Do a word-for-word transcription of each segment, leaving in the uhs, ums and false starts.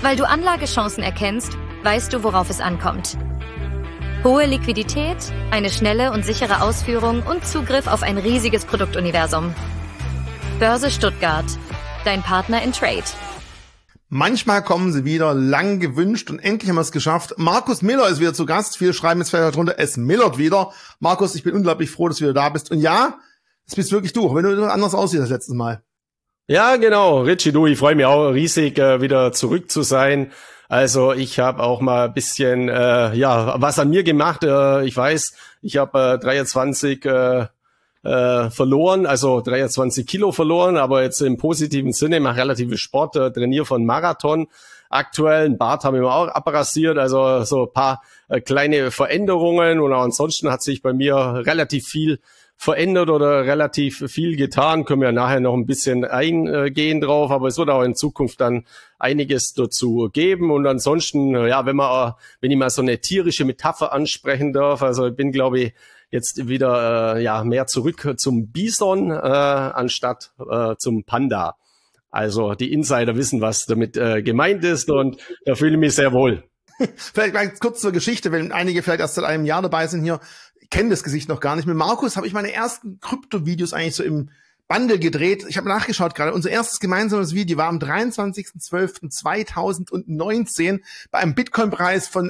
Weil du Anlagechancen erkennst, weißt du, worauf es ankommt. Hohe Liquidität, eine schnelle und sichere Ausführung und Zugriff auf ein riesiges Produktuniversum. Börse Stuttgart, dein Partner in Trade. Manchmal kommen sie wieder, lang gewünscht, und endlich haben wir es geschafft. Markus Miller ist wieder zu Gast. Viele schreiben jetzt vielleicht darunter, es millert wieder. Markus, ich bin unglaublich froh, dass du wieder da bist. Und ja, es bist wirklich du, wenn du anders aussiehst als letztes Mal. Ja, genau. Richie, du, ich freue mich auch riesig, äh, wieder zurück zu sein. Also ich habe auch mal ein bisschen äh, ja was an mir gemacht. Äh, ich weiß, ich habe äh, dreiundzwanzig äh, äh, verloren, also dreiundzwanzig Kilo verloren, aber jetzt im positiven Sinne, mache relativ viel Sport, äh, trainiere von Marathon. Aktuell, ein Bart habe ich mir auch abrasiert, also so ein paar äh, kleine Veränderungen, und auch ansonsten hat sich bei mir relativ viel verändert oder relativ viel getan. Können wir nachher noch ein bisschen eingehen drauf, aber es wird auch in Zukunft dann einiges dazu geben. Und ansonsten, ja, wenn man, wenn ich mal so eine tierische Metapher ansprechen darf, also ich bin, glaube ich, jetzt wieder äh, ja mehr zurück zum Bison äh, anstatt äh, zum Panda. Also die Insider wissen, was damit äh, gemeint ist, und da fühle ich mich sehr wohl. Vielleicht ganz kurz zur Geschichte, wenn einige vielleicht erst seit einem Jahr dabei sind hier, kennen das Gesicht noch gar nicht. Mit Markus habe ich meine ersten Krypto-Videos eigentlich so im Bundle gedreht. Ich habe nachgeschaut gerade. Unser erstes gemeinsames Video war am dreiundzwanzigsten zwölften zweitausendneunzehn bei einem Bitcoin-Preis von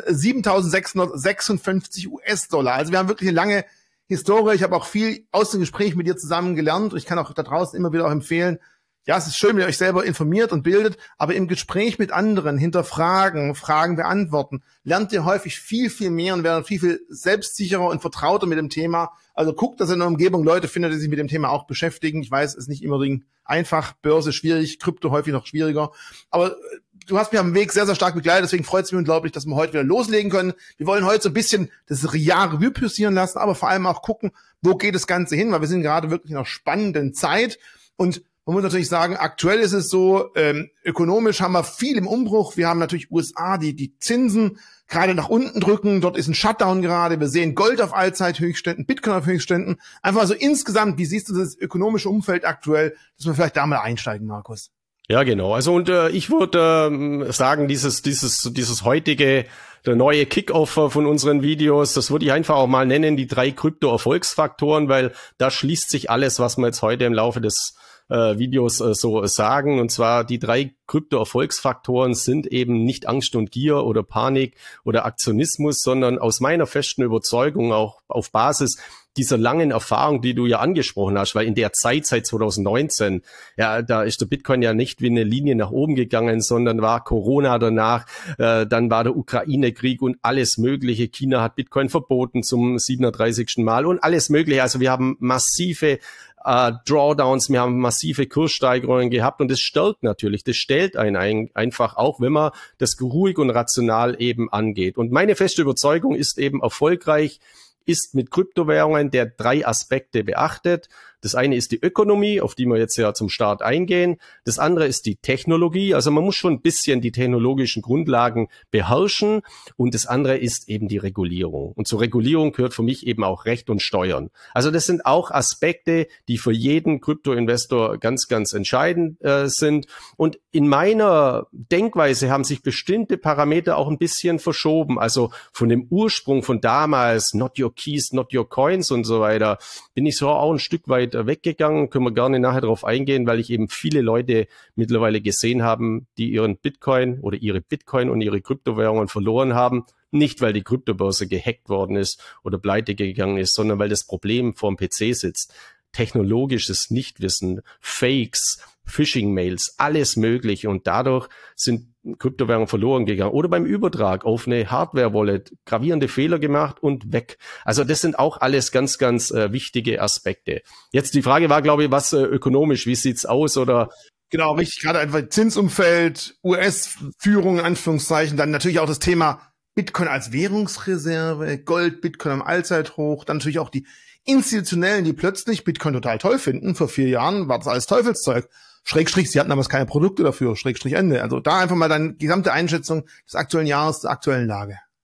siebentausendsechshundertsechsundfünfzig US-Dollar. Also wir haben wirklich eine lange Historie. Ich habe auch viel aus dem Gespräch mit dir zusammen gelernt. Und ich kann auch da draußen immer wieder auch empfehlen, ja, es ist schön, wenn ihr euch selber informiert und bildet, aber im Gespräch mit anderen, hinterfragen, Fragen beantworten, lernt ihr häufig viel, viel mehr und werdet viel, viel selbstsicherer und vertrauter mit dem Thema. Also guckt, dass ihr in der Umgebung Leute findet, die sich mit dem Thema auch beschäftigen. Ich weiß, es ist nicht immer einfach, Börse schwierig, Krypto häufig noch schwieriger. Aber du hast mich am Weg sehr, sehr stark begleitet, deswegen freut es mich unglaublich, dass wir heute wieder loslegen können. Wir wollen heute so ein bisschen das Jahr Revue passieren lassen, aber vor allem auch gucken, wo geht das Ganze hin, weil wir sind gerade wirklich in einer spannenden Zeit. Und man muss natürlich sagen, aktuell ist es so, ähm, ökonomisch haben wir viel im Umbruch. Wir haben natürlich U S A, die die Zinsen gerade nach unten drücken. Dort ist ein Shutdown gerade. Wir sehen Gold auf Allzeithöchstständen, Bitcoin auf Höchstständen. Einfach so insgesamt, wie siehst du das ökonomische Umfeld aktuell, dass wir vielleicht da mal einsteigen, Markus? Ja, genau. Also und äh, ich würde ähm, sagen, dieses dieses dieses heutige, der neue Kickoff von unseren Videos, das würde ich einfach auch mal nennen, die drei Krypto-Erfolgsfaktoren, weil da schließt sich alles, was wir jetzt heute im Laufe des äh, Videos äh, so sagen. Und zwar die drei Krypto-Erfolgsfaktoren sind eben nicht Angst und Gier oder Panik oder Aktionismus, sondern aus meiner festen Überzeugung auch auf Basis dieser langen Erfahrung, die du ja angesprochen hast, weil in der Zeit seit zweitausendneunzehn, ja, da ist der Bitcoin ja nicht wie eine Linie nach oben gegangen, sondern war Corona danach, äh, dann war der Ukraine-Krieg und alles Mögliche. China hat Bitcoin verboten zum siebenunddreißigsten Mal und alles Mögliche. Also wir haben massive äh, Drawdowns, wir haben massive Kurssteigerungen gehabt, und das stärkt natürlich, das stellt einen ein, einfach auch, wenn man das ruhig und rational eben angeht. Und meine feste Überzeugung ist eben, erfolgreich ist mit Kryptowährungen, der drei Aspekte beachtet. Das eine ist die Ökonomie, auf die wir jetzt ja zum Start eingehen. Das andere ist die Technologie. Also man muss schon ein bisschen die technologischen Grundlagen beherrschen. Und das andere ist eben die Regulierung. Und zur Regulierung gehört für mich eben auch Recht und Steuern. Also das sind auch Aspekte, die für jeden Kryptoinvestor ganz, ganz entscheidend äh, sind. Und in meiner Denkweise haben sich bestimmte Parameter auch ein bisschen verschoben. Also von dem Ursprung von damals, not your keys, not your coins und so weiter, bin ich so auch ein Stück weit weggegangen. Können wir gerne nachher darauf eingehen, weil ich eben viele Leute mittlerweile gesehen haben, die ihren Bitcoin oder ihre Bitcoin und ihre Kryptowährungen verloren haben. Nicht, weil die Kryptobörse gehackt worden ist oder pleite gegangen ist, sondern weil das Problem vorm P C sitzt. Technologisches Nichtwissen, Fakes, Phishing-Mails, alles mögliche, und dadurch sind Kryptowährungen verloren gegangen. Oder beim Übertrag auf eine Hardware-Wallet gravierende Fehler gemacht und weg. Also das sind auch alles ganz, ganz äh, wichtige Aspekte. Jetzt die Frage war, glaube ich, was äh, ökonomisch, wie sieht's aus? Oder genau, wichtig, gerade einfach Zinsumfeld, U S-Führung in Anführungszeichen, dann natürlich auch das Thema Bitcoin als Währungsreserve, Gold, Bitcoin am Allzeithoch, dann natürlich auch die Institutionellen, die plötzlich Bitcoin total toll finden. Vor vier Jahren war das alles Teufelszeug. Schrägstrich, sie hatten damals keine Produkte dafür, Schrägstrich Ende. Also da einfach mal deine gesamte Einschätzung des aktuellen Jahres, der aktuellen Lage.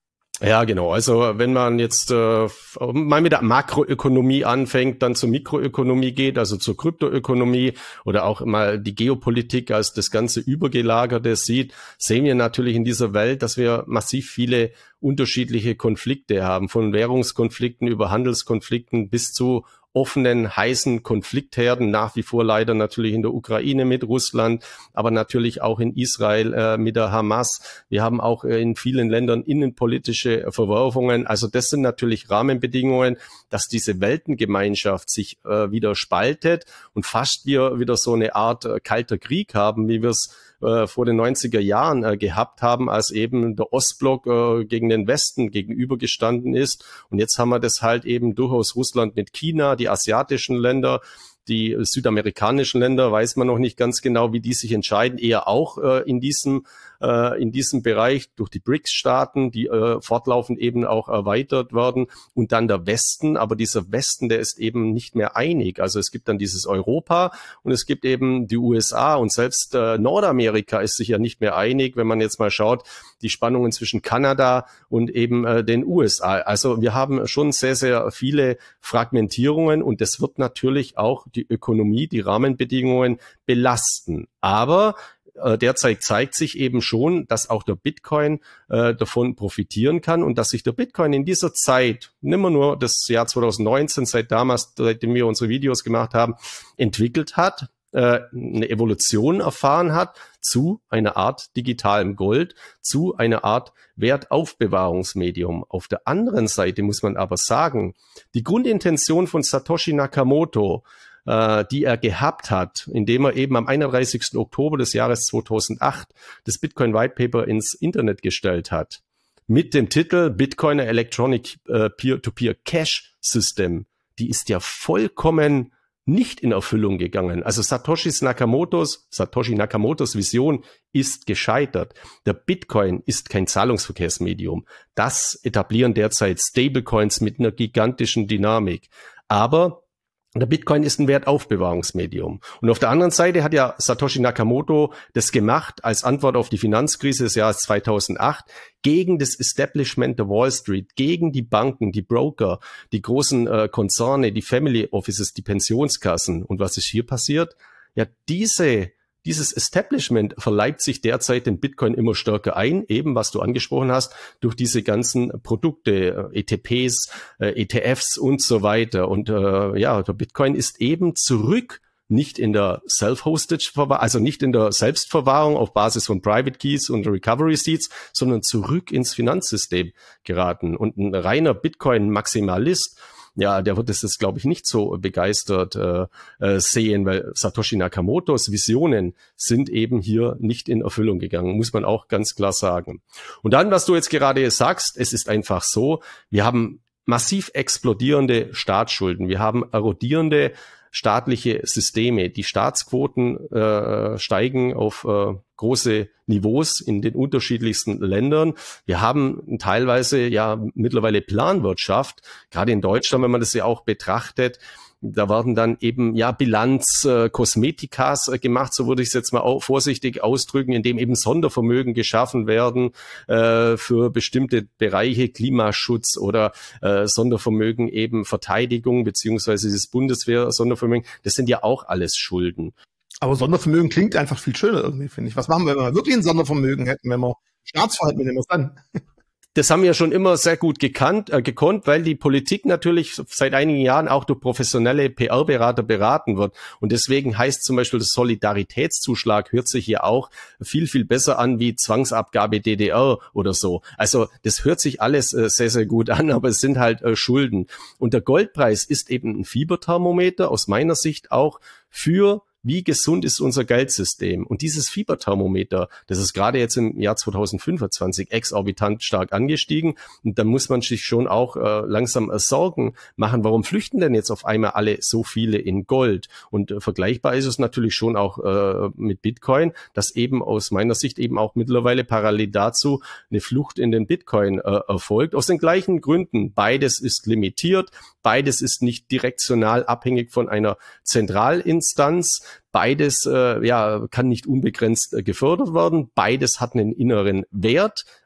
Ja, genau. Also wenn man jetzt äh, mal mit der Makroökonomie anfängt, dann zur Mikroökonomie geht, also zur Kryptoökonomie oder auch mal die Geopolitik als das ganze Übergelagerte sieht, sehen wir natürlich in dieser Welt, dass wir massiv viele unterschiedliche Konflikte haben, von Währungskonflikten über Handelskonflikten bis zu offenen, heißen Konfliktherden, nach wie vor leider natürlich in der Ukraine mit Russland, aber natürlich auch in Israel äh, mit der Hamas. Wir haben auch äh, in vielen Ländern innenpolitische Verwerfungen. Also das sind natürlich Rahmenbedingungen, dass diese Weltengemeinschaft sich äh, wieder spaltet und fast wir wieder so eine Art äh, kalter Krieg haben, wie wir es äh, vor den neunziger Jahren äh, gehabt haben, als eben der Ostblock äh, gegen den Westen gegenübergestanden ist. Und jetzt haben wir das halt eben durchaus Russland mit China, die asiatischen Länder, die südamerikanischen Länder, weiß man noch nicht ganz genau, wie die sich entscheiden, eher auch äh, in diesem äh, in diesem Bereich durch die B R I C S-Staaten, die äh, fortlaufend eben auch erweitert werden, und dann der Westen. Aber dieser Westen, der ist eben nicht mehr einig. Also es gibt dann dieses Europa und es gibt eben die U S A, und selbst äh, Nordamerika ist sich ja nicht mehr einig, wenn man jetzt mal schaut, die Spannungen zwischen Kanada und eben äh, den U S A. Also wir haben schon sehr, sehr viele Fragmentierungen, und das wird natürlich auch die Ökonomie, die Rahmenbedingungen belasten. Aber äh, derzeit zeigt sich eben schon, dass auch der Bitcoin äh, davon profitieren kann und dass sich der Bitcoin in dieser Zeit, nimm mal nur das Jahr zwanzig neunzehn, seit damals, seitdem wir unsere Videos gemacht haben, entwickelt hat, äh, eine Evolution erfahren hat zu einer Art digitalem Gold, zu einer Art Wertaufbewahrungsmedium. Auf der anderen Seite muss man aber sagen, die Grundintention von Satoshi Nakamoto, äh, die er gehabt hat, indem er eben am einunddreißigsten Oktober des Jahres zweitausendacht das Bitcoin White Paper ins Internet gestellt hat, mit dem Titel Bitcoin Electronic äh, Peer-to-Peer Cash System, die ist ja vollkommen nicht in Erfüllung gegangen. Also Satoshis Nakamotos, Satoshi Nakamotos Vision ist gescheitert. Der Bitcoin ist kein Zahlungsverkehrsmedium. Das etablieren derzeit Stablecoins mit einer gigantischen Dynamik. Aber der Bitcoin ist ein Wertaufbewahrungsmedium. Und auf der anderen Seite hat ja Satoshi Nakamoto das gemacht als Antwort auf die Finanzkrise des Jahres zweitausendacht gegen das Establishment der Wall Street, gegen die Banken, die Broker, die großen äh, Konzerne, die Family Offices, die Pensionskassen. Und was ist hier passiert? Ja, diese Dieses Establishment verleibt sich derzeit den Bitcoin immer stärker ein, eben was du angesprochen hast, durch diese ganzen Produkte, E T Ps, E T Fs und so weiter. Und äh, ja, der Bitcoin ist eben zurück, nicht in der Self-Hosted, also nicht in der Selbstverwahrung auf Basis von Private Keys und Recovery Seeds, sondern zurück ins Finanzsystem geraten. Und ein reiner Bitcoin-Maximalist, ja, der wird es jetzt, glaube ich, nicht so begeistert äh, äh, sehen, weil Satoshi Nakamotos Visionen sind eben hier nicht in Erfüllung gegangen, muss man auch ganz klar sagen. Und dann, was du jetzt gerade sagst, es ist einfach so, wir haben massiv explodierende Staatsschulden, wir haben erodierende staatliche Systeme. Die Staatsquoten äh, steigen auf äh, große Niveaus in den unterschiedlichsten Ländern. Wir haben teilweise ja mittlerweile Planwirtschaft, gerade in Deutschland, wenn man das ja auch betrachtet. Da werden dann eben ja Bilanz, äh, Kosmetikas äh, gemacht, so würde ich es jetzt mal auch vorsichtig ausdrücken, indem eben Sondervermögen geschaffen werden äh, für bestimmte Bereiche, Klimaschutz oder äh, Sondervermögen eben Verteidigung beziehungsweise das Bundeswehr-Sondervermögen. Das sind ja auch alles Schulden. Aber Sondervermögen klingt einfach viel schöner irgendwie, finde ich. Was machen wir, wenn wir wirklich ein Sondervermögen hätten, wenn wir Staatsverhalten mitnehmen, was dann? Das haben wir schon immer sehr gut gekannt, äh, gekonnt, weil die Politik natürlich seit einigen Jahren auch durch professionelle P R-Berater beraten wird. Und deswegen heißt zum Beispiel, der Solidaritätszuschlag hört sich hier auch viel, viel besser an wie Zwangsabgabe D D R oder so. Also das hört sich alles äh, sehr, sehr gut an, aber es sind halt äh, Schulden. Und der Goldpreis ist eben ein Fieberthermometer, aus meiner Sicht auch, für wie gesund ist unser Geldsystem? Und dieses Fieberthermometer, das ist gerade jetzt im Jahr zweitausendfünfundzwanzig exorbitant stark angestiegen. Und da muss man sich schon auch äh, langsam äh, Sorgen machen, warum flüchten denn jetzt auf einmal alle so viele in Gold? Und äh, vergleichbar ist es natürlich schon auch äh, mit Bitcoin, dass eben aus meiner Sicht eben auch mittlerweile parallel dazu eine Flucht in den Bitcoin äh, erfolgt. Aus den gleichen Gründen. Beides ist limitiert, beides ist nicht direktional abhängig von einer Zentralinstanz. Beides äh, ja, kann nicht unbegrenzt äh, gefördert werden. Beides hat einen inneren Wert.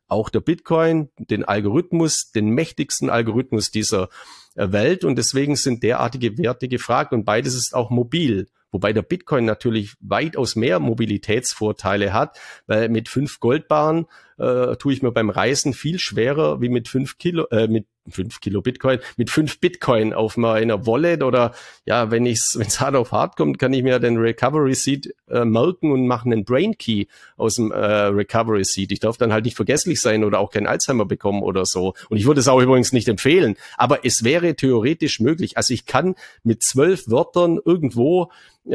auch der Bitcoin den Algorithmus, den mächtigsten Algorithmus dieser Welt, und deswegen sind derartige Werte gefragt, und beides ist auch mobil. Wobei der Bitcoin natürlich weitaus mehr Mobilitätsvorteile hat, weil mit fünf Goldbarren äh, tue ich mir beim Reisen viel schwerer wie mit fünf Kilo, äh, mit fünf Kilo Bitcoin, mit fünf Bitcoin auf meiner Wallet, oder ja, wenn ich's, wenn es hart auf hart kommt, kann ich mir den Recovery Seed äh, merken und mache einen Brain Key aus dem äh, Recovery Seed. Ich darf dann halt nicht vergesslich sein oder auch kein Alzheimer bekommen oder so. Und ich würde es auch übrigens nicht empfehlen, aber es wäre theoretisch möglich. Also ich kann mit zwölf Wörtern irgendwo äh,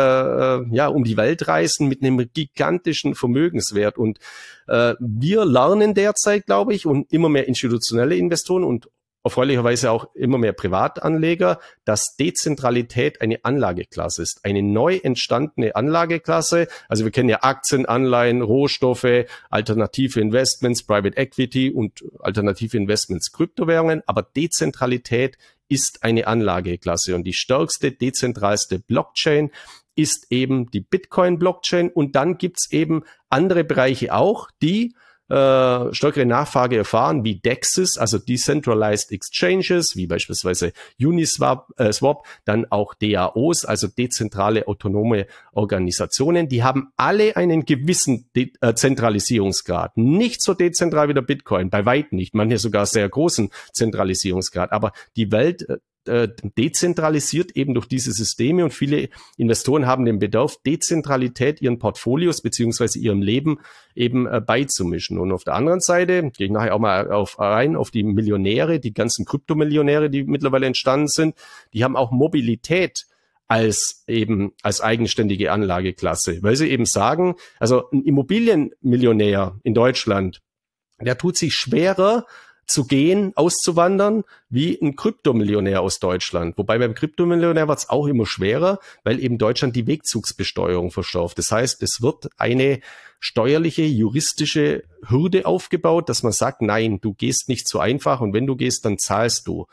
ja um die Welt reisen mit einem gigantischen Vermögenswert, und äh, wir lernen derzeit, glaube ich, und immer mehr institutionelle Investoren und erfreulicherweise auch immer mehr Privatanleger, dass Dezentralität eine Anlageklasse ist, eine neu entstandene Anlageklasse. Also wir kennen ja Aktien, Anleihen, Rohstoffe, alternative Investments, Private Equity und alternative Investments, Kryptowährungen, aber Dezentralität ist eine Anlageklasse, und die stärkste, dezentralste Blockchain ist eben die Bitcoin-Blockchain, und dann gibt's eben andere Bereiche auch, die äh, stärkere Nachfrage erfahren, wie D E Xs, also Decentralized Exchanges, wie beispielsweise Uniswap, äh, Swap, dann auch D A Os, also dezentrale autonome Organisationen. Die haben alle einen gewissen De äh, Zentralisierungsgrad. Nicht so dezentral wie der Bitcoin, bei weitem nicht, manche sogar sehr großen Zentralisierungsgrad, aber die Welt äh, dezentralisiert eben durch diese Systeme, und viele Investoren haben den Bedarf, Dezentralität ihren Portfolios beziehungsweise ihrem Leben eben äh, beizumischen. Und auf der anderen Seite gehe ich nachher auch mal auf rein auf die Millionäre, die ganzen Kryptomillionäre, die mittlerweile entstanden sind, die haben auch Mobilität als eben als eigenständige Anlageklasse, weil sie eben sagen, also ein Immobilienmillionär in Deutschland, der tut sich schwerer zu gehen, auszuwandern, wie ein Kryptomillionär aus Deutschland. Wobei beim Kryptomillionär wird es auch immer schwerer, weil eben Deutschland die Wegzugsbesteuerung verschärft. Das heißt, es wird eine steuerliche, juristische Hürde aufgebaut, dass man sagt, nein, du gehst nicht so einfach, und wenn du gehst, dann zahlst du.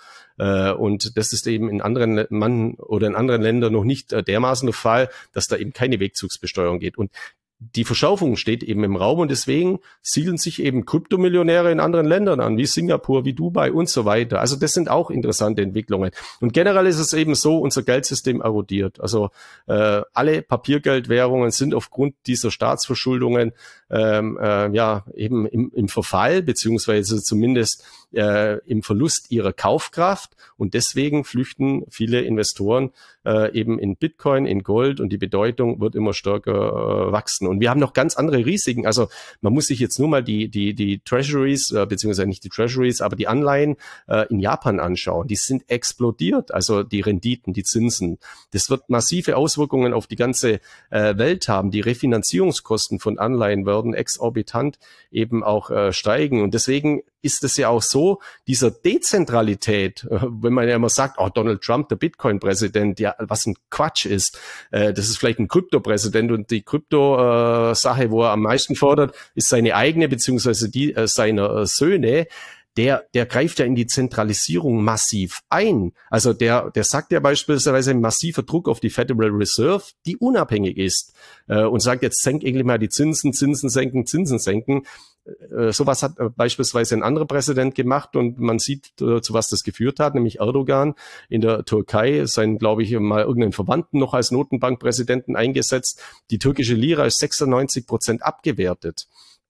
Und das ist eben in anderen Mann oder in anderen Ländern noch nicht dermaßen der Fall, dass da eben keine Wegzugsbesteuerung geht. Und die Verschärfung steht eben im Raum, und deswegen siedeln sich eben Kryptomillionäre in anderen Ländern an, wie Singapur, wie Dubai und so weiter. Also das sind auch interessante Entwicklungen. Und generell ist es eben so, unser Geldsystem erodiert. Also äh, alle Papiergeldwährungen sind aufgrund dieser Staatsverschuldungen ähm, äh, ja eben im, im Verfall, beziehungsweise zumindest äh, im Verlust ihrer Kaufkraft, und deswegen flüchten viele Investoren äh, eben in Bitcoin, in Gold, und die Bedeutung wird immer stärker äh, wachsen. Und wir haben noch ganz andere Risiken. Also man muss sich jetzt nur mal die die die Treasuries, äh, beziehungsweise nicht die Treasuries, aber die Anleihen äh, in Japan anschauen. Die sind explodiert, also die Renditen, die Zinsen. Das wird massive Auswirkungen auf die ganze äh, Welt haben. Die Refinanzierungskosten von Anleihen werden exorbitant eben auch äh, steigen. Und deswegen ist es ja auch so, dieser Dezentralität, äh, wenn man ja immer sagt, oh, Donald Trump, der Bitcoin-Präsident, ja, was ein Quatsch ist. Äh, das ist vielleicht ein Krypto-Präsident, und die Krypto-Sache, äh, wo er am meisten fordert, ist seine eigene, beziehungsweise die äh, seiner äh, Söhne. Der, der greift ja in die Zentralisierung massiv ein. Also der, der sagt ja beispielsweise ein massiver Druck auf die Federal Reserve, die unabhängig ist, äh, und sagt, jetzt senk endlich mal die Zinsen, Zinsen senken, Zinsen senken. Äh, sowas hat äh, beispielsweise ein anderer Präsident gemacht, und man sieht, äh, zu was das geführt hat, nämlich Erdogan in der Türkei, seinen, glaube ich, mal irgendeinen Verwandten noch als Notenbankpräsidenten eingesetzt. Die türkische Lira ist sechsundneunzig Prozent abgewertet.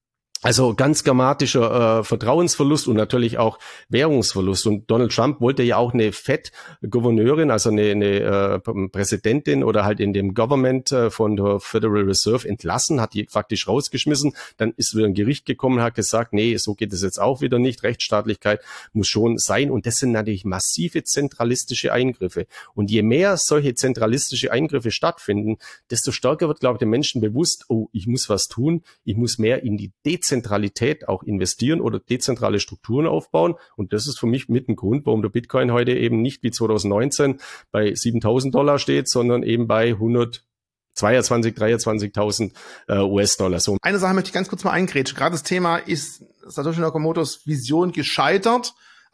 Also ganz dramatischer äh, Vertrauensverlust und natürlich auch Währungsverlust. Und Donald Trump wollte ja auch eine Fed-Gouverneurin, also eine, eine äh, Präsidentin oder halt in dem Government äh, von der Federal Reserve entlassen, hat die faktisch rausgeschmissen. Dann ist wieder ein Gericht gekommen, hat gesagt, nee, so geht es jetzt auch wieder nicht. Rechtsstaatlichkeit muss schon sein. Und das sind natürlich massive zentralistische Eingriffe. Und je mehr solche zentralistische Eingriffe stattfinden, desto stärker wird, glaube ich, den Menschen bewusst, oh, ich muss was tun, ich muss mehr in die Dezentralität Zentralität auch investieren oder dezentrale Strukturen aufbauen. Und das ist für mich mit ein Grund, warum der Bitcoin heute eben nicht wie zwanzig neunzehn bei siebentausend Dollar steht, sondern eben bei hundertzweiundzwanzig, dreiundzwanzigtausend äh, U S-Dollar. So. Eine Sache möchte ich ganz kurz mal eingrätschen. Gerade das Thema, ist Satoshi Nakamotos Vision gescheitert?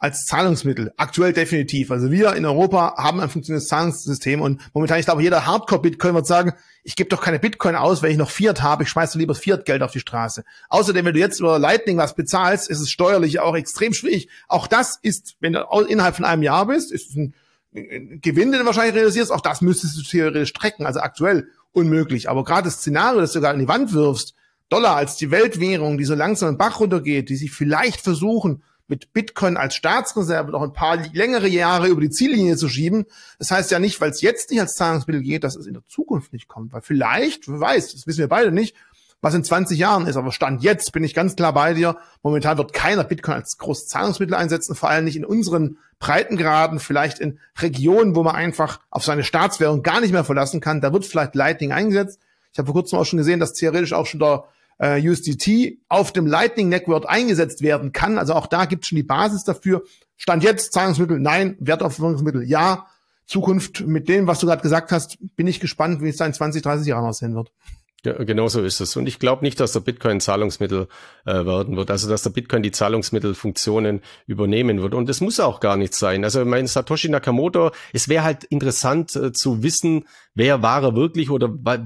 als Zahlungsmittel. Aktuell definitiv. Also wir in Europa haben ein funktionierendes Zahlungssystem und momentan, ich glaube, jeder Hardcore-Bitcoin wird sagen, ich gebe doch keine Bitcoin aus, wenn ich noch Fiat habe, ich schmeiße lieber das Fiat-Geld auf die Straße. Außerdem, wenn du jetzt über Lightning was bezahlst, ist es steuerlich auch extrem schwierig. Auch das ist, wenn du innerhalb von einem Jahr bist, ist es ein Gewinn, den du wahrscheinlich realisierst, auch das müsstest du theoretisch strecken. Also aktuell unmöglich. Aber gerade das Szenario, das du gerade in die Wand wirfst, Dollar als die Weltwährung, die so langsam den Bach runtergeht, die sich vielleicht versuchen, mit Bitcoin als Staatsreserve noch ein paar längere Jahre über die Ziellinie zu schieben. Das heißt ja nicht, weil es jetzt nicht als Zahlungsmittel geht, dass es in der Zukunft nicht kommt. Weil vielleicht, wer weiß, das wissen wir beide nicht, was in zwanzig Jahren ist. Aber Stand jetzt bin ich ganz klar bei dir. Momentan wird keiner Bitcoin als großes Zahlungsmittel einsetzen, vor allem nicht in unseren Breitengraden, vielleicht in Regionen, wo man einfach auf seine Staatswährung gar nicht mehr verlassen kann. Da wird vielleicht Lightning eingesetzt. Ich habe vor kurzem auch schon gesehen, dass theoretisch auch schon der U S D T auf dem Lightning Network eingesetzt werden kann. Also auch da gibt es schon die Basis dafür. Stand jetzt Zahlungsmittel, nein. Wertaufbewahrungsmittel, ja. Zukunft mit dem, was du gerade gesagt hast, bin ich gespannt, wie es da in zwanzig, dreißig Jahren aussehen wird. Ja, genau so ist es. Und ich glaube nicht, dass der Bitcoin Zahlungsmittel äh, werden wird. Also, dass der Bitcoin die Zahlungsmittelfunktionen übernehmen wird. Und das muss auch gar nicht sein. Also, mein Satoshi Nakamoto, es wäre halt interessant äh, zu wissen, wer war er wirklich oder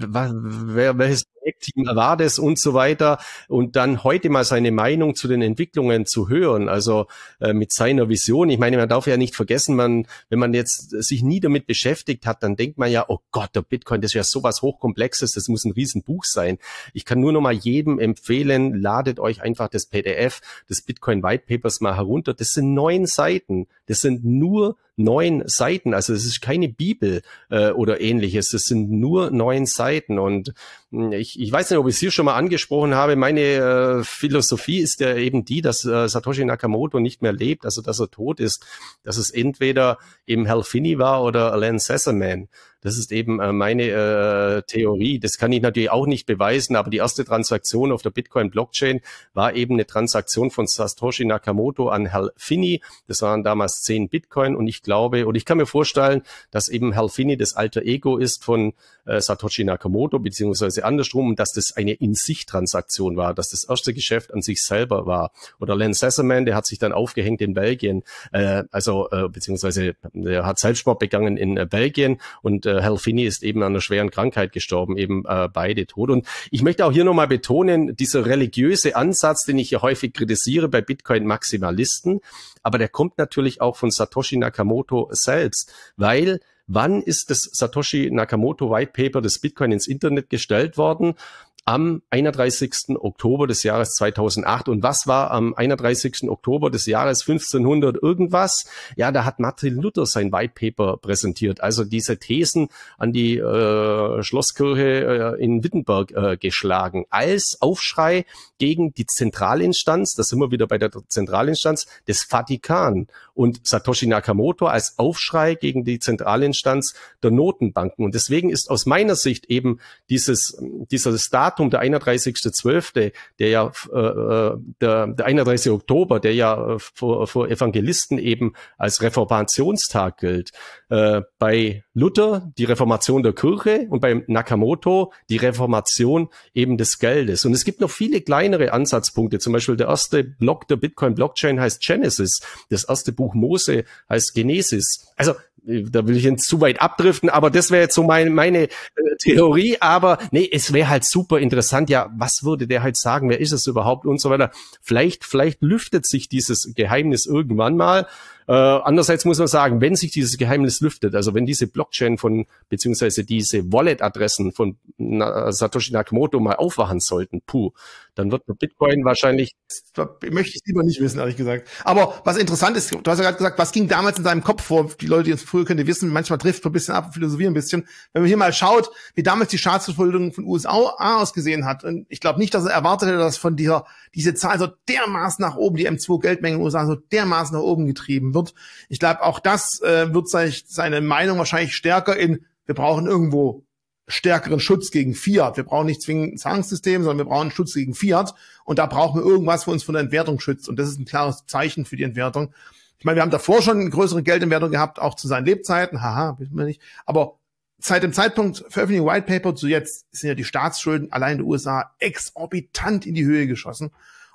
wer, welches Projektteam war das und so weiter. Und dann heute mal seine Meinung zu den Entwicklungen zu hören. Also, äh, mit seiner Vision. Ich meine, man darf ja nicht vergessen, man, wenn man jetzt sich nie damit beschäftigt hat, dann denkt man ja, oh Gott, der Bitcoin, das ist ja sowas Hochkomplexes, das muss ein riesen Buch sein. Ich kann nur noch mal jedem empfehlen, ladet euch einfach das P D F des Bitcoin White Papers mal herunter. Das sind neun Seiten. Das sind nur neun Seiten. Also es ist keine Bibel äh, oder ähnliches. Das sind nur neun Seiten. Und ich, ich weiß nicht, ob ich es hier schon mal angesprochen habe. Meine äh, Philosophie ist ja eben die, dass äh, Satoshi Nakamoto nicht mehr lebt, also dass er tot ist. Dass es entweder eben Hal Finney war oder Alan Sassaman. Das ist eben äh, meine äh, Theorie. Das kann ich natürlich auch nicht beweisen, aber die erste Transaktion auf der Bitcoin-Blockchain war eben eine Transaktion von Satoshi Nakamoto an Hal Finney. Das waren damals zehn Bitcoin und ich glaube, und ich kann mir vorstellen, dass eben Hal Finney das alter Ego ist von äh, Satoshi Nakamoto, beziehungsweise andersrum, und dass das eine In-sich-Transaktion war, dass das erste Geschäft an sich selber war. Oder Len Sassaman, der hat sich dann aufgehängt in Belgien, äh, also äh, beziehungsweise der hat Selbstmord begangen in äh, Belgien und äh, Hal Finney ist eben an einer schweren Krankheit gestorben, eben äh, beide tot. Und ich möchte auch hier nochmal betonen, dieser religiöse Ansatz, den ich ja häufig kritisiere bei Bitcoin-Maximalisten, aber der kommt natürlich auch von Satoshi Nakamoto selbst, weil wann ist das Satoshi Nakamoto White Paper des Bitcoin ins Internet gestellt worden? Am einunddreißigsten Oktober des Jahres zweitausendacht. Und was war am einunddreißigsten Oktober des Jahres fünfzehnhundert irgendwas? Ja, da hat Martin Luther sein White Paper präsentiert. Also diese Thesen an die äh, Schlosskirche äh, in Wittenberg äh, geschlagen. Als Aufschrei gegen die Zentralinstanz, das sind wir wieder bei der Zentralinstanz, des Vatikan. Und Satoshi Nakamoto als Aufschrei gegen die Zentralinstanz der Notenbanken. Und deswegen ist aus meiner Sicht eben dieses, dieses Datum, der einunddreißigste zwölfte, der ja, äh, der, der einunddreißigste Oktober, der ja für, für Evangelisten eben als Reformationstag gilt. Äh, bei Luther die Reformation der Kirche und bei Nakamoto die Reformation eben des Geldes. Und es gibt noch viele kleinere Ansatzpunkte. Zum Beispiel der erste Block der Bitcoin-Blockchain heißt Genesis. Das erste Buch Mose heißt Genesis. Also da will ich jetzt zu weit abdriften, aber das wäre jetzt so meine, meine äh, Theorie. Aber nee, es wäre halt super interessant. Ja, was würde der halt sagen? Wer ist es überhaupt und so weiter? Vielleicht, vielleicht lüftet sich dieses Geheimnis irgendwann mal. Äh, andererseits muss man sagen, wenn sich dieses Geheimnis lüftet, also wenn diese Blockchain von, beziehungsweise diese Wallet-Adressen von Na, Satoshi Nakamoto mal aufwachen sollten, puh, dann wird der Bitcoin wahrscheinlich... Das möchte ich lieber nicht wissen, ehrlich gesagt. Aber was interessant ist, du hast ja gerade gesagt, was ging damals in deinem Kopf vor? Die Leute, die jetzt früher können, die wissen, manchmal trifft man ein bisschen ab, philosophieren ein bisschen. Wenn man hier mal schaut, wie damals die Staatsverschuldung von U S A ausgesehen hat, und ich glaube nicht, dass er erwartet hätte, dass von dieser, diese Zahl so dermaßen nach oben, die M zwei Geldmenge in den U S A so dermaßen nach oben getrieben wird. Ich glaube, auch das äh, wird sich seine Meinung wahrscheinlich stärker in, wir brauchen irgendwo stärkeren Schutz gegen Fiat. Wir brauchen nicht zwingend ein Zahlungssystem, sondern wir brauchen Schutz gegen Fiat. Und da brauchen wir irgendwas, was uns von der Entwertung schützt. Und das ist ein klares Zeichen für die Entwertung. Ich meine, wir haben davor schon eine größere Geldentwertung gehabt, auch zu seinen Lebzeiten. Haha, wissen wir nicht. Aber seit dem Zeitpunkt Veröffentlichung White Paper zu jetzt sind ja die Staatsschulden allein in den U S A exorbitant in die Höhe geschossen.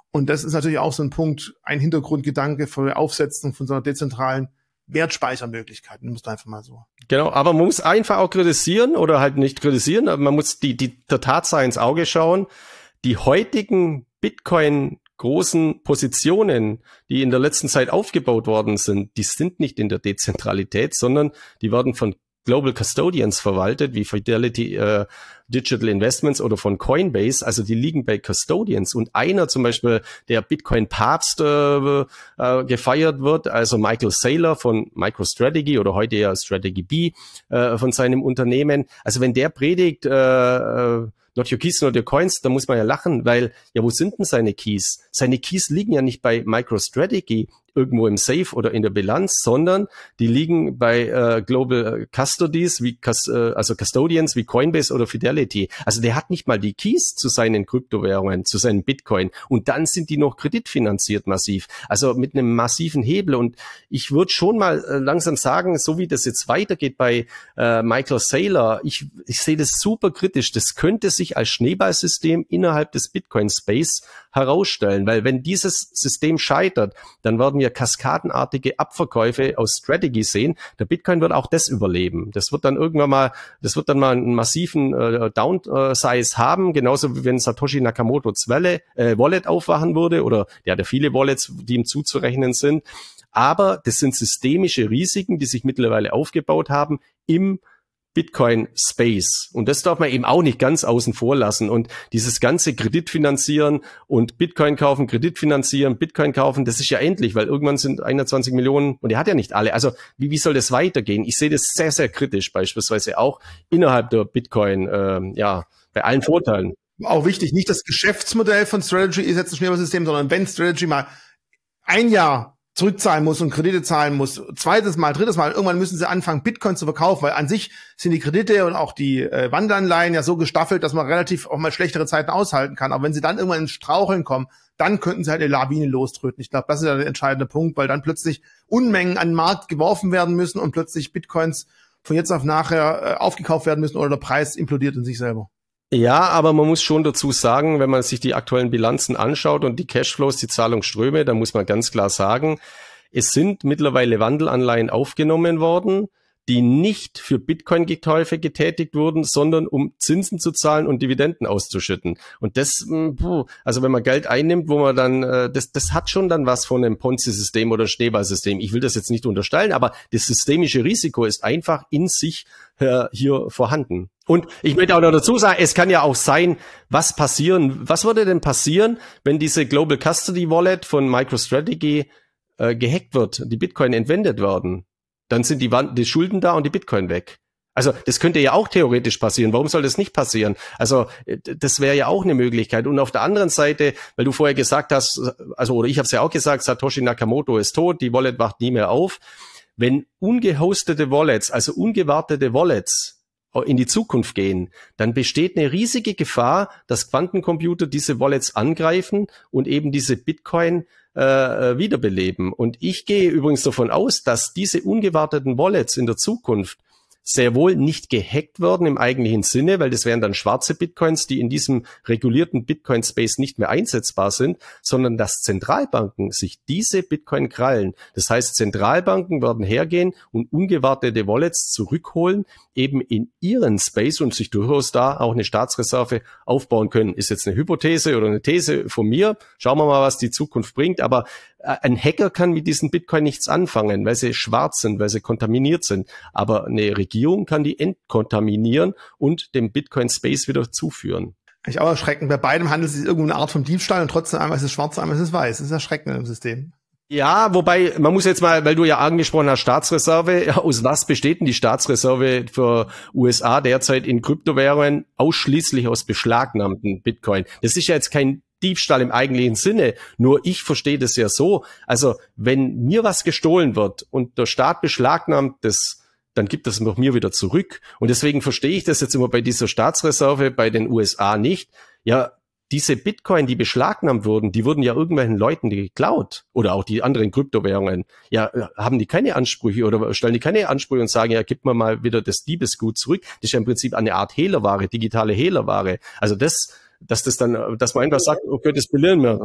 Und das ist natürlich auch so ein Punkt, ein Hintergrundgedanke für Aufsetzen von so einer dezentralen Wertspeichermöglichkeit. Das musst du einfach mal so. Genau, aber man muss einfach auch kritisieren oder halt nicht kritisieren, aber man muss die, die, der Tatsache ins Auge schauen. Die heutigen Bitcoin großen Positionen, die in der letzten Zeit aufgebaut worden sind, die sind nicht in der Dezentralität, sondern die werden von Global Custodians verwaltet, wie Fidelity äh, Digital Investments oder von Coinbase, also die liegen bei Custodians. Und einer zum Beispiel, der Bitcoin-Papst äh, äh, gefeiert wird, also Michael Saylor von MicroStrategy oder heute ja Strategy B äh, von seinem Unternehmen, also wenn der predigt, äh, äh, Not your keys, not your coins, da muss man ja lachen, weil, ja, wo sind denn seine Keys? Seine Keys liegen ja nicht bei MicroStrategy irgendwo im Safe oder in der Bilanz, sondern die liegen bei äh, Global Custodies, wie äh, also Custodians wie Coinbase oder Fidelity. Also der hat nicht mal die Keys zu seinen Kryptowährungen, zu seinen Bitcoin. Und dann sind die noch kreditfinanziert massiv. Also mit einem massiven Hebel. Und ich würde schon mal äh, langsam sagen, so wie das jetzt weitergeht bei äh, Michael Saylor, ich, ich sehe das super kritisch. Das könnte sich als Schneeballsystem innerhalb des Bitcoin-Space herausstellen. Weil wenn dieses System scheitert, dann werden wir kaskadenartige Abverkäufe aus Strategy sehen. Der Bitcoin wird auch das überleben. Das wird dann irgendwann mal, das wird dann mal einen massiven äh, Downsize haben, genauso wie wenn Satoshi Nakamoto's Welle, äh, Wallet aufwachen würde, oder der hat ja viele Wallets, die ihm zuzurechnen sind. Aber das sind systemische Risiken, die sich mittlerweile aufgebaut haben im Bitcoin Space. Und das darf man eben auch nicht ganz außen vor lassen. Und dieses ganze Kreditfinanzieren und Bitcoin kaufen, Kreditfinanzieren, Bitcoin kaufen, das ist ja endlich, weil irgendwann sind einundzwanzig Millionen, und er hat ja nicht alle. Also wie, wie soll das weitergehen? Ich sehe das sehr, sehr kritisch, beispielsweise auch innerhalb der Bitcoin, äh, ja, bei allen Vorteilen. Auch wichtig, nicht das Geschäftsmodell von Strategy ist jetzt ein Schneeballsystem, sondern wenn Strategy mal ein Jahr zurückzahlen muss und Kredite zahlen muss, zweites Mal, drittes Mal, irgendwann müssen sie anfangen, Bitcoin zu verkaufen, weil an sich sind die Kredite und auch die äh, Wandelanleihen ja so gestaffelt, dass man relativ auch mal schlechtere Zeiten aushalten kann. Aber wenn sie dann irgendwann ins Straucheln kommen, dann könnten sie halt eine Lawine loströten. Ich glaube, das ist ja der entscheidende Punkt, weil dann plötzlich Unmengen an den Markt geworfen werden müssen und plötzlich Bitcoins von jetzt auf nachher äh, aufgekauft werden müssen oder der Preis implodiert in sich selber. Ja, aber man muss schon dazu sagen, wenn man sich die aktuellen Bilanzen anschaut und die Cashflows, die Zahlungsströme, dann muss man ganz klar sagen, es sind mittlerweile Wandelanleihen aufgenommen worden, die nicht für Bitcoin-Käufe getätigt wurden, sondern um Zinsen zu zahlen und Dividenden auszuschütten. Und das, also wenn man Geld einnimmt, wo man dann, das, das hat schon dann was von einem Ponzi-System oder Schneeballsystem. Ich will das jetzt nicht unterstellen, aber das systemische Risiko ist einfach in sich äh, hier vorhanden. Und ich möchte auch noch dazu sagen, es kann ja auch sein, was passieren, was würde denn passieren, wenn diese Global Custody Wallet von MicroStrategy äh, gehackt wird, die Bitcoin entwendet werden? Dann sind die, die Schulden da und die Bitcoin weg. Also das könnte ja auch theoretisch passieren. Warum soll das nicht passieren? Also das wäre ja auch eine Möglichkeit. Und auf der anderen Seite, weil du vorher gesagt hast, also oder ich habe es ja auch gesagt, Satoshi Nakamoto ist tot, die Wallet wacht nie mehr auf. Wenn ungehostete Wallets, also ungewartete Wallets in die Zukunft gehen, dann besteht eine riesige Gefahr, dass Quantencomputer diese Wallets angreifen und eben diese Bitcoin äh, wiederbeleben. Und ich gehe übrigens davon aus, dass diese ungewarteten Wallets in der Zukunft sehr wohl nicht gehackt werden im eigentlichen Sinne, weil das wären dann schwarze Bitcoins, die in diesem regulierten Bitcoin-Space nicht mehr einsetzbar sind, sondern dass Zentralbanken sich diese Bitcoin krallen. Das heißt, Zentralbanken werden hergehen und ungewartete Wallets zurückholen, eben in ihren Space und sich durchaus da auch eine Staatsreserve aufbauen können. Ist jetzt eine Hypothese oder eine These von mir. Schauen wir mal, was die Zukunft bringt. Aber ein Hacker kann mit diesen Bitcoin nichts anfangen, weil sie schwarz sind, weil sie kontaminiert sind. Aber eine Regierung kann die entkontaminieren und dem Bitcoin-Space wieder zuführen. Ich auch erschreckend. Bei beidem handelt es sich irgendwo eine Art von Diebstahl und trotzdem einmal ist es schwarz, einmal ist es weiß. Das ist erschreckend im System. Ja, wobei, man muss jetzt mal, weil du ja angesprochen hast, Staatsreserve, aus was besteht denn die Staatsreserve für U S A derzeit in Kryptowährungen? Ausschließlich aus beschlagnahmten Bitcoin. Das ist ja jetzt kein Diebstahl im eigentlichen Sinne, nur ich verstehe das ja so, also wenn mir was gestohlen wird und der Staat beschlagnahmt das, dann gibt das noch mir wieder zurück. Und deswegen verstehe ich das jetzt immer bei dieser Staatsreserve bei den U S A nicht. Ja, diese Bitcoin, die beschlagnahmt wurden, die wurden ja irgendwelchen Leuten geklaut oder auch die anderen Kryptowährungen. Ja, haben die keine Ansprüche oder stellen die keine Ansprüche und sagen, ja, gib mir mal wieder das Diebesgut zurück. Das ist ja im Prinzip eine Art Hehlerware, digitale Hehlerware. Also das, dass das dann, dass man einfach sagt, okay, das belehren wir.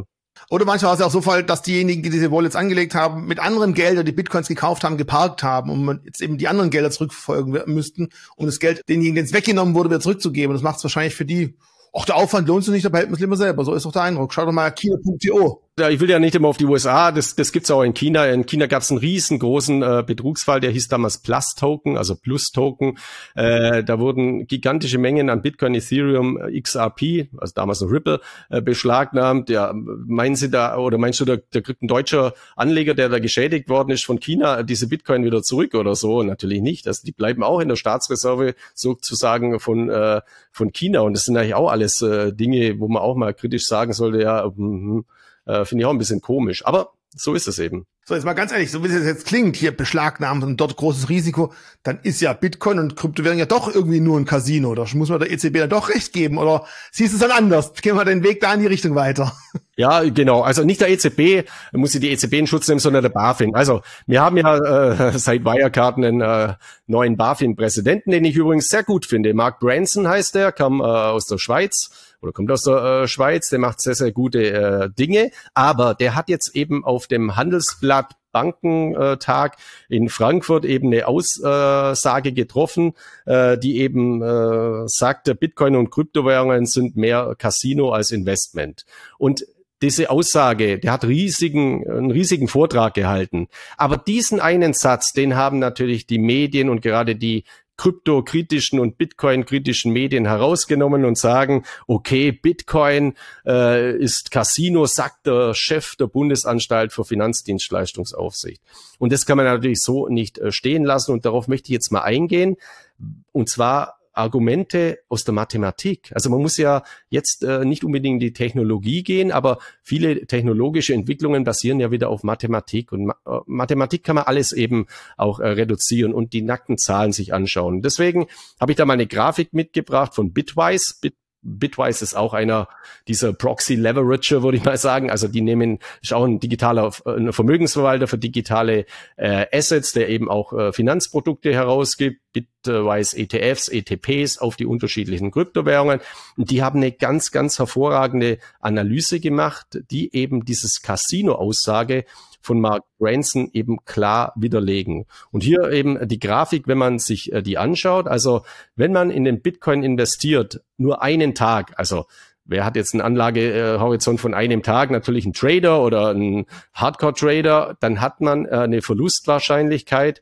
Oder manchmal war es ja auch so Fall, dass diejenigen, die diese Wallets angelegt haben, mit anderen Geldern, die Bitcoins gekauft haben, geparkt haben und man jetzt eben die anderen Gelder zurückverfolgen müssten, um das Geld denjenigen, denen es weggenommen wurde, wieder zurückzugeben. Und das macht es wahrscheinlich für die, auch der Aufwand lohnt sich nicht, da behält man es lieber selber. So ist doch der Eindruck. Schau doch mal China Punkt io. Ja, ich will ja nicht immer auf die U S A, das, das gibt's auch in China. In China gab's einen riesengroßen äh, Betrugsfall, der hieß damals Plus-Token, also Plus-Token. Äh, da wurden gigantische Mengen an Bitcoin, Ethereum, X R P, also damals noch Ripple, äh, beschlagnahmt. Ja, meinen Sie da, oder meinst du, da, da kriegt ein deutscher Anleger, der da geschädigt worden ist von China, diese Bitcoin wieder zurück oder so? Natürlich nicht. Also die bleiben auch in der Staatsreserve sozusagen von äh, von China. Und das sind eigentlich auch alles äh, Dinge, wo man auch mal kritisch sagen sollte, ja, mh, Äh, finde ich auch ein bisschen komisch, aber so ist es eben. So, jetzt mal ganz ehrlich, so wie es jetzt klingt, hier beschlagnahmt und dort großes Risiko, dann ist ja Bitcoin und Kryptowährung ja doch irgendwie nur ein Casino. Oder muss man der E Z B da doch recht geben? Oder siehst du es dann anders? Gehen wir den Weg da in die Richtung weiter. Ja, genau. Also nicht der E Z B, muss sie die E Z B in Schutz nehmen, sondern der BaFin. Also wir haben ja äh, seit Wirecard einen äh, neuen BaFin-Präsidenten, den ich übrigens sehr gut finde. Mark Branson heißt der, kam äh, aus der Schweiz. Oder kommt aus der äh, Schweiz, der macht sehr, sehr gute äh, Dinge, aber der hat jetzt eben auf dem Handelsblatt Bankentag in Frankfurt eben eine Aussage getroffen, äh, die eben äh, sagt, Bitcoin und Kryptowährungen sind mehr Casino als Investment. Und diese Aussage, der hat riesigen, einen riesigen Vortrag gehalten. Aber diesen einen Satz, den haben natürlich die Medien und gerade die kryptokritischen und Bitcoin-kritischen Medien herausgenommen und sagen, okay, Bitcoin äh, ist Casino, sagt der Chef der Bundesanstalt für Finanzdienstleistungsaufsicht. Und das kann man natürlich so nicht äh, stehen lassen und darauf möchte ich jetzt mal eingehen. Und zwar Argumente aus der Mathematik. Also man muss ja jetzt äh, nicht unbedingt in die Technologie gehen, aber viele technologische Entwicklungen basieren ja wieder auf Mathematik. Und Ma äh, Mathematik kann man alles eben auch äh, reduzieren und die nackten Zahlen sich anschauen. Deswegen habe ich da mal eine Grafik mitgebracht von Bitwise. Bit Bitwise ist auch einer dieser Proxy-Leverager, würde ich mal sagen. Also die nehmen, ist auch ein digitaler ein Vermögensverwalter für digitale äh, Assets, der eben auch äh, Finanzprodukte herausgibt. Bitwise E T Fs, E T Ps auf die unterschiedlichen Kryptowährungen. Und die haben eine ganz, ganz hervorragende Analyse gemacht, die eben dieses Casino-Aussage von Mark Branson eben klar widerlegen. Und hier eben die Grafik, wenn man sich äh, die anschaut, also wenn man in den Bitcoin investiert, nur einen Tag, also wer hat jetzt einen Anlagehorizont von einem Tag, natürlich ein Trader oder ein Hardcore-Trader, dann hat man äh, eine Verlustwahrscheinlichkeit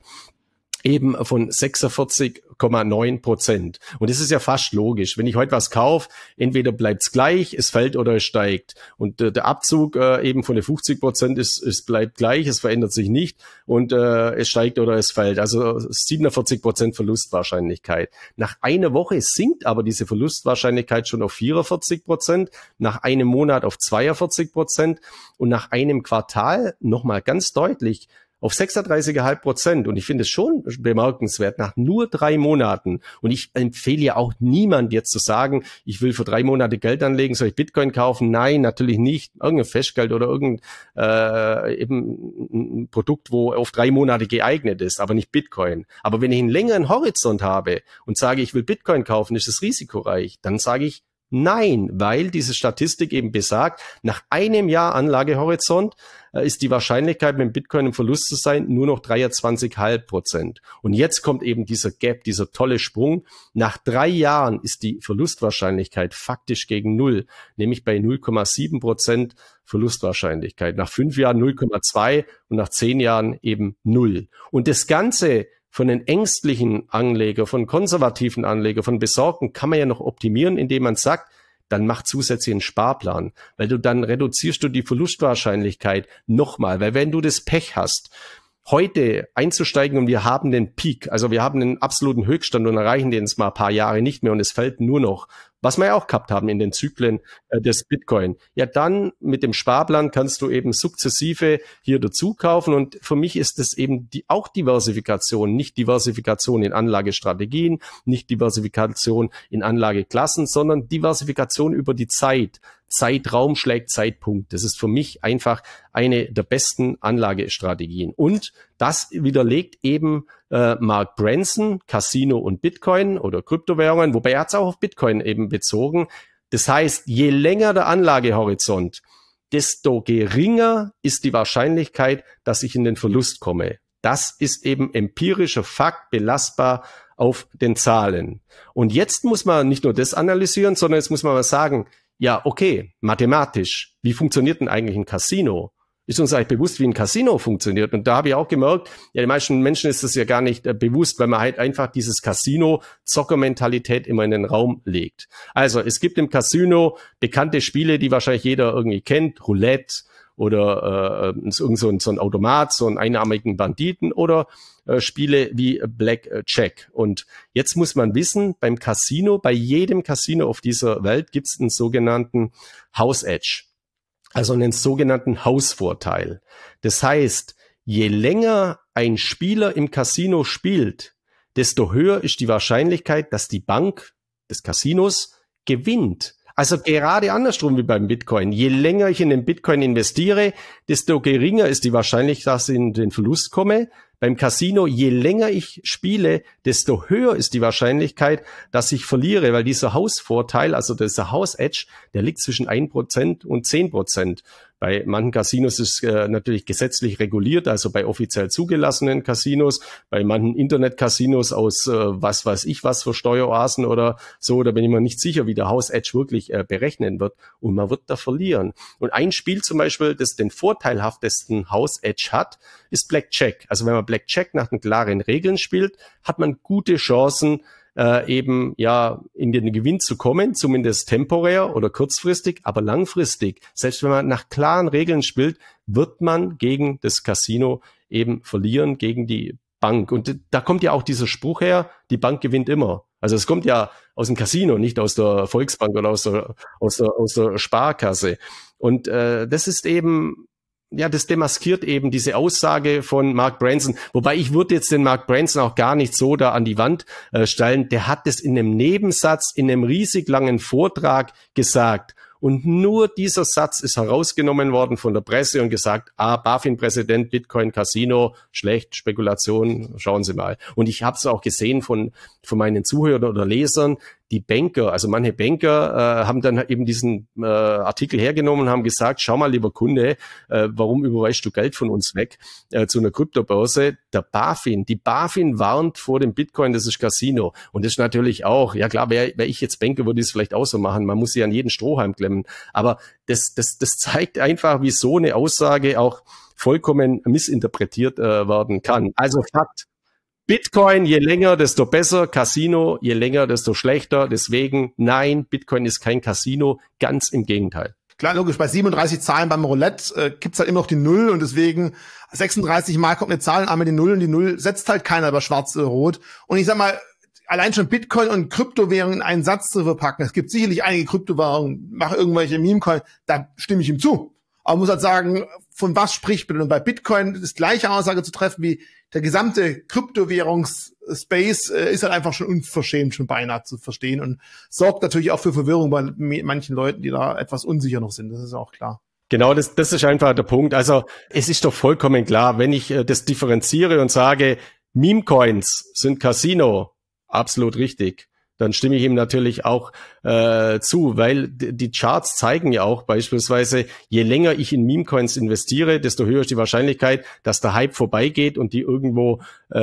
eben von sechsundvierzig Komma neun Prozent. Und das ist ja fast logisch. Wenn ich heute was kaufe, entweder bleibt's gleich, es fällt oder es steigt. Und äh, der Abzug äh, eben von den fünfzig Prozent ist, es bleibt gleich, es verändert sich nicht und äh, es steigt oder es fällt. Also siebenundvierzig Prozent Verlustwahrscheinlichkeit. Nach einer Woche sinkt aber diese Verlustwahrscheinlichkeit schon auf vierundvierzig Prozent, nach einem Monat auf zweiundvierzig Prozent und nach einem Quartal nochmal ganz deutlich auf sechsunddreißig Komma fünf Prozent. Und ich finde es schon bemerkenswert, nach nur drei Monaten. Und ich empfehle ja auch niemand jetzt zu sagen, ich will für drei Monate Geld anlegen, soll ich Bitcoin kaufen? Nein, natürlich nicht. Irgendein Festgeld oder irgendein äh, eben ein Produkt, wo auf drei Monate geeignet ist, aber nicht Bitcoin. Aber wenn ich einen längeren Horizont habe und sage, ich will Bitcoin kaufen, ist es risikoreich, dann sage ich nein, weil diese Statistik eben besagt, nach einem Jahr Anlagehorizont äh, ist die Wahrscheinlichkeit, mit Bitcoin im Verlust zu sein, nur noch dreiundzwanzig Komma fünf Prozent. Und jetzt kommt eben dieser Gap, dieser tolle Sprung. Nach drei Jahren ist die Verlustwahrscheinlichkeit faktisch gegen Null, nämlich bei null Komma sieben Prozent Verlustwahrscheinlichkeit. Nach fünf Jahren null Komma zwei und nach zehn Jahren eben Null. Und das Ganze von den ängstlichen Anleger, von konservativen Anleger, von Besorgten kann man ja noch optimieren, indem man sagt, dann mach zusätzlich einen Sparplan, weil du dann reduzierst du die Verlustwahrscheinlichkeit nochmal, weil wenn du das Pech hast, heute einzusteigen und wir haben den Peak, also wir haben einen absoluten Höchststand und erreichen den jetzt mal ein paar Jahre nicht mehr und es fällt nur noch, was wir ja auch gehabt haben in den Zyklen äh, des Bitcoin. Ja, dann mit dem Sparplan kannst du eben sukzessive hier dazu kaufen und für mich ist es eben die, auch Diversifikation, nicht Diversifikation in Anlagestrategien, nicht Diversifikation in Anlageklassen, sondern Diversifikation über die Zeit. Zeitraum schlägt Zeitpunkt. Das ist für mich einfach eine der besten Anlagestrategien. Und das widerlegt eben äh, Mark Branson, Casino und Bitcoin oder Kryptowährungen, wobei er hat es auch auf Bitcoin eben bezogen. Das heißt, je länger der Anlagehorizont, desto geringer ist die Wahrscheinlichkeit, dass ich in den Verlust komme. Das ist eben empirischer Fakt, belastbar auf den Zahlen. Und jetzt muss man nicht nur das analysieren, sondern jetzt muss man mal sagen, ja, okay, mathematisch, wie funktioniert denn eigentlich ein Casino? Ist uns eigentlich bewusst, wie ein Casino funktioniert? Und da habe ich auch gemerkt, ja, den meisten Menschen ist das ja gar nicht äh, bewusst, weil man halt einfach dieses Casino-Zocker-Mentalität immer in den Raum legt. Also es gibt im Casino bekannte Spiele, die wahrscheinlich jeder irgendwie kennt, Roulette oder äh, irgend so ein, so ein Automat, so einen einarmigen Banditen oder äh, Spiele wie Blackjack. Und jetzt muss man wissen, beim Casino, bei jedem Casino auf dieser Welt gibt es einen sogenannten House Edge. Also einen sogenannten Hausvorteil. Das heißt, je länger ein Spieler im Casino spielt, desto höher ist die Wahrscheinlichkeit, dass die Bank des Casinos gewinnt. Also gerade andersrum wie beim Bitcoin. Je länger ich in den Bitcoin investiere, desto geringer ist die Wahrscheinlichkeit, dass ich in den Verlust komme. Beim Casino, je länger ich spiele, desto höher ist die Wahrscheinlichkeit, dass ich verliere, weil dieser Hausvorteil, also dieser House Edge, der liegt zwischen ein Prozent und zehn Prozent. Bei manchen Casinos ist äh, natürlich gesetzlich reguliert, also bei offiziell zugelassenen Casinos, bei manchen Internet-Casinos aus äh, was weiß ich was für Steueroasen oder so, da bin ich mir nicht sicher, wie der House Edge wirklich äh, berechnen wird und man wird da verlieren. Und ein Spiel zum Beispiel, das den vorteilhaftesten House Edge hat, ist Blackjack. Also wenn man Blackjack nach den klaren Regeln spielt, hat man gute Chancen, Äh, eben ja in den Gewinn zu kommen, zumindest temporär oder kurzfristig, aber langfristig. Selbst wenn man nach klaren Regeln spielt, wird man gegen das Casino eben verlieren, gegen die Bank. Und da kommt ja auch dieser Spruch her, die Bank gewinnt immer. Also es kommt ja aus dem Casino, nicht aus der Volksbank oder aus der, aus der, aus der Sparkasse. Und äh, das ist eben ja, das demaskiert eben diese Aussage von Mark Branson. Wobei ich würde jetzt den Mark Branson auch gar nicht so da an die Wand äh, stellen. Der hat das in einem Nebensatz, in einem riesig langen Vortrag gesagt. Und nur dieser Satz ist herausgenommen worden von der Presse und gesagt, ah, BaFin-Präsident, Bitcoin, Casino, schlecht, Spekulation, schauen Sie mal. Und ich habe es auch gesehen von, von meinen Zuhörern oder Lesern, die Banker, also manche Banker äh, haben dann eben diesen äh, Artikel hergenommen und haben gesagt, schau mal, lieber Kunde, äh, warum überweist du Geld von uns weg äh, zu einer Kryptobörse? Der BaFin, die BaFin warnt vor dem Bitcoin, das ist Casino. Und das ist natürlich auch, ja klar, wäre wär ich jetzt Banker, würde ich es vielleicht auch so machen. Man muss sich an jeden Strohhalm klemmen. Aber das, das, das zeigt einfach, wie so eine Aussage auch vollkommen missinterpretiert äh, werden kann. Also Fakt. Bitcoin, je länger, desto besser. Casino, je länger, desto schlechter. Deswegen, nein, Bitcoin ist kein Casino. Ganz im Gegenteil. Klar, logisch, bei siebenunddreißig Zahlen beim Roulette äh, gibt's halt immer noch die Null und deswegen sechsunddreißig Mal kommt eine Zahl, einmal die Null und die Null setzt halt keiner über schwarz oder rot. Und ich sag mal, allein schon Bitcoin und Kryptowährungen in einen Satz zu verpacken. Es gibt sicherlich einige Kryptowährungen, mache irgendwelche Meme-Coin, da stimme ich ihm zu. Aber man muss halt sagen, von was spricht man? Und bei Bitcoin ist gleiche Aussage zu treffen wie der gesamte Kryptowährungsspace äh, ist halt einfach schon unverschämt, schon beinahe zu verstehen und sorgt natürlich auch für Verwirrung bei manchen Leuten, die da etwas unsicher noch sind. Das ist auch klar. Genau, das, das ist einfach der Punkt. Also es ist doch vollkommen klar, wenn ich äh, das differenziere und sage, Meme-Coins sind Casino, absolut richtig, dann stimme ich ihm natürlich auch äh, zu, weil die Charts zeigen ja auch beispielsweise, je länger ich in Meme-Coins investiere, desto höher ist die Wahrscheinlichkeit, dass der Hype vorbeigeht und die irgendwo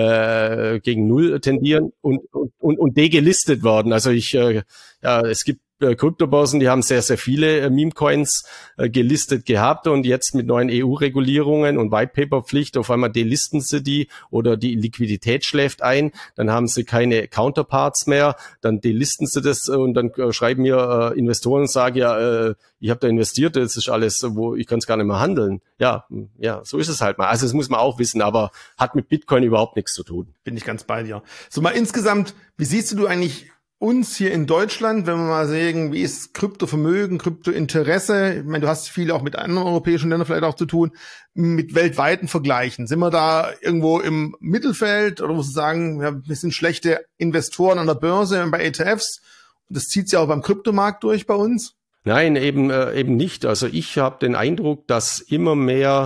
äh, gegen Null tendieren und, und, und degelistet werden. Also ich, äh, ja, es gibt Kryptobörsen, die haben sehr, sehr viele äh, Meme-Coins äh, gelistet gehabt und jetzt mit neuen E U-Regulierungen und White-Paper-Pflicht auf einmal delisten sie die oder die Liquidität schläft ein, dann haben sie keine Counterparts mehr, dann delisten sie das und dann äh, schreiben mir äh, Investoren und sagen, ja, äh, ich habe da investiert, das ist alles, wo ich kann es gar nicht mehr handeln. Ja, ja, so ist es halt mal. Also das muss man auch wissen, aber hat mit Bitcoin überhaupt nichts zu tun. Bin ich ganz bei dir. So mal insgesamt, wie siehst du eigentlich uns hier in Deutschland, wenn wir mal sehen, wie ist Kryptovermögen, Kryptointeresse, ich meine, du hast viel auch mit anderen europäischen Ländern vielleicht auch zu tun, mit weltweiten Vergleichen. Sind wir da irgendwo im Mittelfeld oder musst du sagen, ja, wir sind schlechte Investoren an der Börse und bei E T Fs? Und das zieht sich auch beim Kryptomarkt durch bei uns? Nein, eben äh, eben nicht. Also ich habe den Eindruck, dass immer mehr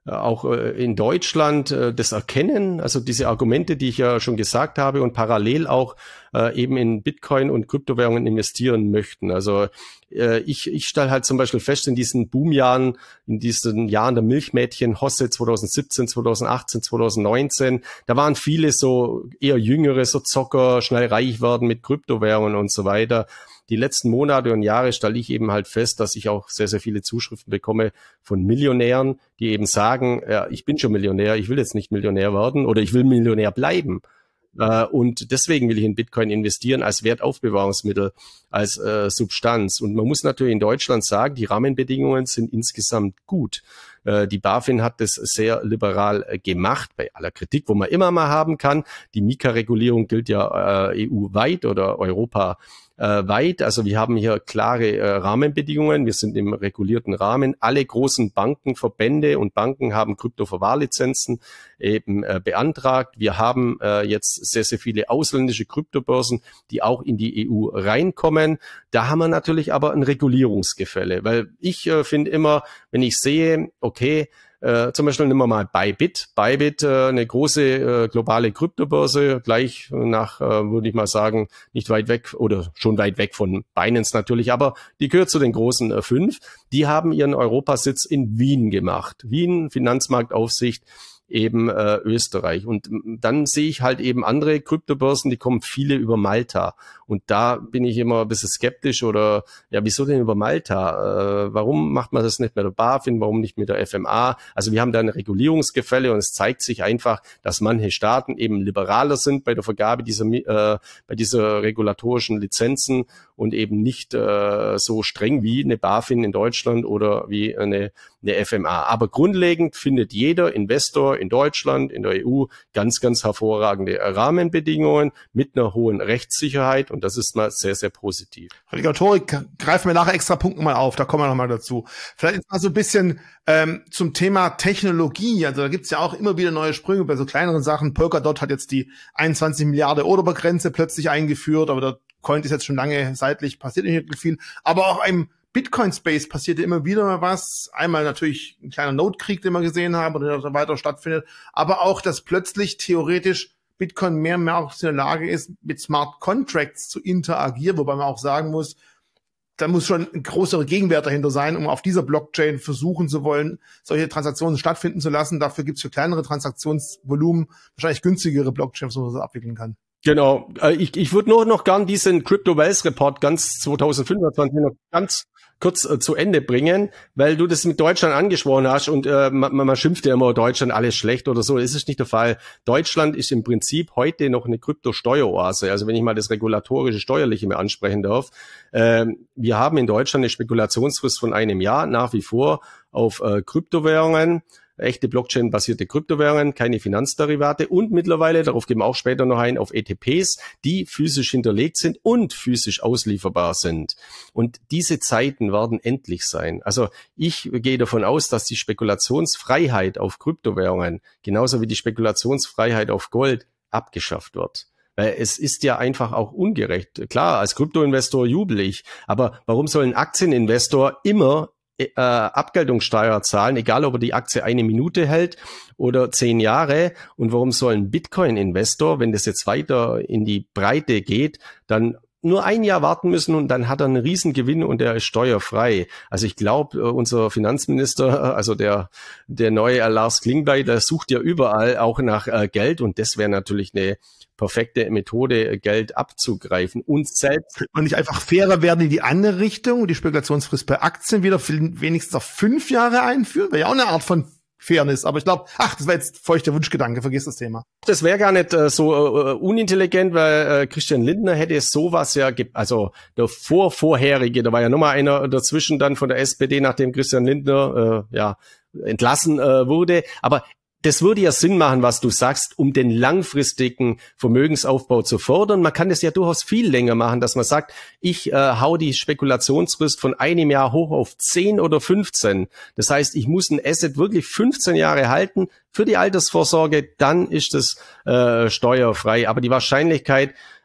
auch in Deutschland das erkennen, also diese Argumente, die ich ja schon gesagt habe, und parallel auch eben in Bitcoin und Kryptowährungen investieren möchten. Also ich, ich stelle halt zum Beispiel fest, in diesen Boomjahren, in diesen Jahren der Milchmädchen, Hosse zwanzig siebzehn, zwanzig achtzehn, zwanzig neunzehn, da waren viele so eher jüngere, so Zocker, schnell reich werden mit Kryptowährungen und so weiter. Die letzten Monate und Jahre stelle ich eben halt fest, dass ich auch sehr, sehr viele Zuschriften bekomme von Millionären, die eben sagen, ja, ich bin schon Millionär, ich will jetzt nicht Millionär werden oder ich will Millionär bleiben. Äh, und deswegen will ich in Bitcoin investieren als Wertaufbewahrungsmittel, als äh, Substanz. Und man muss natürlich in Deutschland sagen, die Rahmenbedingungen sind insgesamt gut. Äh, die BaFin hat das sehr liberal äh, gemacht, bei aller Kritik, wo man immer mal haben kann. Die Mika-Regulierung gilt ja äh, E U-weit oder Europa äh, weit. Also wir haben hier klare äh, Rahmenbedingungen. Wir sind im regulierten Rahmen. Alle großen Banken, Verbände und Banken haben Kryptoverwahrlizenzen eben äh, beantragt. Wir haben äh, jetzt sehr, sehr viele ausländische Kryptobörsen, die auch in die E U reinkommen. Da haben wir natürlich aber ein Regulierungsgefälle, weil ich äh, finde immer, wenn ich sehe, okay, Äh, zum Beispiel nehmen wir mal Bybit. Bybit, äh, eine große äh, globale Kryptobörse, gleich nach, äh, würde ich mal sagen, nicht weit weg oder schon weit weg von Binance natürlich, aber die gehört zu den großen äh, fünf. Die haben ihren Europasitz in Wien gemacht. Wien, Finanzmarktaufsicht, eben äh, Österreich. Und dann sehe ich halt eben andere Kryptobörsen, die kommen viele über Malta. Und da bin ich immer ein bisschen skeptisch oder, ja, wieso denn über Malta? Äh, warum macht man das nicht mit der BaFin? Warum nicht mit der F M A? Also wir haben da ein Regulierungsgefälle und es zeigt sich einfach, dass manche Staaten eben liberaler sind bei der Vergabe dieser, äh, bei dieser regulatorischen Lizenzen und eben nicht äh, so streng wie eine BaFin in Deutschland oder wie eine, eine F M A. Aber grundlegend findet jeder Investor in Deutschland, in der E U ganz, ganz hervorragende Rahmenbedingungen mit einer hohen Rechtssicherheit und das ist mal sehr, sehr positiv. Regulatorik greifen wir nachher extra Punkte mal auf, da kommen wir nochmal dazu. Vielleicht jetzt mal so ein bisschen ähm, zum Thema Technologie. Also da gibt's ja auch immer wieder neue Sprünge bei so kleineren Sachen. Polkadot hat jetzt die einundzwanzig Milliarden Obergrenze plötzlich eingeführt, aber der Coin ist jetzt schon lange seitlich, passiert nicht viel. Aber auch im Bitcoin-Space passierte immer wieder mal was. Einmal natürlich ein kleiner Notkrieg, den wir gesehen haben oder der weiter stattfindet. Aber auch, dass plötzlich theoretisch Bitcoin mehr und mehr auch in der Lage ist, mit Smart Contracts zu interagieren. Wobei man auch sagen muss, da muss schon ein größerer Gegenwert dahinter sein, um auf dieser Blockchain versuchen zu wollen, solche Transaktionen stattfinden zu lassen. Dafür gibt es für kleinere Transaktionsvolumen wahrscheinlich günstigere Blockchains, wo man das abwickeln kann. Genau. Ich, ich würde nur noch gern diesen Crypto Wealth Report ganz zwanzig fünfundzwanzig noch ganz kurz äh, zu Ende bringen, weil du das mit Deutschland angesprochen hast und äh, man, man schimpft ja immer, Deutschland alles schlecht oder so. Das ist nicht der Fall. Deutschland ist im Prinzip heute noch eine Kryptosteueroase. Also wenn ich mal das regulatorische, steuerliche mir ansprechen darf. Äh, wir haben in Deutschland eine Spekulationsfrist von einem Jahr nach wie vor auf äh, Kryptowährungen. Echte Blockchain-basierte Kryptowährungen, keine Finanzderivate und mittlerweile, darauf gehen wir auch später noch ein, auf E T Ps, die physisch hinterlegt sind und physisch auslieferbar sind. Und diese Zeiten werden endlich sein. Also ich gehe davon aus, dass die Spekulationsfreiheit auf Kryptowährungen, genauso wie die Spekulationsfreiheit auf Gold, abgeschafft wird. Weil es ist ja einfach auch ungerecht. Klar, als Kryptoinvestor jubel ich, aber warum soll ein Aktieninvestor immer Äh, Abgeltungssteuer zahlen, egal ob er die Aktie eine Minute hält oder zehn Jahre. Und warum soll ein Bitcoin-Investor, wenn das jetzt weiter in die Breite geht, dann nur ein Jahr warten müssen und dann hat er einen Riesengewinn und er ist steuerfrei. Also ich glaube, unser Finanzminister, also der der neue Lars Klingbeil, der sucht ja überall auch nach äh, Geld und das wäre natürlich eine perfekte Methode, Geld abzugreifen. Und selbst könnte man nicht einfach fairer werden in die andere Richtung und die Spekulationsfrist bei Aktien wieder wenigstens auf fünf Jahre einführen? Wäre ja auch eine Art von Fairness. Aber ich glaube, ach, das war jetzt feuchter Wunschgedanke, vergiss das Thema. Das wäre gar nicht äh, so äh, unintelligent, weil äh, Christian Lindner hätte sowas ja, ge- also der Vorvorherige, da war ja nochmal einer dazwischen dann von der S P D, nachdem Christian Lindner äh, ja entlassen äh, wurde. Aber das würde ja Sinn machen, was du sagst, um den langfristigen Vermögensaufbau zu fördern. Man kann das ja durchaus viel länger machen, dass man sagt, ich äh, hau die Spekulationsfrist von einem Jahr hoch auf zehn oder fünfzehn. Das heißt, ich muss ein Asset wirklich fünfzehn Jahre halten für die Altersvorsorge, dann ist es äh, steuerfrei. Aber die Wahrscheinlichkeit,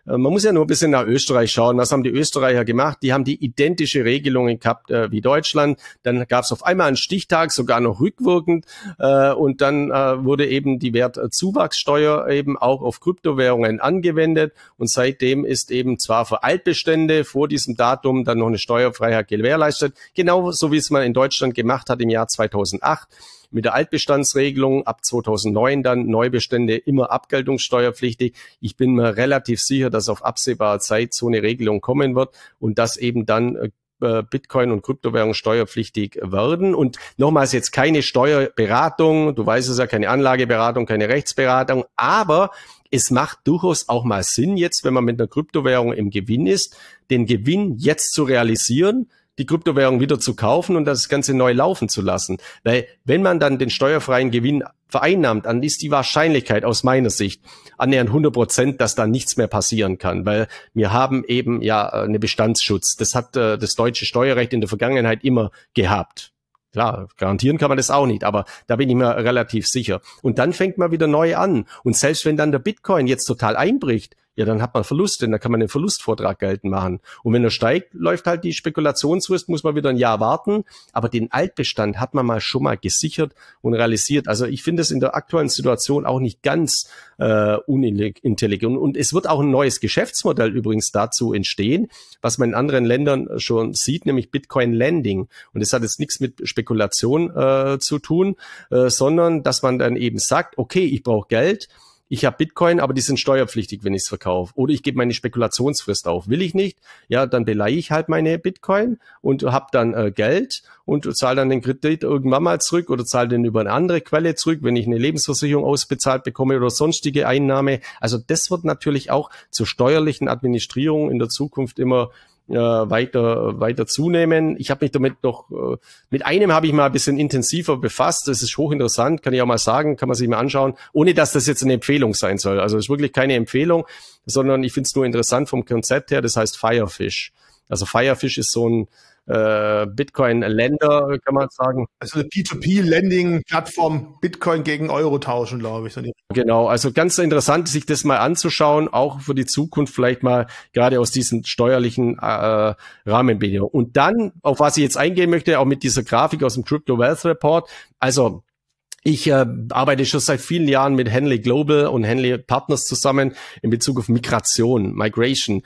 man muss ja nur ein bisschen nach Österreich schauen. Was haben die Österreicher gemacht? Die haben die identische Regelungen gehabt äh, wie Deutschland. Dann gab es auf einmal einen Stichtag, sogar noch rückwirkend. Äh, und dann äh, wurde eben die Wertzuwachssteuer eben auch auf Kryptowährungen angewendet. Und seitdem ist eben zwar für Altbestände vor diesem Datum dann noch eine Steuerfreiheit gewährleistet. Genau so wie es man in Deutschland gemacht hat im Jahr zweitausendacht. Mit der Altbestandsregelung ab zweitausendneun dann Neubestände immer abgeltungssteuerpflichtig. Ich bin mir relativ sicher, dass auf absehbare Zeit so eine Regelung kommen wird und dass eben dann äh, Bitcoin und Kryptowährungen steuerpflichtig werden. Und nochmals jetzt keine Steuerberatung, du weißt es ja, keine Anlageberatung, keine Rechtsberatung, aber es macht durchaus auch mal Sinn jetzt, wenn man mit einer Kryptowährung im Gewinn ist, den Gewinn jetzt zu realisieren, die Kryptowährung wieder zu kaufen und das Ganze neu laufen zu lassen. Weil wenn man dann den steuerfreien Gewinn vereinnahmt, dann ist die Wahrscheinlichkeit aus meiner Sicht annähernd hundert Prozent, dass da nichts mehr passieren kann. Weil wir haben eben ja einen Bestandsschutz. Das hat äh, das deutsche Steuerrecht in der Vergangenheit immer gehabt. Klar, garantieren kann man das auch nicht, aber da bin ich mir relativ sicher. Und dann fängt man wieder neu an. Und selbst wenn dann der Bitcoin jetzt total einbricht, ja, dann hat man Verluste, dann kann man den Verlustvortrag geltend machen. Und wenn er steigt, läuft halt die Spekulationsfrist, muss man wieder ein Jahr warten. Aber den Altbestand hat man mal schon mal gesichert und realisiert. Also ich finde es in der aktuellen Situation auch nicht ganz äh, unintelligent. Und es wird auch ein neues Geschäftsmodell übrigens dazu entstehen, was man in anderen Ländern schon sieht, nämlich Bitcoin Lending. Und das hat jetzt nichts mit Spekulation äh, zu tun, äh, sondern dass man dann eben sagt, okay, ich brauche Geld, ich habe Bitcoin, aber die sind steuerpflichtig, wenn ich es verkaufe. Oder ich gebe meine Spekulationsfrist auf. Will ich nicht? Ja, dann beleihe ich halt meine Bitcoin und habe dann äh, Geld und zahle dann den Kredit irgendwann mal zurück oder zahle den über eine andere Quelle zurück, wenn ich eine Lebensversicherung ausbezahlt bekomme oder sonstige Einnahme. Also das wird natürlich auch zur steuerlichen Administrierung in der Zukunft immer äh, weiter weiter zunehmen. Ich habe mich damit doch, äh, mit einem habe ich mal ein bisschen intensiver befasst. Das ist hochinteressant, kann ich auch mal sagen, kann man sich mal anschauen, ohne dass das jetzt eine Empfehlung sein soll. Also es ist wirklich keine Empfehlung, sondern ich finde es nur interessant vom Konzept her. Das heißt Firefish. Also Firefish ist so ein äh, Bitcoin-Länder, kann man sagen. Also eine P zwei P-Lending-Plattform, Bitcoin gegen Euro tauschen, glaube ich. Genau, also ganz interessant, sich das mal anzuschauen, auch für die Zukunft vielleicht mal gerade aus diesen steuerlichen äh, Rahmenbedingungen. Und dann, auf was ich jetzt eingehen möchte, auch mit dieser Grafik aus dem Crypto Wealth Report, also ich äh, arbeite schon seit vielen Jahren mit Henley Global und Henley Partners zusammen in Bezug auf Migration, Migration,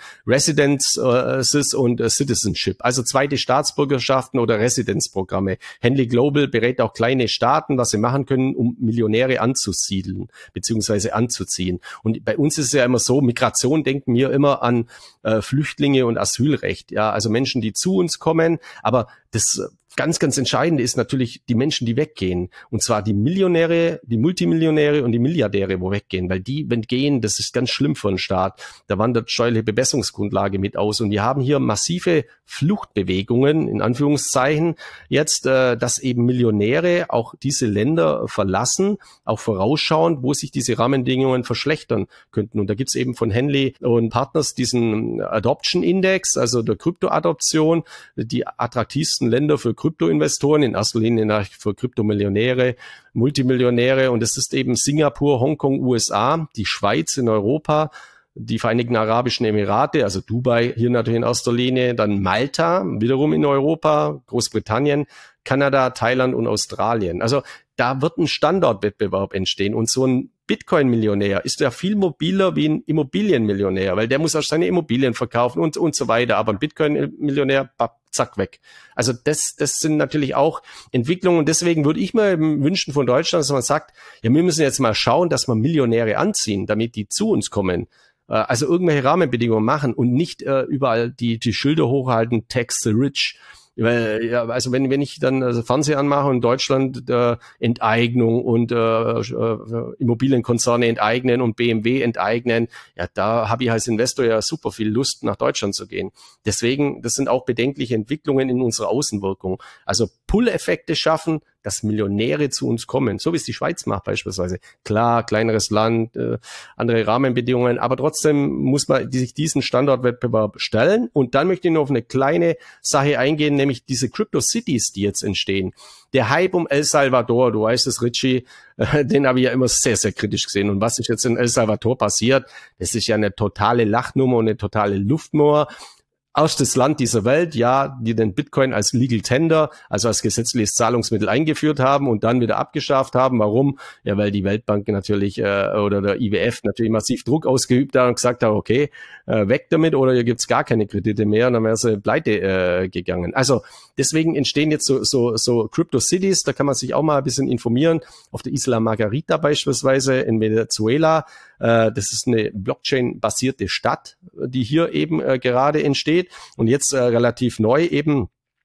Residences und äh, Citizenship, also zweite Staatsbürgerschaften oder Residenzprogramme. Henley Global berät auch kleine Staaten, was sie machen können, um Millionäre anzusiedeln beziehungsweise anzuziehen. Und bei uns ist es ja immer so, Migration denken wir immer an äh, Flüchtlinge und Asylrecht, ja, also Menschen, die zu uns kommen, aber das ganz, ganz Entscheidende ist natürlich die Menschen, die weggehen. Und zwar die Millionäre, die Multimillionäre und die Milliardäre, wo weggehen. Weil die, wenn gehen, das ist ganz schlimm für einen Staat. Da wandert steuerliche Bemessungsgrundlage mit aus. Und wir haben hier massive Fluchtbewegungen, in Anführungszeichen, jetzt, äh, dass eben Millionäre auch diese Länder verlassen, auch vorausschauend, wo sich diese Rahmenbedingungen verschlechtern könnten. Und da gibt's eben von Henley und Partners diesen Adoption Index, also der Kryptoadoption, die attraktivsten Länder für Kryptoinvestoren, in erster Linie für Kryptomillionäre, Multimillionäre, und es ist eben Singapur, Hongkong, U S A, die Schweiz in Europa, die Vereinigten Arabischen Emirate, also Dubai hier natürlich in erster Linie, dann Malta, wiederum in Europa, Großbritannien, Kanada, Thailand und Australien. Also da wird ein Standortwettbewerb entstehen und so ein Bitcoin-Millionär ist ja viel mobiler wie ein Immobilienmillionär, weil der muss auch seine Immobilien verkaufen und, und so weiter. Aber ein Bitcoin-Millionär, zack, weg. Also das, das sind natürlich auch Entwicklungen und deswegen würde ich mir wünschen von Deutschland, dass man sagt, ja, wir müssen jetzt mal schauen, dass wir Millionäre anziehen, damit die zu uns kommen. Also irgendwelche Rahmenbedingungen machen und nicht äh, überall die, die Schilder hochhalten, tax the rich. Weil, ja, also wenn, wenn ich dann also Fernseher anmache und in Deutschland äh, Enteignung und äh, äh, Immobilienkonzerne enteignen und B M W enteignen, ja, da habe ich als Investor ja super viel Lust, nach Deutschland zu gehen. Deswegen, das sind auch bedenkliche Entwicklungen in unserer Außenwirkung. Also Pull-Effekte schaffen, dass Millionäre zu uns kommen, so wie es die Schweiz macht beispielsweise. Klar, kleineres Land, äh, andere Rahmenbedingungen, aber trotzdem muss man sich diesen Standortwettbewerb stellen. Und dann möchte ich noch auf eine kleine Sache eingehen, nämlich diese Crypto-Cities, die jetzt entstehen. Der Hype um El Salvador, du weißt es, Richie, äh, den habe ich ja immer sehr, sehr kritisch gesehen. Und was ist jetzt in El Salvador passiert, das ist ja eine totale Lachnummer und eine totale Luftnummer. Erstes Land dieser Welt, ja, die den Bitcoin als Legal Tender, also als gesetzliches Zahlungsmittel eingeführt haben und dann wieder abgeschafft haben. Warum? Ja, weil die Weltbank natürlich äh, oder der I W F natürlich massiv Druck ausgeübt hat und gesagt hat, okay, äh, weg damit oder hier gibt's gar keine Kredite mehr und dann wäre sie pleite äh, gegangen. Also deswegen entstehen jetzt so so so Crypto Cities, da kann man sich auch mal ein bisschen informieren. Auf der Isla Margarita beispielsweise in Venezuela, äh, das ist eine Blockchain-basierte Stadt, die hier eben äh, gerade entsteht. Und jetzt äh, relativ neu eben,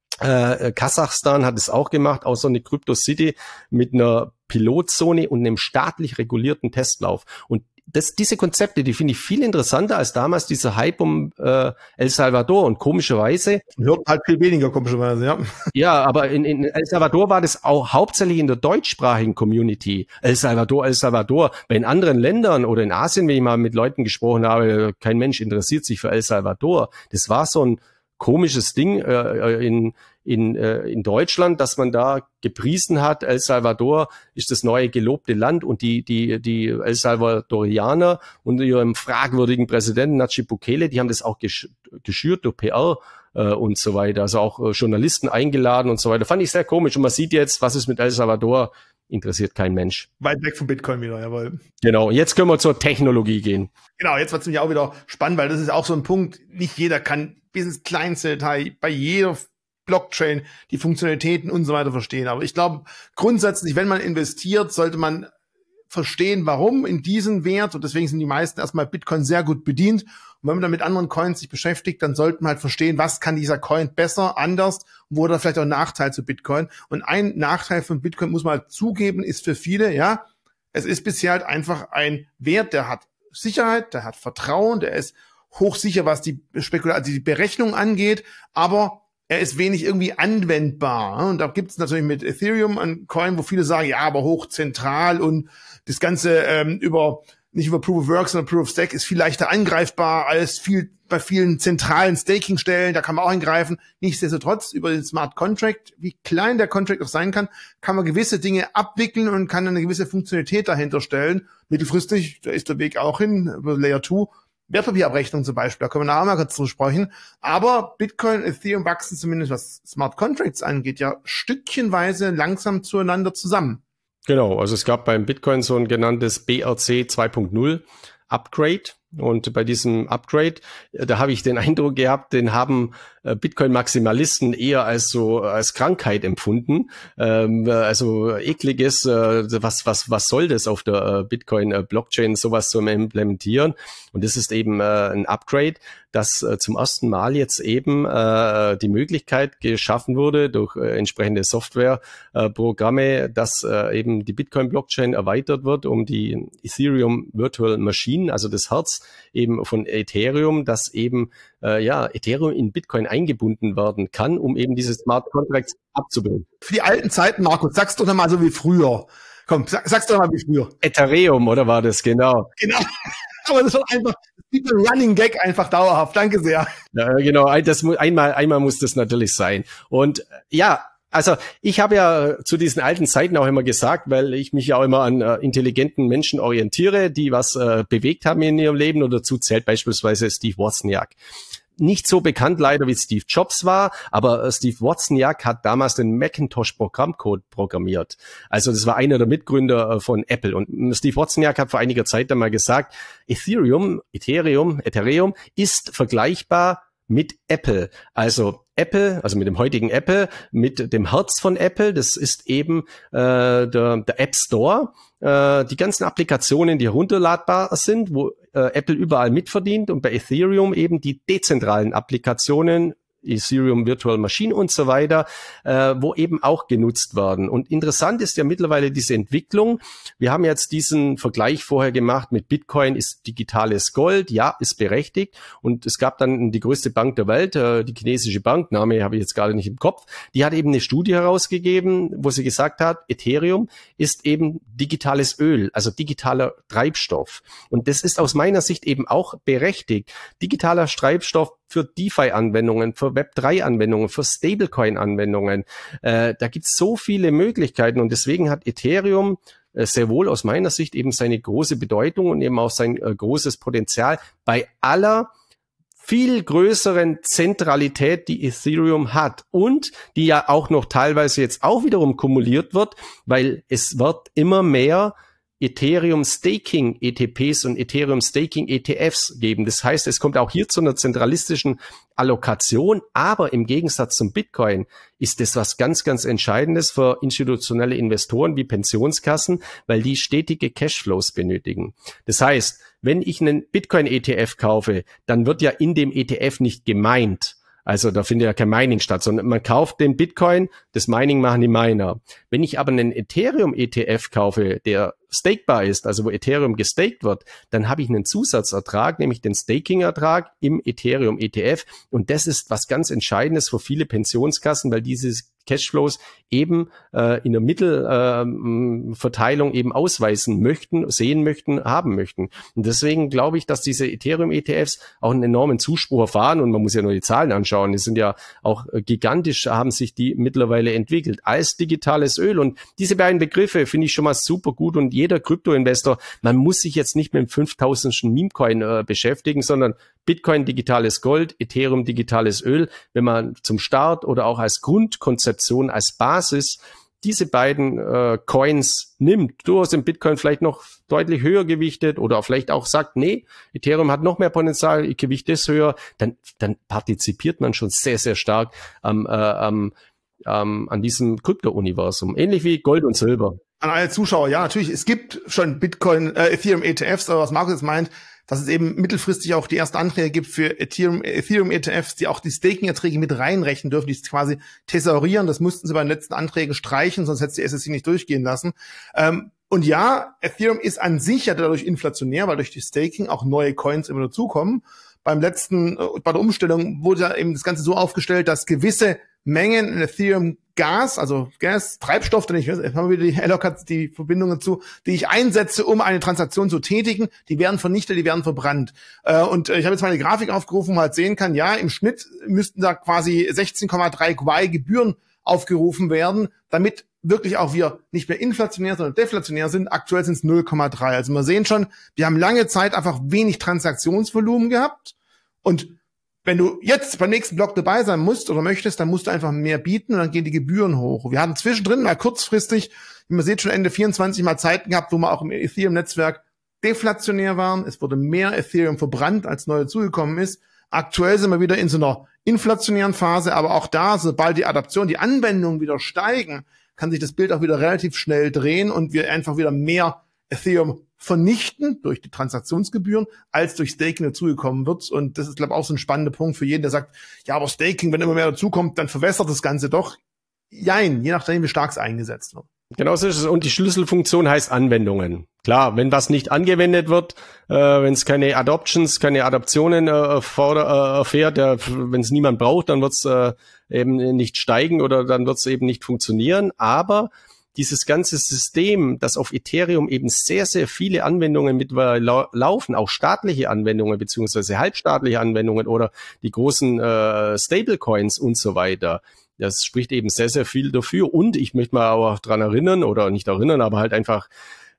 äh, Kasachstan hat es auch gemacht, auch so eine Crypto City mit einer Pilotzone und einem staatlich regulierten Testlauf. Und das, diese Konzepte, die finde ich viel interessanter als damals dieser Hype um äh, El Salvador. Und komischerweise hört halt viel weniger, komischerweise, ja. Ja, aber in, in El Salvador war das auch hauptsächlich in der deutschsprachigen Community. El Salvador, El Salvador. Bei in anderen Ländern oder in Asien, wenn ich mal mit Leuten gesprochen habe, kein Mensch interessiert sich für El Salvador. Das war so ein komisches Ding äh, in in äh, in Deutschland, dass man da gepriesen hat, El Salvador ist das neue gelobte Land und die die die El Salvadorianer unter ihrem fragwürdigen Präsidenten Nayib Bukele, die haben das auch gesch geschürt durch P R äh, und so weiter, also auch äh, Journalisten eingeladen und so weiter. Fand ich sehr komisch und man sieht jetzt, was ist mit El Salvador, interessiert kein Mensch. Weit weg vom Bitcoin wieder, jawohl. Genau, jetzt können wir zur Technologie gehen. Genau, jetzt wird es nämlich auch wieder spannend, weil das ist auch so ein Punkt, nicht jeder kann bis ins kleinste Detail bei jeder Blockchain die Funktionalitäten und so weiter verstehen. Aber ich glaube, grundsätzlich, wenn man investiert, sollte man verstehen, warum in diesen Wert, und deswegen sind die meisten erstmal Bitcoin sehr gut bedient. Und wenn man dann mit anderen Coins sich beschäftigt, dann sollte man halt verstehen, was kann dieser Coin besser, anders, wo hat er vielleicht auch einen Nachteil zu Bitcoin. Und ein Nachteil von Bitcoin, muss man halt zugeben, ist für viele, ja, es ist bisher halt einfach ein Wert, der hat Sicherheit, der hat Vertrauen, der ist hochsicher, was die Spekulation, also die Berechnung angeht, aber er ist wenig irgendwie anwendbar. Und da gibt es natürlich mit Ethereum einen Coin, wo viele sagen, ja, aber hochzentral und das Ganze ähm, über nicht über Proof of Work, sondern Proof of Stake ist viel leichter angreifbar als viel bei vielen zentralen Staking-Stellen. Da kann man auch eingreifen. Nichtsdestotrotz über den Smart Contract, wie klein der Contract auch sein kann, kann man gewisse Dinge abwickeln und kann eine gewisse Funktionalität dahinter stellen. Mittelfristig, da ist der Weg auch hin, über Layer zwei. Wertpapierabrechnung zum Beispiel, da können wir nachher mal kurz drüber sprechen. Aber Bitcoin und Ethereum wachsen zumindest, was Smart Contracts angeht, ja stückchenweise langsam zueinander zusammen. Genau, also es gab beim Bitcoin so ein genanntes B R C zwei Punkt null Upgrade. Und bei diesem Upgrade, da habe ich den Eindruck gehabt, den haben Bitcoin-Maximalisten eher als so als Krankheit empfunden. Ähm, also ekliges, äh, was was was soll das auf der Bitcoin-Blockchain, sowas zu implementieren? Und das ist eben äh, ein Upgrade, dass äh, zum ersten Mal jetzt eben äh, die Möglichkeit geschaffen wurde durch äh, entsprechende Softwareprogramme, äh, dass äh, eben die Bitcoin-Blockchain erweitert wird um die Ethereum Virtual Machine, also das Herz eben von Ethereum, dass eben äh, ja Ethereum in Bitcoin eingebunden werden kann, um eben diese Smart Contracts abzubilden. Für die alten Zeiten, Markus, sag's doch mal so wie früher. Komm, sag, sag's doch mal wie früher. Ethereum, oder war das? Genau. Genau. Aber das ist einfach, das ist ein Running Gag einfach dauerhaft. Danke sehr. Ja, genau. Das muss, einmal, einmal muss das natürlich sein. Und ja, also ich habe ja zu diesen alten Zeiten auch immer gesagt, weil ich mich ja auch immer an äh, intelligenten Menschen orientiere, die was äh, bewegt haben in ihrem Leben, und dazu zählt beispielsweise Steve Wozniak. Nicht so bekannt leider wie Steve Jobs war, aber äh, Steve Wozniak hat damals den Macintosh-Programmcode programmiert. Also das war einer der Mitgründer äh, von Apple. Und Steve Wozniak hat vor einiger Zeit einmal gesagt, Ethereum, Ethereum, Ethereum ist vergleichbar mit Apple. Also Apple, also mit dem heutigen Apple, mit dem Herz von Apple, das ist eben äh, der, der App Store. Äh, die ganzen Applikationen, die herunterladbar sind, wo äh, Apple überall mitverdient, und bei Ethereum eben die dezentralen Applikationen Ethereum Virtual Machine und so weiter, äh, wo eben auch genutzt werden. Und interessant ist ja mittlerweile diese Entwicklung. Wir haben jetzt diesen Vergleich vorher gemacht mit Bitcoin ist digitales Gold. Ja, ist berechtigt. Und es gab dann die größte Bank der Welt, äh, die chinesische Bank, Name habe ich jetzt gerade nicht im Kopf, die hat eben eine Studie herausgegeben, wo sie gesagt hat, Ethereum ist eben digitales Öl, also digitaler Treibstoff. Und das ist aus meiner Sicht eben auch berechtigt. Digitaler Treibstoff für DeFi-Anwendungen, für Web drei Anwendungen, für Stablecoin-Anwendungen. Äh, da gibt es so viele Möglichkeiten und deswegen hat Ethereum äh, sehr wohl aus meiner Sicht eben seine große Bedeutung und eben auch sein äh, großes Potenzial bei aller viel größeren Zentralität, die Ethereum hat und die ja auch noch teilweise jetzt auch wiederum kumuliert wird, weil es wird immer mehr Ethereum Staking E T Ps und Ethereum Staking E T Fs geben. Das heißt, es kommt auch hier zu einer zentralistischen Allokation, aber im Gegensatz zum Bitcoin ist das was ganz, ganz Entscheidendes für institutionelle Investoren wie Pensionskassen, weil die stetige Cashflows benötigen. Das heißt, wenn ich einen Bitcoin-E T F kaufe, dann wird ja in dem E T F nicht gemeint. Also da findet ja kein Mining statt, sondern man kauft den Bitcoin, das Mining machen die Miner. Wenn ich aber einen Ethereum-E T F kaufe, der stakebar ist, also wo Ethereum gestaked wird, dann habe ich einen Zusatzertrag, nämlich den Staking-Ertrag im Ethereum-E T F. Und das ist was ganz Entscheidendes für viele Pensionskassen, weil dieses Cashflows eben äh, in der Mittelverteilung äh, eben ausweisen möchten, sehen möchten, haben möchten. Und deswegen glaube ich, dass diese Ethereum-E T Fs auch einen enormen Zuspruch erfahren und man muss ja nur die Zahlen anschauen. Die sind ja auch äh, gigantisch, haben sich die mittlerweile entwickelt als digitales Öl. Und diese beiden Begriffe finde ich schon mal super gut und jeder Krypto-Investor, man muss sich jetzt nicht mit dem fünftausendsten Meme-Coin äh, beschäftigen, sondern Bitcoin digitales Gold, Ethereum digitales Öl, wenn man zum Start oder auch als Grundkonzeption, als Basis diese beiden äh, Coins nimmt, durchaus im Bitcoin vielleicht noch deutlich höher gewichtet oder vielleicht auch sagt, nee, Ethereum hat noch mehr Potenzial, ich gewichte es höher, dann, dann partizipiert man schon sehr, sehr stark am, äh, am, ähm, an diesem Krypto-Universum. Ähnlich wie Gold und Silber. An alle Zuschauer, ja, natürlich, es gibt schon Bitcoin, äh, Ethereum-E T Fs, aber was Markus jetzt meint, dass es eben mittelfristig auch die ersten Anträge gibt für Ethereum, Ethereum-E T Fs, die auch die Staking-Erträge mit reinrechnen dürfen, die es quasi thesaurieren. Das mussten sie bei den letzten Anträgen streichen, sonst hätte die S E C nicht durchgehen lassen. Ähm, und ja, Ethereum ist an sich ja dadurch inflationär, weil durch die Staking auch neue Coins immer dazukommen. Beim letzten, bei der Umstellung wurde ja eben das Ganze so aufgestellt, dass gewisse Mengen in Ethereum Gas, also Gas, Treibstoff, denn ich weiß, haben wir wieder die Alloc hat die Verbindungen zu, die ich einsetze, um eine Transaktion zu tätigen, die werden vernichtet, die werden verbrannt. Äh, und ich habe jetzt mal eine Grafik aufgerufen, wo man halt sehen kann, ja, im Schnitt müssten da quasi sechzehn Komma drei Gwei Gebühren aufgerufen werden, damit wirklich auch wir nicht mehr inflationär, sondern deflationär sind. Aktuell sind es null Komma drei. Also wir sehen schon, wir haben lange Zeit einfach wenig Transaktionsvolumen gehabt und wenn du jetzt beim nächsten Block dabei sein musst oder möchtest, dann musst du einfach mehr bieten und dann gehen die Gebühren hoch. Wir hatten zwischendrin mal kurzfristig, wie man sieht, schon Ende vierundzwanzig mal Zeiten gehabt, wo wir auch im Ethereum-Netzwerk deflationär waren. Es wurde mehr Ethereum verbrannt, als neu dazugekommen ist. Aktuell sind wir wieder in so einer inflationären Phase, aber auch da, sobald die Adaption, die Anwendungen wieder steigen, kann sich das Bild auch wieder relativ schnell drehen und wir einfach wieder mehr Ethereum vernichten durch die Transaktionsgebühren, als durch Staking dazugekommen wird. Und das ist, glaube ich, auch so ein spannender Punkt für jeden, der sagt, ja, aber Staking, wenn immer mehr dazukommt, dann verwässert das Ganze doch. Jein, je nachdem, wie stark es eingesetzt wird. Genau so ist es. Und die Schlüsselfunktion heißt Anwendungen. Klar, wenn was nicht angewendet wird, äh, wenn es keine Adoptions, keine Adaptionen äh, forder, äh, erfährt, äh, wenn es niemand braucht, dann wird es äh, eben nicht steigen oder dann wird es eben nicht funktionieren. Aber dieses ganze System, das auf Ethereum eben sehr, sehr viele Anwendungen mit lau- laufen, auch staatliche Anwendungen beziehungsweise halbstaatliche Anwendungen oder die großen äh, Stablecoins und so weiter, das spricht eben sehr, sehr viel dafür. Und ich möchte mal auch dran erinnern oder nicht erinnern, aber halt einfach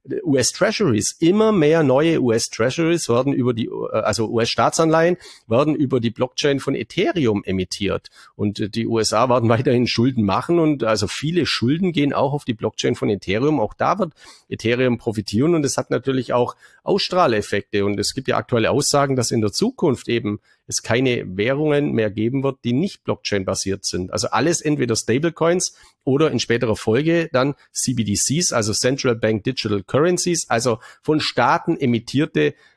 U S Treasuries, immer mehr neue U S Treasuries werden über die, also U S Staatsanleihen werden über die Blockchain von Ethereum emittiert und die U S A werden weiterhin Schulden machen und also viele Schulden gehen auch auf die Blockchain von Ethereum. Auch da wird Ethereum profitieren und es hat natürlich auch Ausstrahleffekte und es gibt ja aktuelle Aussagen, dass in der Zukunft eben es keine Währungen mehr geben wird, die nicht Blockchain-basiert sind. Also alles entweder Stablecoins oder in späterer Folge dann C B D Cs, also Central Bank Digital Currencies, also von Staaten emittierte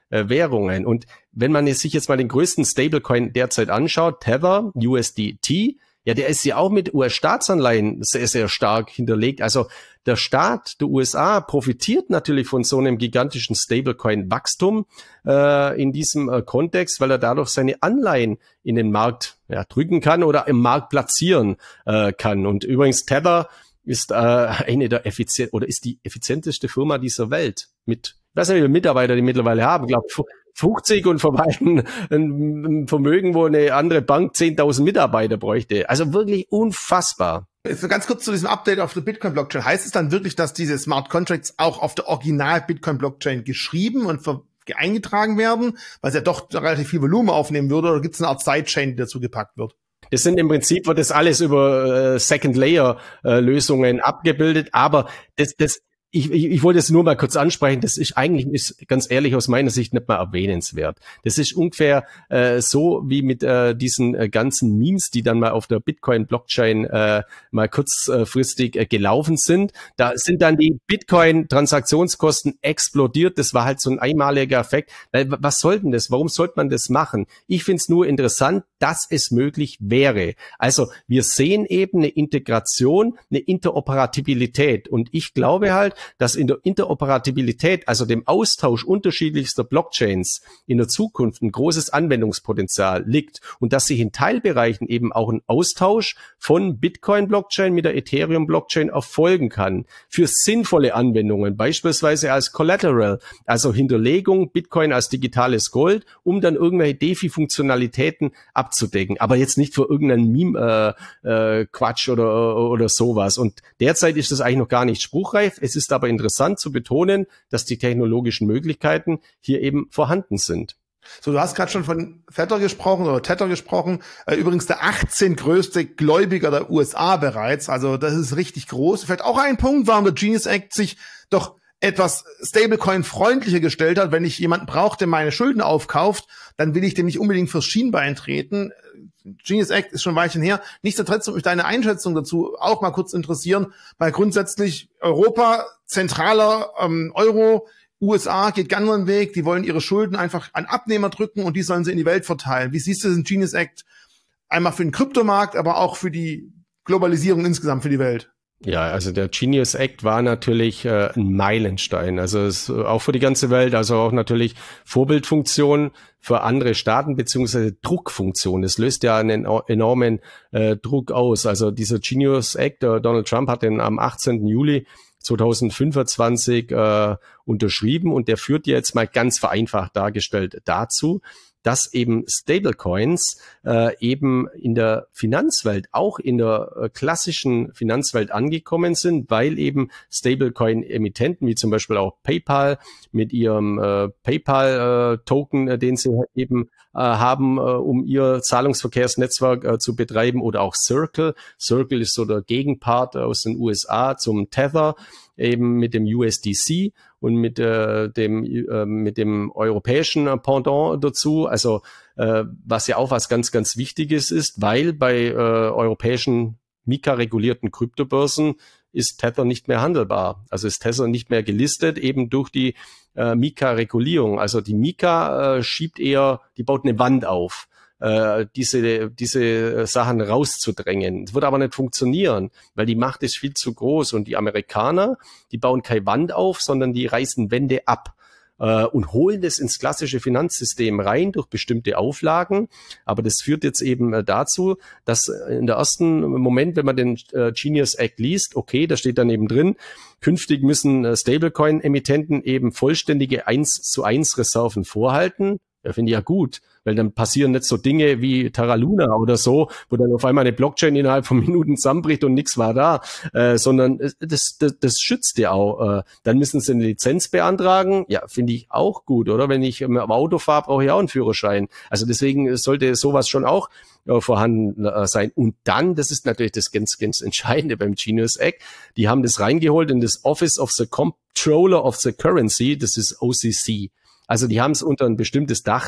äh, Währungen. Und wenn man jetzt sich jetzt mal den größten Stablecoin derzeit anschaut, Tether, U S D T, ja, der ist ja auch mit U S-Staatsanleihen sehr, sehr stark hinterlegt. Also der Staat der U S A profitiert natürlich von so einem gigantischen Stablecoin-Wachstum äh, in diesem äh, Kontext, weil er dadurch seine Anleihen in den Markt ja, drücken kann oder im Markt platzieren äh, kann. Und übrigens Tether ist äh, eine der effizient oder ist die effizienteste Firma dieser Welt mit, ich weiß nicht, wie viele Mitarbeiter die mittlerweile haben, ich glaube fünfzig und verwalten ein Vermögen, wo eine andere Bank zehntausend Mitarbeiter bräuchte. Also wirklich unfassbar. Jetzt ganz kurz zu diesem Update auf der Bitcoin-Blockchain. Heißt es dann wirklich, dass diese Smart Contracts auch auf der Original-Bitcoin-Blockchain geschrieben und eingetragen werden, weil es ja doch relativ viel Volumen aufnehmen würde, oder gibt es eine Art Sidechain, die dazu gepackt wird? Das sind im Prinzip, wird das alles über äh, Second-Layer-Lösungen äh, abgebildet, aber das, das Ich, ich, ich wollte es nur mal kurz ansprechen, das ist eigentlich, ist ganz ehrlich aus meiner Sicht nicht mal erwähnenswert. Das ist ungefähr äh, so wie mit äh, diesen äh, ganzen Memes, die dann mal auf der Bitcoin-Blockchain äh, mal kurzfristig äh, gelaufen sind. Da sind dann die Bitcoin-Transaktionskosten explodiert. Das war halt so ein einmaliger Effekt. Weil, was soll denn das? Warum sollte man das machen? Ich finde es nur interessant, dass es möglich wäre. Also wir sehen eben eine Integration, eine Interoperabilität. Und ich glaube halt, dass in der Interoperabilität, also dem Austausch unterschiedlichster Blockchains in der Zukunft ein großes Anwendungspotenzial liegt und dass sich in Teilbereichen eben auch ein Austausch von Bitcoin-Blockchain mit der Ethereum-Blockchain erfolgen kann für sinnvolle Anwendungen, beispielsweise als Collateral, also Hinterlegung, Bitcoin als digitales Gold, um dann irgendwelche DeFi-Funktionalitäten abzudecken, aber jetzt nicht für irgendeinen Meme-Quatsch äh, äh, oder, oder sowas. Und derzeit ist das eigentlich noch gar nicht spruchreif. Es ist aber interessant zu betonen, dass die technologischen Möglichkeiten hier eben vorhanden sind. So, du hast gerade schon von Tether gesprochen oder Tether gesprochen. Äh, übrigens der achtzehn größte Gläubiger der U S A bereits. Also das ist richtig groß. Vielleicht auch ein Punkt, warum der Genius Act sich doch etwas Stablecoin-freundlicher gestellt hat. Wenn ich jemanden brauche, der meine Schulden aufkauft, dann will ich dem nicht unbedingt fürs Schienbein treten. Genius Act ist schon ein Weilchen her. Nichtsdestotrotz würde mich deine Einschätzung dazu auch mal kurz interessieren, weil grundsätzlich Europa, zentraler ähm, Euro, U S A geht ganz anderen Weg. Die wollen ihre Schulden einfach an Abnehmer drücken und die sollen sie in die Welt verteilen. Wie siehst du den Genius Act einmal für den Kryptomarkt, aber auch für die Globalisierung insgesamt für die Welt? Ja, also der Genius Act war natürlich äh, ein Meilenstein, also es, auch für die ganze Welt, also auch natürlich Vorbildfunktion für andere Staaten beziehungsweise Druckfunktion. Das löst ja einen enormen äh, Druck aus. Also dieser Genius Act, äh, Donald Trump hat den am achtzehnten Juli zweitausendfünfundzwanzig äh, unterschrieben und der führt jetzt mal ganz vereinfacht dargestellt dazu, dass eben Stablecoins äh, eben in der Finanzwelt, auch in der äh, klassischen Finanzwelt angekommen sind, weil eben Stablecoin-Emittenten, wie zum Beispiel auch PayPal mit ihrem äh, PayPal-Token, äh, den sie eben äh, haben, äh, um ihr Zahlungsverkehrsnetzwerk äh, zu betreiben, oder auch Circle. Circle ist so der Gegenpart aus den U S A zum Tether, eben mit dem U S D C und mit äh, dem äh, mit dem europäischen Pendant dazu, also äh, was ja auch was ganz ganz Wichtiges ist, weil bei äh, europäischen Mika-regulierten Kryptobörsen ist Tether nicht mehr handelbar, also ist Tether nicht mehr gelistet, eben durch die äh, Mika-Regulierung. Also die Mika äh, schiebt eher, die baut eine Wand auf, äh, diese diese Sachen rauszudrängen. Das wird aber nicht funktionieren, weil die Macht ist viel zu groß und die Amerikaner, die bauen keine Wand auf, sondern die reißen Wände ab äh, und holen das ins klassische Finanzsystem rein durch bestimmte Auflagen. Aber das führt jetzt eben äh, dazu, dass in der ersten Moment, wenn man den äh, Genius Act liest, okay, da steht dann eben drin, künftig müssen äh, Stablecoin-Emittenten eben vollständige eins zu eins Reserven vorhalten. Ja, finde ich ja gut, weil dann passieren nicht so Dinge wie Terra Luna oder so, wo dann auf einmal eine Blockchain innerhalb von Minuten zusammenbricht und nichts war da, äh, sondern das, das, das schützt ja auch. Äh, dann müssen sie eine Lizenz beantragen. Ja, finde ich auch gut, oder? Wenn ich im Auto fahre, brauche ich auch einen Führerschein. Also deswegen sollte sowas schon auch äh, vorhanden äh, sein. Und dann, das ist natürlich das ganz, ganz Entscheidende beim Genius Act, die haben das reingeholt in das Office of the Comptroller of the Currency, das ist O C C. Also die haben es unter ein bestimmtes Dach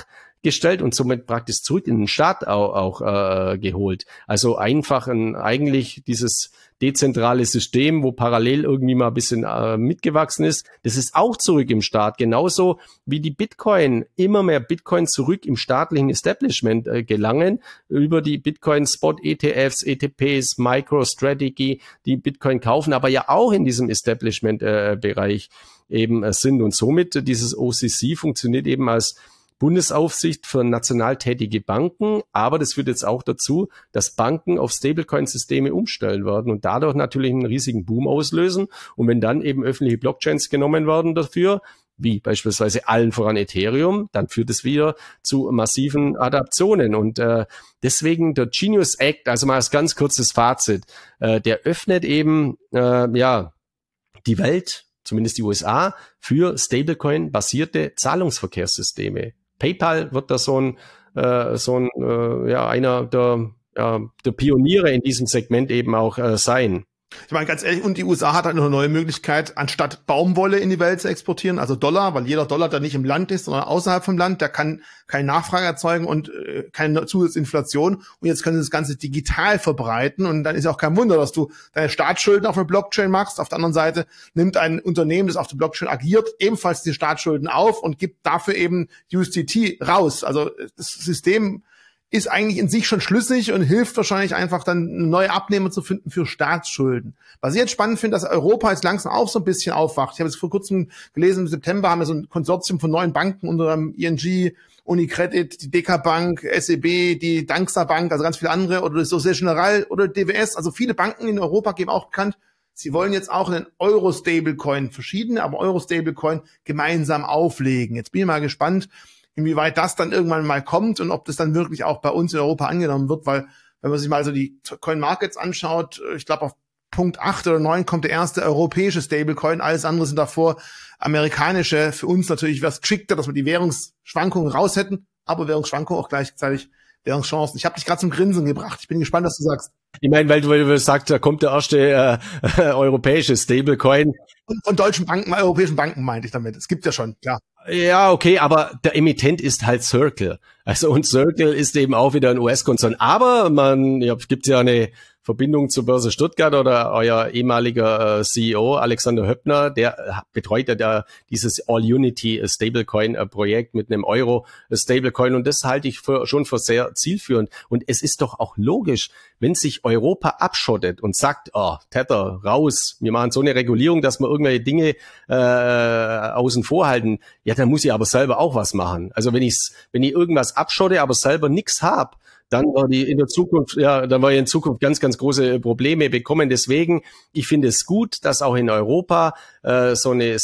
gestellt und somit praktisch zurück in den Staat auch, auch äh, geholt. Also einfach ein, eigentlich dieses dezentrale System, wo parallel irgendwie mal ein bisschen äh, mitgewachsen ist, das ist auch zurück im Staat. Genauso wie die Bitcoin, immer mehr Bitcoin zurück im staatlichen Establishment äh, gelangen, über die Bitcoin-Spot-E T Fs, E T Ps, MicroStrategy, die Bitcoin kaufen, aber ja auch in diesem Establishment-Bereich äh, eben äh, sind. Und somit äh, dieses O C C funktioniert eben als Bundesaufsicht für national tätige Banken, aber das führt jetzt auch dazu, dass Banken auf Stablecoin-Systeme umstellen werden und dadurch natürlich einen riesigen Boom auslösen. Und wenn dann eben öffentliche Blockchains genommen werden dafür, wie beispielsweise allen voran Ethereum, dann führt es wieder zu massiven Adaptionen. Und äh, deswegen der Genius Act, also mal als ganz kurzes Fazit, äh, der öffnet eben äh, ja die Welt, zumindest die U S A, für Stablecoin-basierte Zahlungsverkehrssysteme. PayPal wird da so ein, äh, so ein äh, ja, einer der, ja, der Pioniere in diesem Segment eben auch äh, sein. Ich meine, ganz ehrlich, und die U S A hat halt noch eine neue Möglichkeit, anstatt Baumwolle in die Welt zu exportieren, also Dollar, weil jeder Dollar, der nicht im Land ist, sondern außerhalb vom Land, der kann keine Nachfrage erzeugen und äh, keine Zusatzinflation. Und jetzt können sie das Ganze digital verbreiten und dann ist ja auch kein Wunder, dass du deine Staatsschulden auf eine Blockchain machst. Auf der anderen Seite nimmt ein Unternehmen, das auf der Blockchain agiert, ebenfalls die Staatsschulden auf und gibt dafür eben U S D T raus. Also das System ist eigentlich in sich schon schlüssig und hilft wahrscheinlich einfach dann neue Abnehmer zu finden für Staatsschulden. Was ich jetzt spannend finde, dass Europa jetzt langsam auch so ein bisschen aufwacht. Ich habe es vor kurzem gelesen, im September haben wir so ein Konsortium von neun Banken, unter anderem I N G, Unicredit, die D K Bank, S E B, die Danxa Bank, also ganz viele andere, oder das Société Générale oder D W S. Also viele Banken in Europa geben auch bekannt, sie wollen jetzt auch einen Euro-Stablecoin, verschiedene, aber Euro-Stablecoin gemeinsam auflegen. Jetzt bin ich mal gespannt, inwieweit das dann irgendwann mal kommt und ob das dann wirklich auch bei uns in Europa angenommen wird, weil wenn man sich mal so die Coin Markets anschaut, ich glaube auf Punkt acht oder neun kommt der erste europäische Stablecoin, alles andere sind davor amerikanische. Für uns natürlich wäre es geschickter, dass wir die Währungsschwankungen raus hätten, aber Währungsschwankungen auch gleichzeitig Währungschancen. Ich habe dich gerade zum Grinsen gebracht. Ich bin gespannt, was du sagst. Ich meine, weil du, weil du sagst, da kommt der erste äh, äh, europäische Stablecoin. Von, von deutschen Banken, europäischen Banken meinte ich damit. Es gibt ja schon, klar. Ja, okay, aber der Emittent ist halt Circle. Also und Circle ist eben auch wieder ein U S-Konzern. Aber man, ja, gibt's ja eine Verbindung zur Börse Stuttgart oder euer ehemaliger äh, C E O Alexander Höppner, der betreut ja da dieses All-Unity-Stablecoin-Projekt mit einem Euro-Stablecoin und das halte ich für, schon für sehr zielführend. Und es ist doch auch logisch, wenn sich Europa abschottet und sagt, oh, Tether, raus, wir machen so eine Regulierung, dass wir irgendwelche Dinge äh, außen vor halten, ja, dann muss ich aber selber auch was machen. Also wenn ich wenn ich irgendwas abschotte, aber selber nichts hab, dann war die in der Zukunft, ja, dann war ich in Zukunft ganz, ganz große Probleme bekommen. Deswegen, ich finde es gut, dass auch in Europa äh, so eine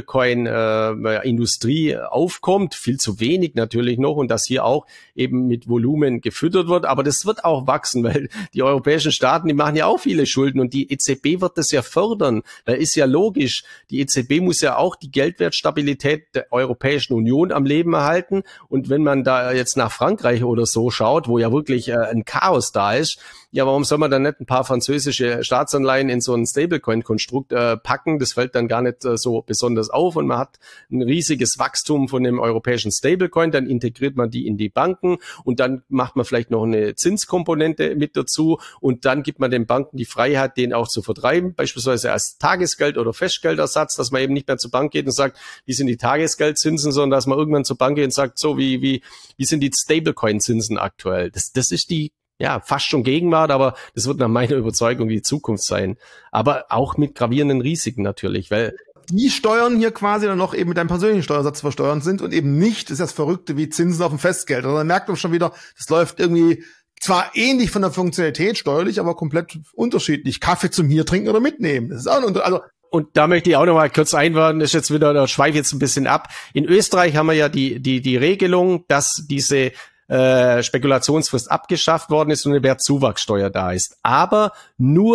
Stablecoin-Industrie äh, aufkommt. Viel zu wenig natürlich noch und dass hier auch eben mit Volumen gefüttert wird. Aber das wird auch wachsen, weil die europäischen Staaten, die machen ja auch viele Schulden und die E Z B wird das ja fördern. Weil ist ja logisch, die E Z B muss ja auch die Geldwertstabilität der Europäischen Union am Leben erhalten. Und wenn man da jetzt nach Frankreich oder so schaut, wo ja wirklich wirklich äh, ein Chaos da ist, ja, warum soll man dann nicht ein paar französische Staatsanleihen in so ein Stablecoin-Konstrukt äh, packen? Das fällt dann gar nicht äh, so besonders auf und man hat ein riesiges Wachstum von dem europäischen Stablecoin, dann integriert man die in die Banken und dann macht man vielleicht noch eine Zinskomponente mit dazu und dann gibt man den Banken die Freiheit, den auch zu vertreiben, beispielsweise als Tagesgeld- oder Festgeldersatz, dass man eben nicht mehr zur Bank geht und sagt, wie sind die Tagesgeldzinsen, sondern dass man irgendwann zur Bank geht und sagt, so wie wie wie sind die Stablecoin-Zinsen aktuell? Das das ist die ja, fast schon Gegenwart, aber das wird nach meiner Überzeugung die Zukunft sein. Aber auch mit gravierenden Risiken natürlich, weil die Steuern hier quasi dann noch eben mit einem persönlichen Steuersatz versteuert sind und eben nicht, das ist das Verrückte, wie Zinsen auf dem Festgeld. Also dann merkt man schon wieder, das läuft irgendwie zwar ähnlich von der Funktionalität steuerlich, aber komplett unterschiedlich. Kaffee zum hier trinken oder mitnehmen. Das ist auch ein Unter- also und da möchte ich auch noch mal kurz einwerfen, das ist jetzt wieder, da schweife ich jetzt ein bisschen ab. In Österreich haben wir ja die die die Regelung, dass diese Äh, Spekulationsfrist abgeschafft worden ist und eine Wertzuwachssteuer da ist. Aber nur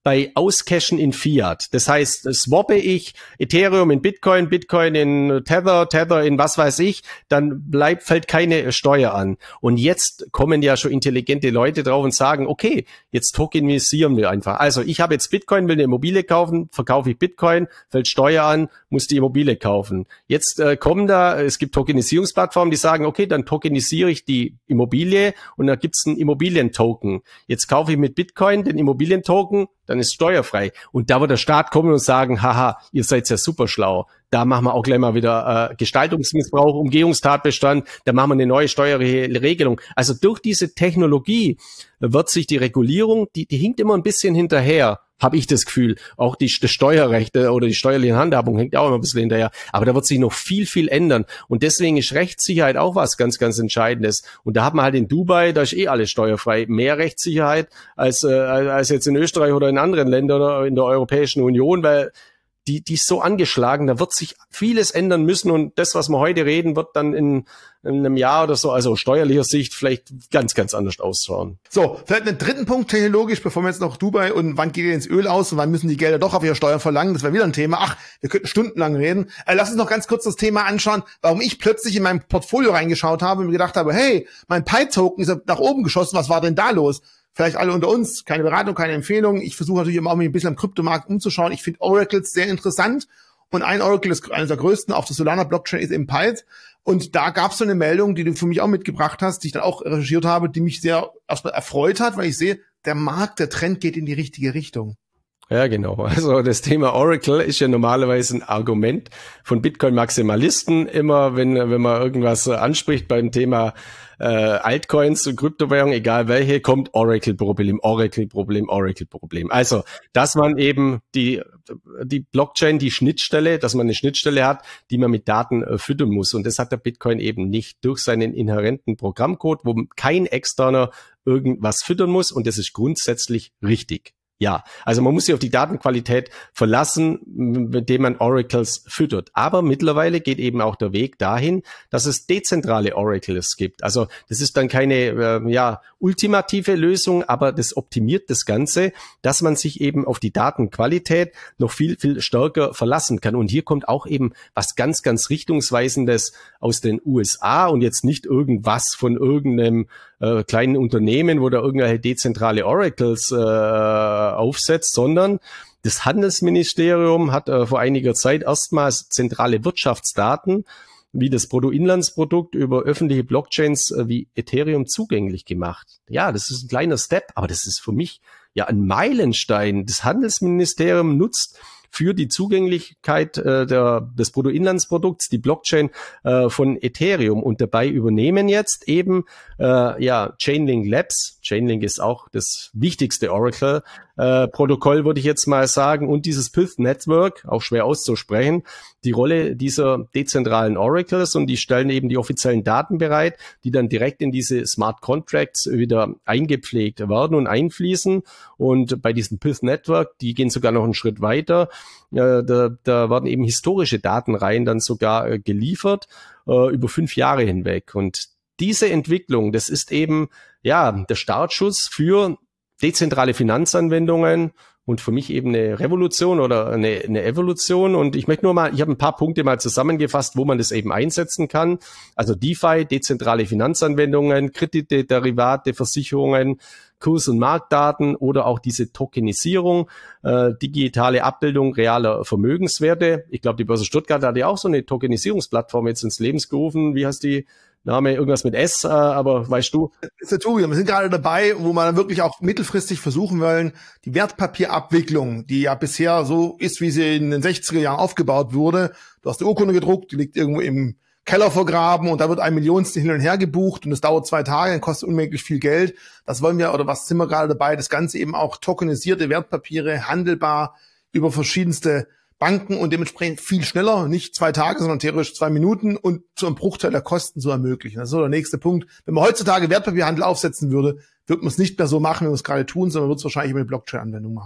bei Auscashen in Fiat. Das heißt, swappe ich Ethereum in Bitcoin, Bitcoin in Tether, Tether in was weiß ich, dann bleibt, fällt keine Steuer an. Und jetzt kommen ja schon intelligente Leute drauf und sagen, okay, jetzt tokenisieren wir einfach. Also ich habe jetzt Bitcoin, will eine Immobilie kaufen, verkaufe ich Bitcoin, fällt Steuer an, muss die Immobilie kaufen. Jetzt äh, kommen da, es gibt Tokenisierungsplattformen, die sagen, okay, dann tokenisiere ich die Immobilie und da gibt's einen Immobilientoken. Jetzt kaufe ich mit Bitcoin den Immobilientoken, dann ist steuerfrei. Und da wird der Staat kommen und sagen, haha, ihr seid ja super schlau. Da machen wir auch gleich mal wieder äh, Gestaltungsmissbrauch, Umgehungstatbestand, da machen wir eine neue steuerliche Regelung. Also durch diese Technologie wird sich die Regulierung, die, die hinkt immer ein bisschen hinterher, habe ich das Gefühl. Auch die, die Steuerrechte oder die steuerliche Handhabung hängt auch immer ein bisschen hinterher. Aber da wird sich noch viel, viel ändern. Und deswegen ist Rechtssicherheit auch was ganz, ganz Entscheidendes. Und da hat man halt in Dubai, da ist eh alles steuerfrei, mehr Rechtssicherheit als, äh, als jetzt in Österreich oder in anderen Ländern oder in der Europäischen Union, weil die, die ist so angeschlagen, da wird sich vieles ändern müssen und das, was wir heute reden, wird dann in, in einem Jahr oder so, also aus steuerlicher Sicht, vielleicht ganz, ganz anders ausschauen. So, vielleicht einen dritten Punkt technologisch, bevor wir jetzt noch Dubai und wann geht ihr ins Öl aus und wann müssen die Gelder doch auf ihre Steuern verlangen, das wäre wieder ein Thema. Ach, wir könnten stundenlang reden. Äh, lass uns noch ganz kurz das Thema anschauen, warum ich plötzlich in mein Portfolio reingeschaut habe und mir gedacht habe, hey, mein Pi-Token ist nach oben geschossen, was war denn da los? Vielleicht alle unter uns, keine Beratung, keine Empfehlung. Ich versuche natürlich immer auch mich ein bisschen am Kryptomarkt umzuschauen. Ich finde Oracles sehr interessant. Und ein Oracle ist eines der größten auf der Solana-Blockchain ist eben Pi. Und da gab es so eine Meldung, die du für mich auch mitgebracht hast, die ich dann auch recherchiert habe, die mich sehr erstmal erfreut hat, weil ich sehe, der Markt, der Trend geht in die richtige Richtung. Ja, genau. Also das Thema Oracle ist ja normalerweise ein Argument von Bitcoin-Maximalisten. Immer, wenn wenn man irgendwas anspricht beim Thema äh, Altcoins und Kryptowährungen, egal welche, kommt Oracle-Problem, Oracle-Problem, Oracle-Problem. Also, dass man eben die die Blockchain, die Schnittstelle, dass man eine Schnittstelle hat, die man mit Daten äh, füttern muss. Und das hat der Bitcoin eben nicht durch seinen inhärenten Programmcode, wo kein Externer irgendwas füttern muss. Und das ist grundsätzlich richtig. Ja, also man muss sich auf die Datenqualität verlassen, mit dem man Oracles füttert. Aber mittlerweile geht eben auch der Weg dahin, dass es dezentrale Oracles gibt. Also das ist dann keine äh, ja ultimative Lösung, aber das optimiert das Ganze, dass man sich eben auf die Datenqualität noch viel, viel stärker verlassen kann. Und hier kommt auch eben was ganz, ganz Richtungsweisendes aus den U S A und jetzt nicht irgendwas von irgendeinem äh, kleinen Unternehmen, wo da irgendwelche dezentrale Oracles äh, aufsetzt, sondern das Handelsministerium hat äh, vor einiger Zeit erstmals zentrale Wirtschaftsdaten wie das Bruttoinlandsprodukt über öffentliche Blockchains äh, wie Ethereum zugänglich gemacht. Ja, das ist ein kleiner Step, aber das ist für mich ja ein Meilenstein. Das Handelsministerium nutzt für die Zugänglichkeit äh, der, des Bruttoinlandsprodukts die Blockchain äh, von Ethereum und dabei übernehmen jetzt eben äh, ja Chainlink Labs. Chainlink ist auch das wichtigste Oracle äh, Protokoll, würde ich jetzt mal sagen, und dieses Pyth Network, auch schwer auszusprechen, die Rolle dieser dezentralen Oracles, und die stellen eben die offiziellen Daten bereit, die dann direkt in diese Smart Contracts wieder eingepflegt werden und einfließen. Und bei diesem Pyth Network, die gehen sogar noch einen Schritt weiter. Äh, da, da werden eben historische Datenreihen dann sogar äh, geliefert äh, über fünf Jahre hinweg. Und diese Entwicklung, das ist eben ja der Startschuss für dezentrale Finanzanwendungen und für mich eben eine Revolution oder eine, eine Evolution. Und ich möchte nur mal, ich habe ein paar Punkte mal zusammengefasst, wo man das eben einsetzen kann. Also DeFi, dezentrale Finanzanwendungen, Kredite, Derivate, Versicherungen, Kurs- und Marktdaten oder auch diese Tokenisierung, äh, digitale Abbildung realer Vermögenswerte. Ich glaube, die Börse Stuttgart hat ja auch so eine Tokenisierungsplattform jetzt ins Leben gerufen. Wie heißt die? Name, irgendwas mit S, äh, aber weißt du? Ethereum, wir sind gerade dabei, wo wir dann wirklich auch mittelfristig versuchen wollen, die Wertpapierabwicklung, die ja bisher so ist, wie sie in den sechziger Jahren aufgebaut wurde. Du hast die Urkunde gedruckt, die liegt irgendwo im Keller vergraben und da wird ein Millionstel hin und her gebucht und es dauert zwei Tage und kostet unmöglich viel Geld. Das wollen wir, oder was sind wir gerade dabei, das Ganze eben auch tokenisierte Wertpapiere, handelbar über verschiedenste Banken und dementsprechend viel schneller, nicht zwei Tage, sondern theoretisch zwei Minuten und zu einem Bruchteil der Kosten zu ermöglichen. Das ist so der nächste Punkt. Wenn man heutzutage Wertpapierhandel aufsetzen würde, wird man es nicht mehr so machen, wie wir es gerade tun, sondern wird es wahrscheinlich über eine Blockchain-Anwendung machen.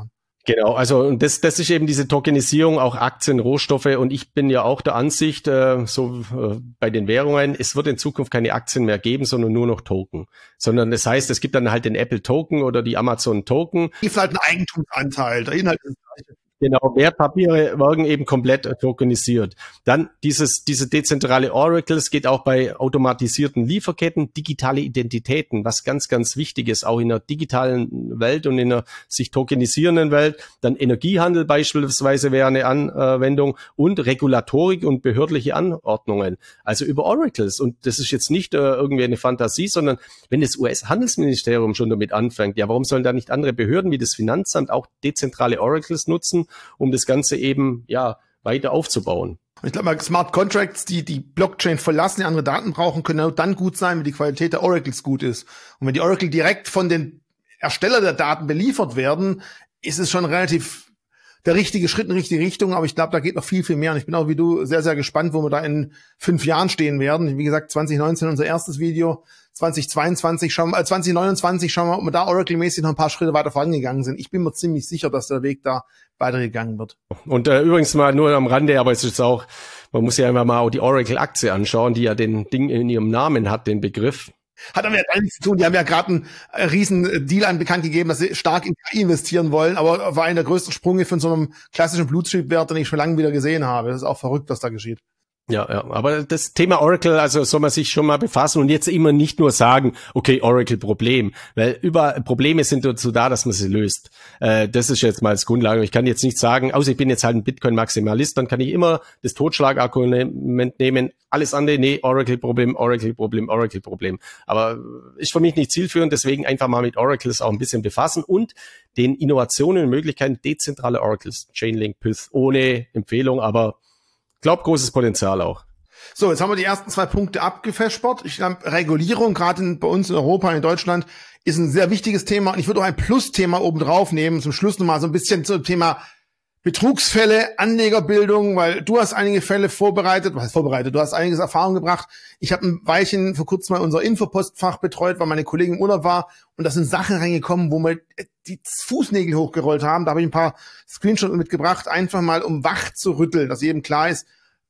Genau, also und das, das ist eben diese Tokenisierung, auch Aktien, Rohstoffe, und ich bin ja auch der Ansicht, äh, so äh, bei den Währungen, es wird in Zukunft keine Aktien mehr geben, sondern nur noch Token. Sondern das heißt, es gibt dann halt den Apple Token oder die Amazon Token. Die halt einen Eigentumsanteil, der Inhalt ist das Gleiche. Genau, Wertpapiere werden eben komplett äh, tokenisiert. Dann dieses, diese dezentrale Oracles geht auch bei automatisierten Lieferketten, digitale Identitäten, was ganz, ganz wichtig ist, auch in der digitalen Welt und in der sich tokenisierenden Welt. Dann Energiehandel beispielsweise wäre eine Anwendung und Regulatorik und behördliche Anordnungen. Also über Oracles. Und das ist jetzt nicht äh, irgendwie eine Fantasie, sondern wenn das U S-Handelsministerium schon damit anfängt, ja, warum sollen da nicht andere Behörden wie das Finanzamt auch dezentrale Oracles nutzen, um das Ganze eben, ja, weiter aufzubauen. Ich glaube mal, Smart Contracts, die die Blockchain verlassen, die andere Daten brauchen, können auch dann gut sein, wenn die Qualität der Oracles gut ist. Und wenn die Oracle direkt von den Erstellern der Daten beliefert werden, ist es schon relativ der richtige Schritt in die richtige Richtung. Aber ich glaube, da geht noch viel, viel mehr. Und ich bin auch wie du sehr, sehr gespannt, wo wir da in fünf Jahren stehen werden. Wie gesagt, zwanzig neunzehn unser erstes Video. zwanzig zweiundzwanzig schauen wir, äh, zwanzig neunundzwanzig schauen wir, ob wir da Oracle-mäßig noch ein paar Schritte weiter vorangegangen sind. Ich bin mir ziemlich sicher, dass der Weg da weitergegangen wird. Und äh, übrigens mal nur am Rande, aber es ist auch, man muss ja einfach mal auch die Oracle-Aktie anschauen, die ja den Ding in ihrem Namen hat, den Begriff. Hat aber ja nichts zu tun. Die haben ja gerade einen äh, riesen Deal an bekannt gegeben, dass sie stark in K I investieren wollen, aber war einer der größten Sprünge von so einem klassischen Blutschriebwert, den ich schon lange wieder gesehen habe. Das ist auch verrückt, was da geschieht. Ja, ja, aber das Thema Oracle, also soll man sich schon mal befassen und jetzt immer nicht nur sagen, okay, Oracle Problem, weil über Probleme sind dazu da, dass man sie löst. Äh, das ist jetzt mal als Grundlage. Ich kann jetzt nicht sagen, außer ich bin jetzt halt ein Bitcoin-Maximalist, dann kann ich immer das Totschlagargument nehmen, alles andere, nee, Oracle Problem, Oracle Problem, Oracle Problem. Aber ist für mich nicht zielführend, deswegen einfach mal mit Oracles auch ein bisschen befassen und den Innovationen und Möglichkeiten dezentrale Oracles, Chainlink, Pyth, ohne Empfehlung, aber ich glaube, großes Potenzial auch. So, jetzt haben wir die ersten zwei Punkte abgefespert. Ich glaube, Regulierung, gerade bei uns in Europa, in Deutschland, ist ein sehr wichtiges Thema. Und ich würde auch ein Plusthema oben drauf nehmen. Zum Schluss nochmal so ein bisschen zum Thema Betrugsfälle, Anlegerbildung, weil du hast einige Fälle vorbereitet, was heißt vorbereitet, du hast einiges Erfahrung gebracht. Ich habe ein Weilchen vor kurzem mal unser Infopostfach betreut, weil meine Kollegin im Urlaub war. Und da sind Sachen reingekommen, wo wir die Fußnägel hochgerollt haben. Da habe ich ein paar Screenshots mitgebracht, einfach mal um wach zu rütteln, dass jedem klar ist,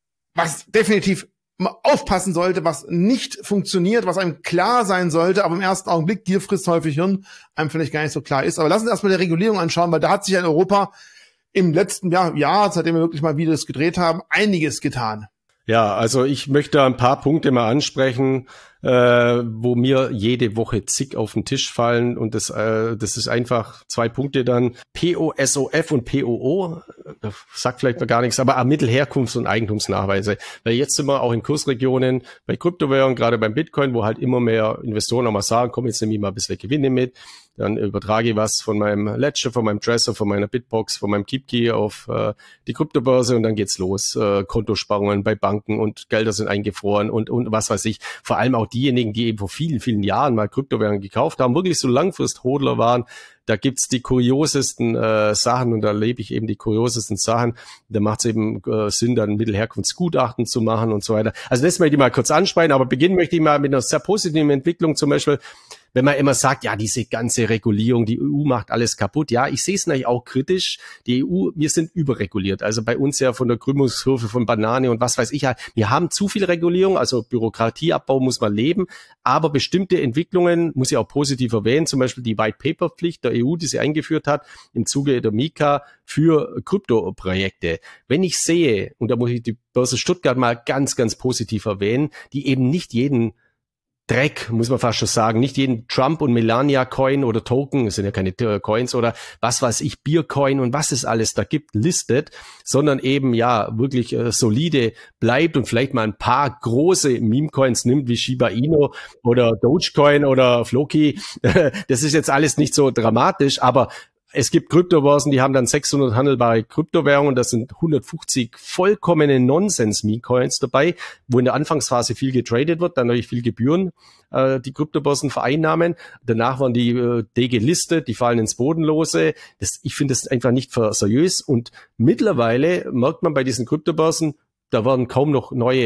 was definitiv aufpassen sollte, was nicht funktioniert, was einem klar sein sollte, aber im ersten Augenblick, Gier frisst häufig Hirn, einem vielleicht gar nicht so klar ist. Aber lass uns erstmal die Regulierung anschauen, weil da hat sich ja in Europa im letzten Jahr, Jahr, seitdem wir wirklich mal Videos gedreht haben, einiges getan. Ja, also ich möchte ein paar Punkte mal ansprechen, äh, wo mir jede Woche zig auf den Tisch fallen und das äh, das ist einfach zwei Punkte dann P O S O F und P O O, das sagt vielleicht noch gar nichts, aber Mittelherkunfts- und Eigentumsnachweise, weil jetzt sind wir auch in Kursregionen bei Kryptowährungen, gerade beim Bitcoin, wo halt immer mehr Investoren auch mal sagen, komm, jetzt nehme ich mal ein bisschen Gewinne mit, dann übertrage ich was von meinem Ledger, von meinem Trezor, von meiner Bitbox, von meinem KeepKey auf äh, die Kryptobörse und dann geht's los, äh, Kontosparungen bei Banken und Gelder sind eingefroren und und was weiß ich, vor allem auch diejenigen, die eben vor vielen, vielen Jahren mal Kryptowährungen gekauft haben, wirklich so Langfrist-Hodler waren, da gibt's die kuriosesten äh, Sachen und da erlebe ich eben die kuriosesten Sachen. Da macht es eben äh, Sinn, dann Mittelherkunftsgutachten zu machen und so weiter. Also das möchte ich mal kurz ansprechen, aber beginnen möchte ich mal mit einer sehr positiven Entwicklung, zum Beispiel, wenn man immer sagt, ja, diese ganze Regulierung, die E U macht alles kaputt. Ja, ich sehe es natürlich auch kritisch. Die E U, wir sind überreguliert. Also bei uns ja von der Krümmungskurve von Banane und was weiß ich halt. Wir haben zu viel Regulierung, also Bürokratieabbau muss man leben. Aber bestimmte Entwicklungen muss ich auch positiv erwähnen. Zum Beispiel die White-Paper-Pflicht der E U, die sie eingeführt hat im Zuge der Mika für Kryptoprojekte. Wenn ich sehe, und da muss ich die Börse Stuttgart mal ganz, ganz positiv erwähnen, die eben nicht jeden Dreck, muss man fast schon sagen, nicht jeden Trump- und Melania-Coin oder Token, es sind ja keine Coins oder was weiß ich, Biercoin und was es alles da gibt, listet, sondern eben ja wirklich äh, solide bleibt und vielleicht mal ein paar große Meme-Coins nimmt, wie Shiba Inu oder Dogecoin oder Floki. Das ist jetzt alles nicht so dramatisch, aber es gibt Kryptobörsen, die haben dann sechshundert handelbare Kryptowährungen, das sind hundertfünfzig vollkommene Nonsens-Meme-Coins dabei, wo in der Anfangsphase viel getradet wird, dann natürlich viel Gebühren äh, die Kryptobörsen vereinnahmen. Danach werden die äh, degelistet, die fallen ins Bodenlose. Das, ich finde das einfach nicht für seriös und mittlerweile merkt man bei diesen Kryptobörsen, da werden kaum noch neue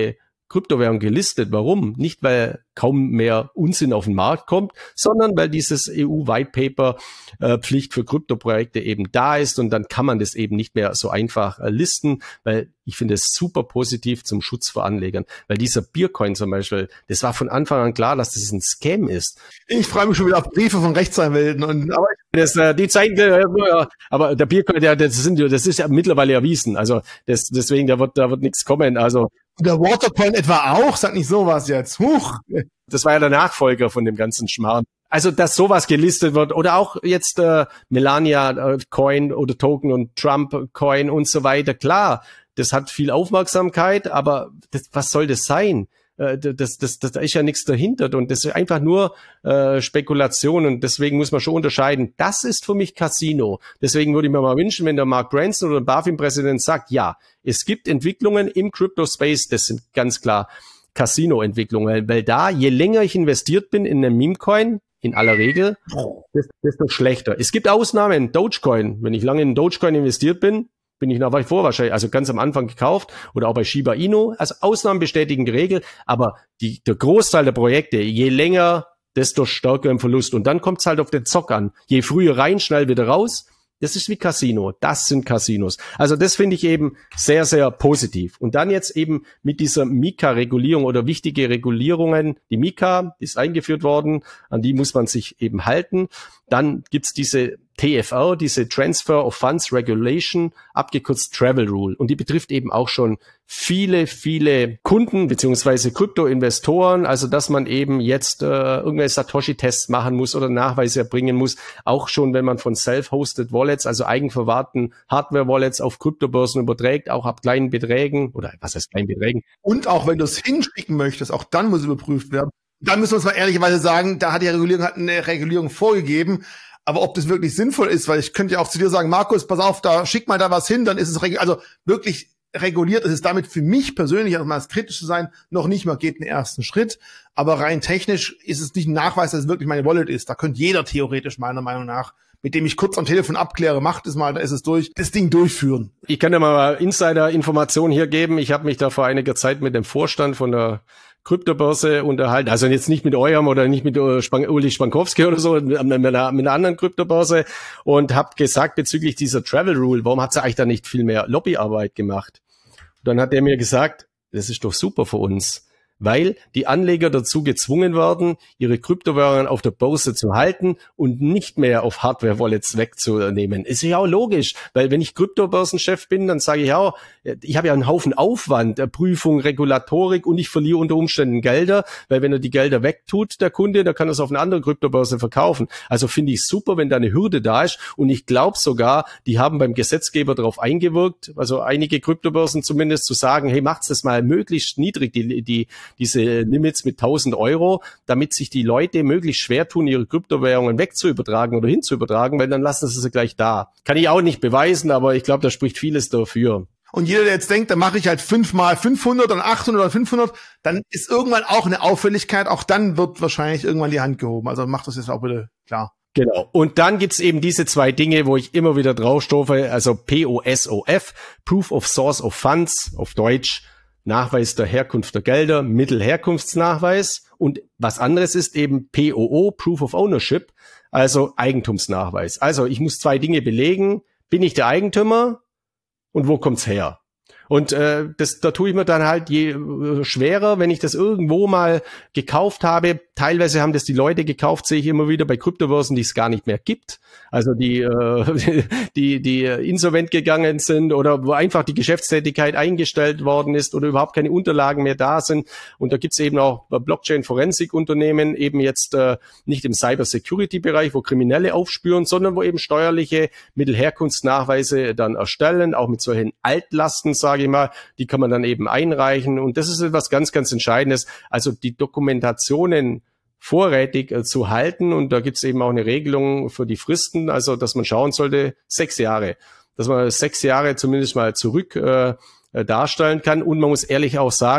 Kryptowährung gelistet. Warum? Nicht, weil kaum mehr Unsinn auf den Markt kommt, sondern weil dieses E U-White-Paper-Pflicht für Kryptoprojekte eben da ist und dann kann man das eben nicht mehr so einfach äh, listen, weil ich finde es super positiv zum Schutz vor Anlegern, weil dieser Beercoin zum Beispiel, das war von Anfang an klar, dass das ein Scam ist. Ich freue mich schon wieder auf Briefe von Rechtsanwälten und aber das, äh, die zeigen, äh, aber der Beercoin, der, das sind, das ist ja mittlerweile erwiesen, also das, deswegen da wird, da wird nichts kommen, also der Watercoin etwa auch, sag nicht sowas jetzt. Huch. Das war ja der Nachfolger von dem ganzen Schmarrn. Also, dass sowas gelistet wird oder auch jetzt äh, Melania äh, Coin oder Token und Trump Coin und so weiter. Klar, das hat viel Aufmerksamkeit, aber das, was soll das sein? Äh, das, das, das, da ist ja nichts dahinter und das ist einfach nur äh, Spekulation und deswegen muss man schon unterscheiden. Das ist für mich Casino. Deswegen würde ich mir mal wünschen, wenn der Mark Branson oder der BaFin-Präsident sagt, ja, es gibt Entwicklungen im Crypto-Space, das sind ganz klar Casino-Entwicklungen, weil da, je länger ich investiert bin in einen Meme-Coin, in aller Regel, desto schlechter. Es gibt Ausnahmen, Dogecoin. Wenn ich lange in Dogecoin investiert bin, bin ich nach wie vor wahrscheinlich, also ganz am Anfang gekauft oder auch bei Shiba Inu. Also Ausnahmen bestätigen die Regel, aber die, der Großteil der Projekte, je länger, desto stärker im Verlust. Und dann kommt es halt auf den Zock an. Je früher rein, schnell wieder raus. Das ist wie Casino. Das sind Casinos. Also das finde ich eben sehr, sehr positiv. Und dann jetzt eben mit dieser Mika-Regulierung oder wichtige Regulierungen. Die Mika ist eingeführt worden. An die muss man sich eben halten. Dann gibt's diese T F R, diese Transfer of Funds Regulation, abgekürzt Travel Rule. Und die betrifft eben auch schon viele, viele Kunden beziehungsweise Krypto-Investoren. Also dass man eben jetzt äh, irgendwelche Satoshi-Tests machen muss oder Nachweise erbringen muss. Auch schon, wenn man von Self-Hosted Wallets, also eigenverwahrten Hardware-Wallets auf Kryptobörsen überträgt, auch ab kleinen Beträgen oder was heißt kleinen Beträgen. Und auch wenn du es hinschicken möchtest, auch dann muss es überprüft werden. Dann müssen wir uns mal ehrlicherweise sagen, da hat die Regulierung hat eine Regulierung vorgegeben. Aber ob das wirklich sinnvoll ist, weil ich könnte ja auch zu dir sagen, Markus, pass auf, da schick mal da was hin, dann ist es regu- also wirklich reguliert. Es ist damit für mich persönlich, um mal kritisch zu sein, noch nicht mal geht einen ersten Schritt. Aber rein technisch ist es nicht ein Nachweis, dass es wirklich meine Wallet ist. Da könnte jeder theoretisch meiner Meinung nach, mit dem ich kurz am Telefon abkläre, macht es mal, da ist es durch, das Ding durchführen. Ich kann dir mal Insider-Informationen hier geben. Ich habe mich da vor einiger Zeit mit dem Vorstand von der Kryptobörse unterhalten, also jetzt nicht mit eurem oder nicht mit Uli Spankowski oder so, mit einer, mit einer anderen Kryptobörse und habe gesagt bezüglich dieser Travel Rule, warum hat sie eigentlich da nicht viel mehr Lobbyarbeit gemacht? Und dann hat er mir gesagt, das ist doch super für uns, weil die Anleger dazu gezwungen werden, ihre Kryptowährungen auf der Börse zu halten und nicht mehr auf Hardware-Wallets wegzunehmen. Ist ja auch logisch, weil wenn ich Kryptobörsenchef bin, dann sage ich ja, ich habe ja einen Haufen Aufwand, Prüfung, Regulatorik und ich verliere unter Umständen Gelder, weil wenn er die Gelder wegtut, der Kunde, dann kann er es auf eine andere Kryptobörse verkaufen. Also finde ich super, wenn da eine Hürde da ist und ich glaube sogar, die haben beim Gesetzgeber darauf eingewirkt, also einige Kryptobörsen zumindest, zu sagen, hey, macht's das mal möglichst niedrig, die, die diese Limits mit tausend Euro, damit sich die Leute möglichst schwer tun, ihre Kryptowährungen wegzuübertragen oder hinzuübertragen, weil dann lassen sie sie gleich da. Kann ich auch nicht beweisen, aber ich glaube, da spricht vieles dafür. Und jeder, der jetzt denkt, dann mache ich halt fünfmal fünfhundert und achthundert oder fünfhundert, dann ist irgendwann auch eine Auffälligkeit, auch dann wird wahrscheinlich irgendwann die Hand gehoben. Also macht das jetzt auch bitte klar. Genau. Und dann gibt's eben diese zwei Dinge, wo ich immer wieder draufstoße, also P O S O F, Proof of Source of Funds, auf Deutsch Nachweis der Herkunft der Gelder, Mittelherkunftsnachweis, und was anderes ist eben P O O, Proof of Ownership, also Eigentumsnachweis. Also ich muss zwei Dinge belegen, bin ich der Eigentümer und wo kommt's her? Und äh, das, da tue ich mir dann halt je äh, schwerer, wenn ich das irgendwo mal gekauft habe. Teilweise haben das die Leute gekauft, sehe ich immer wieder bei Kryptobörsen, die es gar nicht mehr gibt. Also die, äh, die, die insolvent gegangen sind oder wo einfach die Geschäftstätigkeit eingestellt worden ist oder überhaupt keine Unterlagen mehr da sind. Und da gibt's eben auch Blockchain-Forensik-Unternehmen, eben jetzt äh, nicht im Cyber-Security-Bereich, wo Kriminelle aufspüren, sondern wo eben steuerliche Mittelherkunftsnachweise dann erstellen, auch mit solchen Altlasten, sage ich mal, die kann man dann eben einreichen. Und das ist etwas ganz, ganz Entscheidendes. Also die Dokumentationen vorrätig äh, zu halten. Und da gibt's eben auch eine Regelung für die Fristen, also dass man schauen sollte, sechs Jahre. Dass man sechs Jahre zumindest mal zurück äh, darstellen kann. Und man muss ehrlich auch sagen,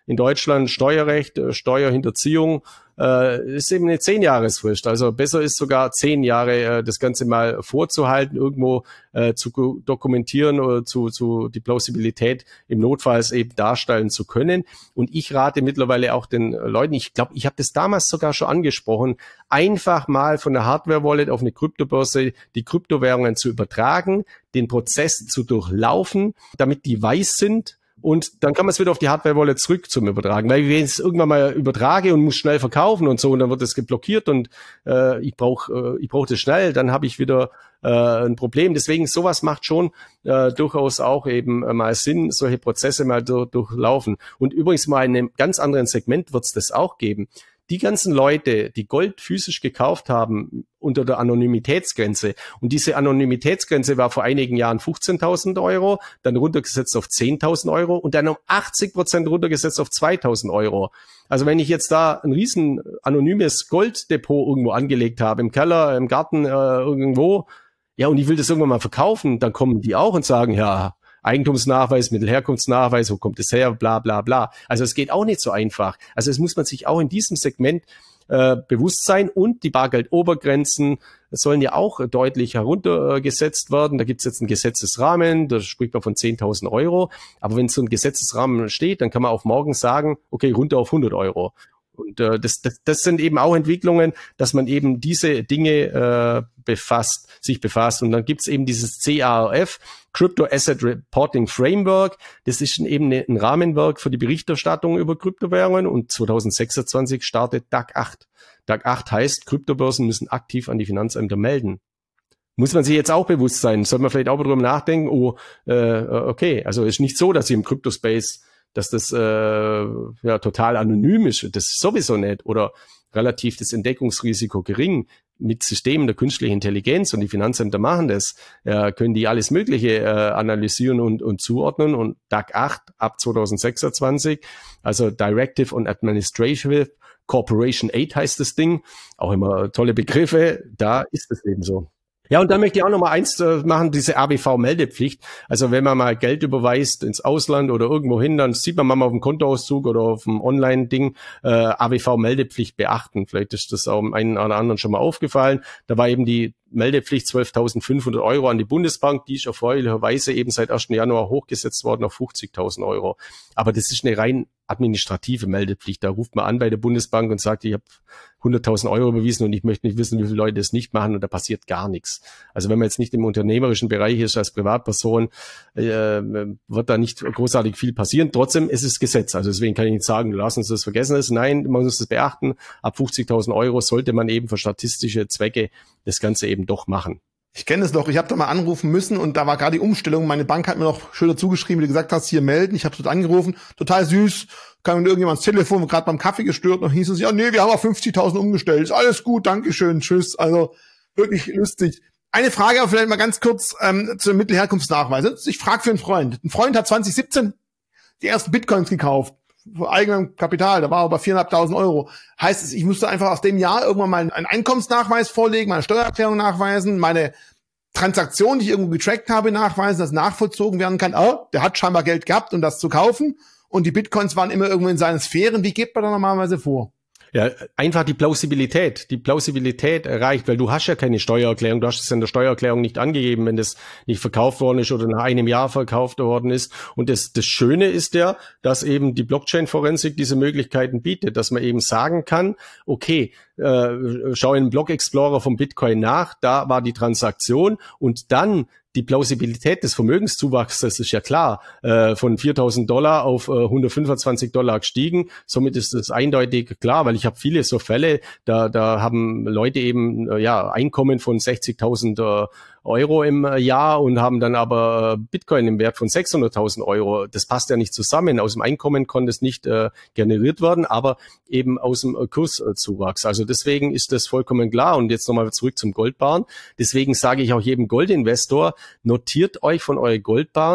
in Deutschland Steuerrecht, Steuerhinterziehung, äh, ist eben eine Zehn-Jahresfrist. Also besser ist sogar zehn Jahre äh, das Ganze mal vorzuhalten, irgendwo äh, zu dokumentieren oder zu, zu die Plausibilität im Notfalls eben darstellen zu können. Und ich rate mittlerweile auch den Leuten, ich glaube, ich habe das damals sogar schon angesprochen, einfach mal von der Hardware-Wallet auf eine Kryptobörse die Kryptowährungen zu übertragen, den Prozess zu durchlaufen, damit die weiß sind. Und dann kann man es wieder auf die Hardware-Wallet zurück zum Übertragen. Weil wenn ich es irgendwann mal übertrage und muss schnell verkaufen und so, und dann wird es geblockiert und äh, ich brauche äh, ich brauche das schnell, dann habe ich wieder äh, ein Problem. Deswegen, sowas macht schon äh, durchaus auch eben äh, mal Sinn, solche Prozesse mal durch, durchlaufen. Und übrigens mal in einem ganz anderen Segment wird es das auch geben. Die ganzen Leute, die Gold physisch gekauft haben unter der Anonymitätsgrenze, und diese Anonymitätsgrenze war vor einigen Jahren fünfzehntausend Euro, dann runtergesetzt auf zehntausend Euro und dann um achtzig Prozent runtergesetzt auf zweitausend Euro. Also wenn ich jetzt da ein riesen anonymes Golddepot irgendwo angelegt habe, im Keller, im Garten, äh, irgendwo, ja, und ich will das irgendwann mal verkaufen, dann kommen die auch und sagen, ja, Eigentumsnachweis, Mittelherkunftsnachweis, wo kommt es her, bla bla bla. Also es geht auch nicht so einfach. Also es muss man sich auch in diesem Segment äh, bewusst sein, und die Bargeldobergrenzen sollen ja auch deutlich heruntergesetzt werden. Da gibt es jetzt einen Gesetzesrahmen, da spricht man von zehntausend Euro. Aber wenn so ein Gesetzesrahmen steht, dann kann man auch morgen sagen, okay, runter auf hundert Euro. Und äh, das, das, das sind eben auch Entwicklungen, dass man eben diese Dinge äh, befasst, sich befasst. Und dann gibt's eben dieses C A R F, Crypto Asset Reporting Framework. Das ist eben ein Rahmenwerk für die Berichterstattung über Kryptowährungen, und zwanzig sechsundzwanzig startet D A C acht. D A C acht heißt, Kryptobörsen müssen aktiv an die Finanzämter melden. Muss man sich jetzt auch bewusst sein. Sollte man vielleicht auch darüber nachdenken, oh, äh, okay, also ist nicht so, dass sie im Kryptospace dass das äh, ja total anonym ist. Das ist sowieso nicht. Oder relativ das Entdeckungsrisiko gering. Mit Systemen der künstlichen Intelligenz, und die Finanzämter machen das, äh, können die alles Mögliche äh, analysieren und, und zuordnen. Und D A C acht ab zwanzig sechsundzwanzig, also Directive on Administrative Corporation acht heißt das Ding. Auch immer tolle Begriffe. Da ist es eben so. Ja, und dann möchte ich auch noch mal eins äh, machen, diese A B V-Meldepflicht. Also wenn man mal Geld überweist ins Ausland oder irgendwo hin, dann sieht man mal auf dem Kontoauszug oder auf dem Online-Ding äh, A B V-Meldepflicht beachten. Vielleicht ist das auch einem oder anderen schon mal aufgefallen. Da war eben die Meldepflicht zwölftausendfünfhundert Euro an die Bundesbank. Die ist erfreulicherweise eben seit ersten Januar hochgesetzt worden auf fünfzigtausend Euro. Aber das ist eine rein administrative Meldepflicht. Da ruft man an bei der Bundesbank und sagt, ich habe hunderttausend Euro überwiesen und ich möchte nicht wissen, wie viele Leute das nicht machen, und da passiert gar nichts. Also wenn man jetzt nicht im unternehmerischen Bereich ist als Privatperson, äh, wird da nicht großartig viel passieren. Trotzdem ist es Gesetz. Also deswegen kann ich nicht sagen, lass uns das vergessen. Nein, man muss das beachten. Ab fünfzigtausend Euro sollte man eben für statistische Zwecke das Ganze eben doch machen. Ich kenne es doch, ich habe da mal anrufen müssen, und da war gerade die Umstellung. Meine Bank hat mir noch schön dazu geschrieben, wie du gesagt hast, hier melden. Ich habe dort angerufen, total süß, kam mit irgendjemand ans Telefon, gerade beim Kaffee gestört, und hieß es, ja, nee, wir haben auf fünfzigtausend umgestellt, ist alles gut, dankeschön, tschüss. Also wirklich lustig. Eine Frage aber vielleicht mal ganz kurz ähm, zum Mittelherkunftsnachweis. Ich frage für einen Freund. Ein Freund hat zwanzig siebzehn die ersten Bitcoins gekauft, für eigenem Kapital, da war aber viertausendfünfhundert Euro. Heißt es, ich musste einfach aus dem Jahr irgendwann mal einen Einkommensnachweis vorlegen, meine Steuererklärung nachweisen, meine Transaktion, die ich irgendwo getrackt habe, nachweisen, dass nachvollzogen werden kann. Oh, der hat scheinbar Geld gehabt, um das zu kaufen, und die Bitcoins waren immer irgendwo in seinen Sphären. Wie geht man da normalerweise vor? Ja, einfach die Plausibilität. Die Plausibilität erreicht, weil du hast ja keine Steuererklärung. Du hast es in der Steuererklärung nicht angegeben, wenn das nicht verkauft worden ist oder nach einem Jahr verkauft worden ist. Und das, das Schöne ist ja, dass eben die Blockchain-Forensik diese Möglichkeiten bietet, dass man eben sagen kann, okay, äh, schau in den Block Explorer vom Bitcoin nach, da war die Transaktion, und dann die Plausibilität des Vermögenszuwachses ist ja klar, äh, von viertausend Dollar auf äh, hundertfünfundzwanzig Dollar gestiegen. Somit ist es eindeutig klar, weil ich habe viele so Fälle, da da haben Leute eben äh, ja Einkommen von sechzigtausend äh, Euro im Jahr und haben dann aber Bitcoin im Wert von sechshunderttausend Euro. Das passt ja nicht zusammen. Aus dem Einkommen konnte es nicht äh, generiert werden, aber eben aus dem äh, Kurszuwachs. Also deswegen ist das vollkommen klar. Und jetzt nochmal zurück zum Goldbarren. Deswegen sage ich auch jedem Goldinvestor, notiert euch von euren Goldbarren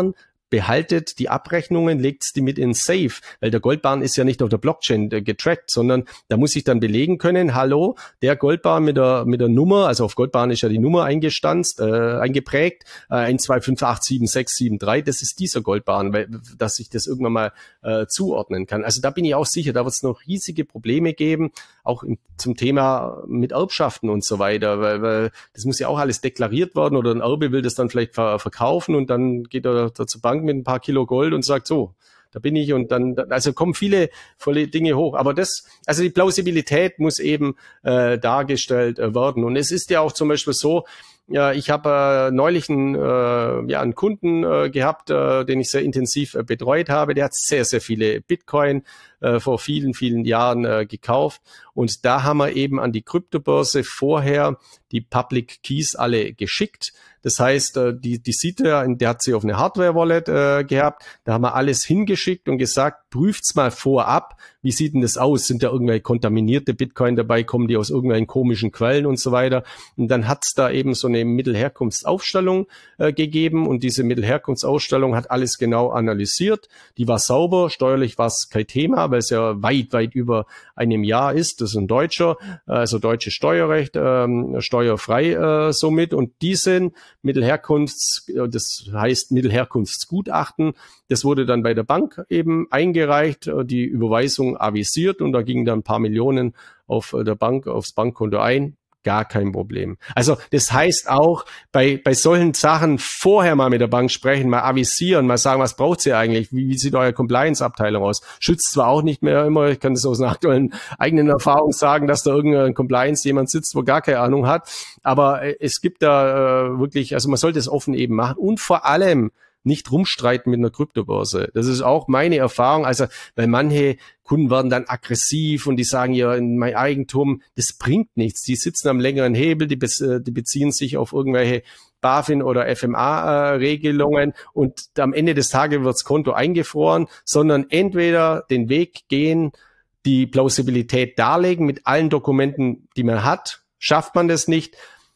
behaltet die Abrechnungen, legt die mit in Safe, weil der Goldbarren ist ja nicht auf der Blockchain äh, getrackt, sondern da muss ich dann belegen können, hallo, der Goldbarren mit der mit der Nummer, also auf Goldbarren ist ja die Nummer eingestanzt, äh, eingeprägt, äh, eins zwei fünf acht sieben sechs sieben drei, das ist dieser Goldbarren, weil, dass ich das irgendwann mal äh, zuordnen kann. Also da bin ich auch sicher, da wird es noch riesige Probleme geben, auch im, zum Thema mit Erbschaften und so weiter, weil, weil das muss ja auch alles deklariert werden oder ein Erbe will das dann vielleicht ver verkaufen und dann geht er da zur Bank mit ein paar Kilo Gold und sagt so, da bin ich und dann, also kommen viele volle Dinge hoch. Aber das, also die Plausibilität muss eben äh, dargestellt äh, werden. Und es ist ja auch zum Beispiel so, ja, ich habe äh, neulich einen, äh, ja, einen Kunden äh, gehabt, äh, den ich sehr intensiv äh, betreut habe. Der hat sehr, sehr viele Bitcoin äh, vor vielen, vielen Jahren äh, gekauft. Und da haben wir eben an die Kryptobörse vorher die Public Keys alle geschickt. Das heißt, äh, die, die sieht er, der hat sie auf eine Hardware-Wallet äh, gehabt. Da haben wir alles hingeschickt und gesagt, prüft's mal vorab. Wie sieht denn das aus? Sind da irgendwelche kontaminierte Bitcoin dabei? Kommen die aus irgendwelchen komischen Quellen und so weiter? Und dann hat's da eben so eine Mittelherkunftsaufstellung äh, gegeben und diese Mittelherkunftsaufstellung hat alles genau analysiert. Die war sauber, steuerlich war es kein Thema, weil es ja weit, weit über einem Jahr ist. Das ist ein Deutscher, also deutsches Steuerrecht, ähm, steuerfrei äh, somit. Und diesen Mittelherkunfts, das heißt Mittelherkunftsgutachten, das wurde dann bei der Bank eben eingereicht, die Überweisung avisiert und da gingen dann ein paar Millionen auf der Bank, aufs Bankkonto ein. Gar kein Problem. Also das heißt auch, bei bei solchen Sachen vorher mal mit der Bank sprechen, mal avisieren, mal sagen, was braucht ihr eigentlich? Wie, wie sieht eure Compliance-Abteilung aus? Schützt zwar auch nicht mehr immer, ich kann das aus einer aktuellen eigenen Erfahrung sagen, dass da irgendein Compliance jemand sitzt, wo gar keine Ahnung hat, aber es gibt da äh, wirklich, also man sollte es offen eben machen und vor allem nicht rumstreiten mit einer Kryptobörse. Das ist auch meine Erfahrung. Also, weil manche Kunden werden dann aggressiv und die sagen, ja, mein Eigentum, das bringt nichts. Die sitzen am längeren Hebel, die, be- die beziehen sich auf irgendwelche BaFin oder F M A-Regelungen und am Ende des Tages wird das Konto eingefroren, sondern entweder den Weg gehen, die Plausibilität darlegen mit allen Dokumenten, die man hat. Schafft man das nicht,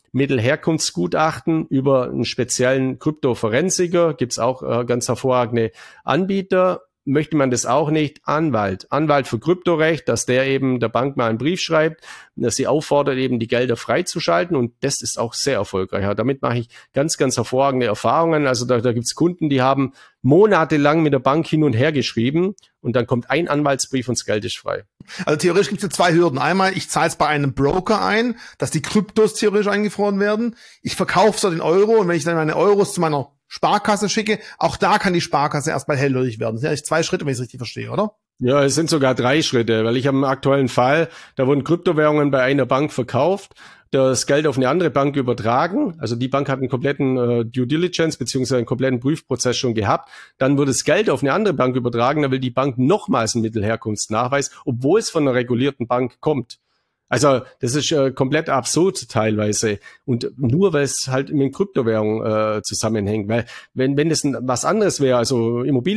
Mittelherkunftsgutachten über einen speziellen Kryptoforensiker, gibt's auch äh, ganz hervorragende Anbieter. Möchte man das auch nicht? Anwalt. Anwalt für Kryptorecht, dass der eben der Bank mal einen Brief schreibt, dass sie auffordert, eben die Gelder freizuschalten. Und das ist auch sehr erfolgreich. Ja, damit mache ich ganz, ganz hervorragende Erfahrungen. Also da, da gibt's Kunden, die haben monatelang mit der Bank hin und her geschrieben und dann kommt ein Anwaltsbrief und das Geld ist frei. Also theoretisch gibt es ja zwei Hürden. Einmal, ich zahle es bei einem Broker ein, dass die Kryptos theoretisch eingefroren werden. Ich verkaufe so den Euro und wenn ich dann meine Euros zu meiner Sparkasse schicke, auch da kann die Sparkasse erstmal hellhörig werden. Das sind ja eigentlich zwei Schritte, wenn ich es richtig verstehe, oder? Ja, es sind sogar drei Schritte, weil ich habe einen aktuellen Fall, da wurden Kryptowährungen bei einer Bank verkauft, das Geld auf eine andere Bank übertragen. Also die Bank hat einen kompletten äh, Due Diligence beziehungsweise einen kompletten Prüfprozess schon gehabt. Dann wurde das Geld auf eine andere Bank übertragen, da will die Bank nochmals einen Mittelherkunftsnachweis, obwohl es von einer regulierten Bank kommt. Also das ist äh, komplett absurd teilweise und nur weil es halt mit Kryptowährung äh, zusammenhängt, weil wenn wenn das ein, was anderes wäre, also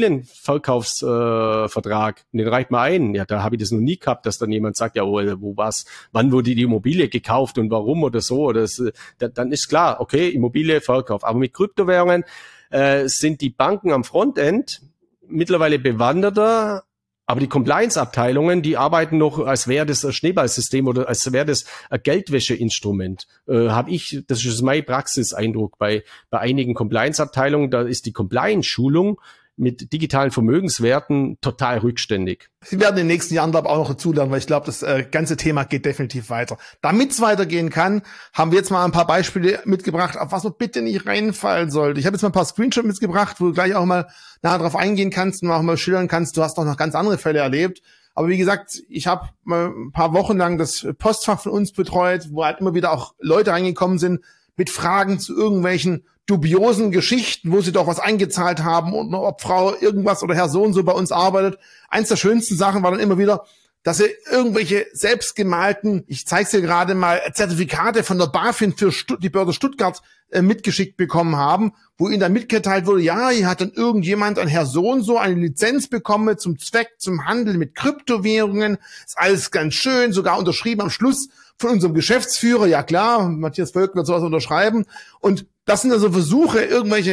Immobilienverkaufsvertrag, äh, den reicht mal ein, ja, da habe ich das noch nie gehabt, dass dann jemand sagt, ja, wo, wo was, wann wurde die Immobilie gekauft und warum oder so, oder das, da, dann ist klar, okay, Immobilie, Verkauf, aber mit Kryptowährungen äh, sind die Banken am Frontend mittlerweile bewanderter. Aber die Compliance-Abteilungen, die arbeiten noch, als wäre das ein Schneeballsystem oder als wäre das ein Geldwäscheinstrument. Äh, habe ich, das ist mein Praxiseindruck bei bei einigen Compliance-Abteilungen, da ist die Compliance-Schulung mit digitalen Vermögenswerten total rückständig. Sie werden in den nächsten Jahren, glaube ich, auch noch dazulernen, weil ich glaube, das äh, ganze Thema geht definitiv weiter. Damit es weitergehen kann, haben wir jetzt mal ein paar Beispiele mitgebracht, auf was man bitte nicht reinfallen sollte. Ich habe jetzt mal ein paar Screenshots mitgebracht, wo du gleich auch mal nah drauf eingehen kannst und auch mal schildern kannst, du hast doch noch ganz andere Fälle erlebt. Aber wie gesagt, ich habe mal ein paar Wochen lang das Postfach von uns betreut, wo halt immer wieder auch Leute reingekommen sind mit Fragen zu irgendwelchen dubiosen Geschichten, wo sie doch was eingezahlt haben und ob Frau irgendwas oder Herr so und so bei uns arbeitet. Eins der schönsten Sachen war dann immer wieder, dass sie irgendwelche selbstgemalten, ich zeige dir gerade mal, Zertifikate von der BaFin für Stutt- die Börse Stuttgart äh, mitgeschickt bekommen haben, wo ihnen dann mitgeteilt wurde, ja, hier hat dann irgendjemand, ein Herr so und so, eine Lizenz bekommen zum Zweck, zum Handel mit Kryptowährungen. Ist alles ganz schön, sogar unterschrieben am Schluss von unserem Geschäftsführer. Ja klar, Matthias Völk wird sowas unterschreiben. Und das sind also Versuche, irgendwelche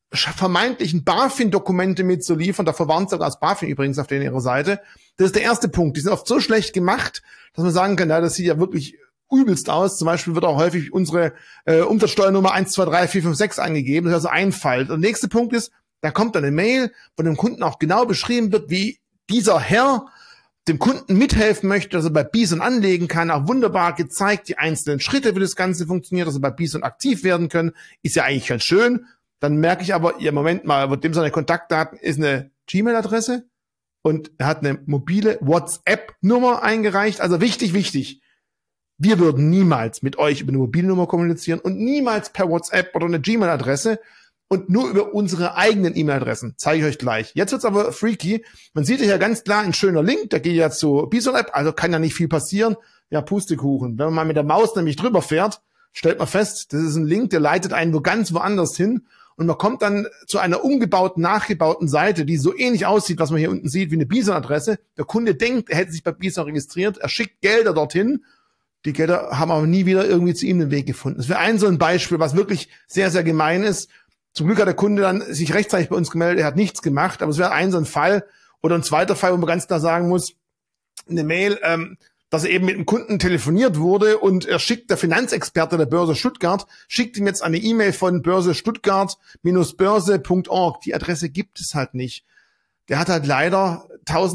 vermeintlichen BaFin-Dokumente mitzuliefern. Da verwarnt sogar das BaFin übrigens auf denen ihrer Seite. Das ist der erste Punkt. Die sind oft so schlecht gemacht, dass man sagen kann, ja, das sieht ja wirklich übelst aus. Zum Beispiel wird auch häufig unsere äh, Umsatzsteuernummer eins zwei drei vier fünf sechs angegeben. Das ist also ein Fall. Der nächste Punkt ist, da kommt dann eine Mail, wo dem Kunden auch genau beschrieben wird, wie dieser Herr dem Kunden mithelfen möchte, dass er bei Bison anlegen kann. Auch wunderbar gezeigt, die einzelnen Schritte, wie das Ganze funktioniert, dass er bei Bison aktiv werden können. Ist ja eigentlich ganz schön. Dann merke ich aber, ja, Moment mal, dem seine Kontaktdaten ist eine Gmail-Adresse und er hat eine mobile WhatsApp-Nummer eingereicht. Also wichtig, wichtig. Wir würden niemals mit euch über eine Mobilnummer kommunizieren und niemals per WhatsApp oder eine Gmail-Adresse und nur über unsere eigenen E-Mail-Adressen. Zeige ich euch gleich. Jetzt wird's aber freaky. Man sieht hier ganz klar ein schöner Link, der geht ja zu Bison App, also kann ja nicht viel passieren. Ja, Pustekuchen. Wenn man mal mit der Maus nämlich drüber fährt, stellt man fest, das ist ein Link, der leitet einen wo ganz woanders hin. Und man kommt dann zu einer umgebauten, nachgebauten Seite, die so ähnlich aussieht, was man hier unten sieht, wie eine Bison-Adresse. Der Kunde denkt, er hätte sich bei Bison registriert, er schickt Gelder dorthin. Die Gelder haben aber nie wieder irgendwie zu ihm den Weg gefunden. Das wäre ein so ein Beispiel, was wirklich sehr, sehr gemein ist. Zum Glück hat der Kunde dann sich rechtzeitig bei uns gemeldet, er hat nichts gemacht, aber es wäre ein so ein Fall. Oder ein zweiter Fall, wo man ganz klar sagen muss, eine Mail, ähm, dass er eben mit dem Kunden telefoniert wurde und er schickt, der Finanzexperte der Börse Stuttgart, schickt ihm jetzt eine E-Mail von börse stuttgart Bindestrich börse Punkt org. Die Adresse gibt es halt nicht. Der hat halt leider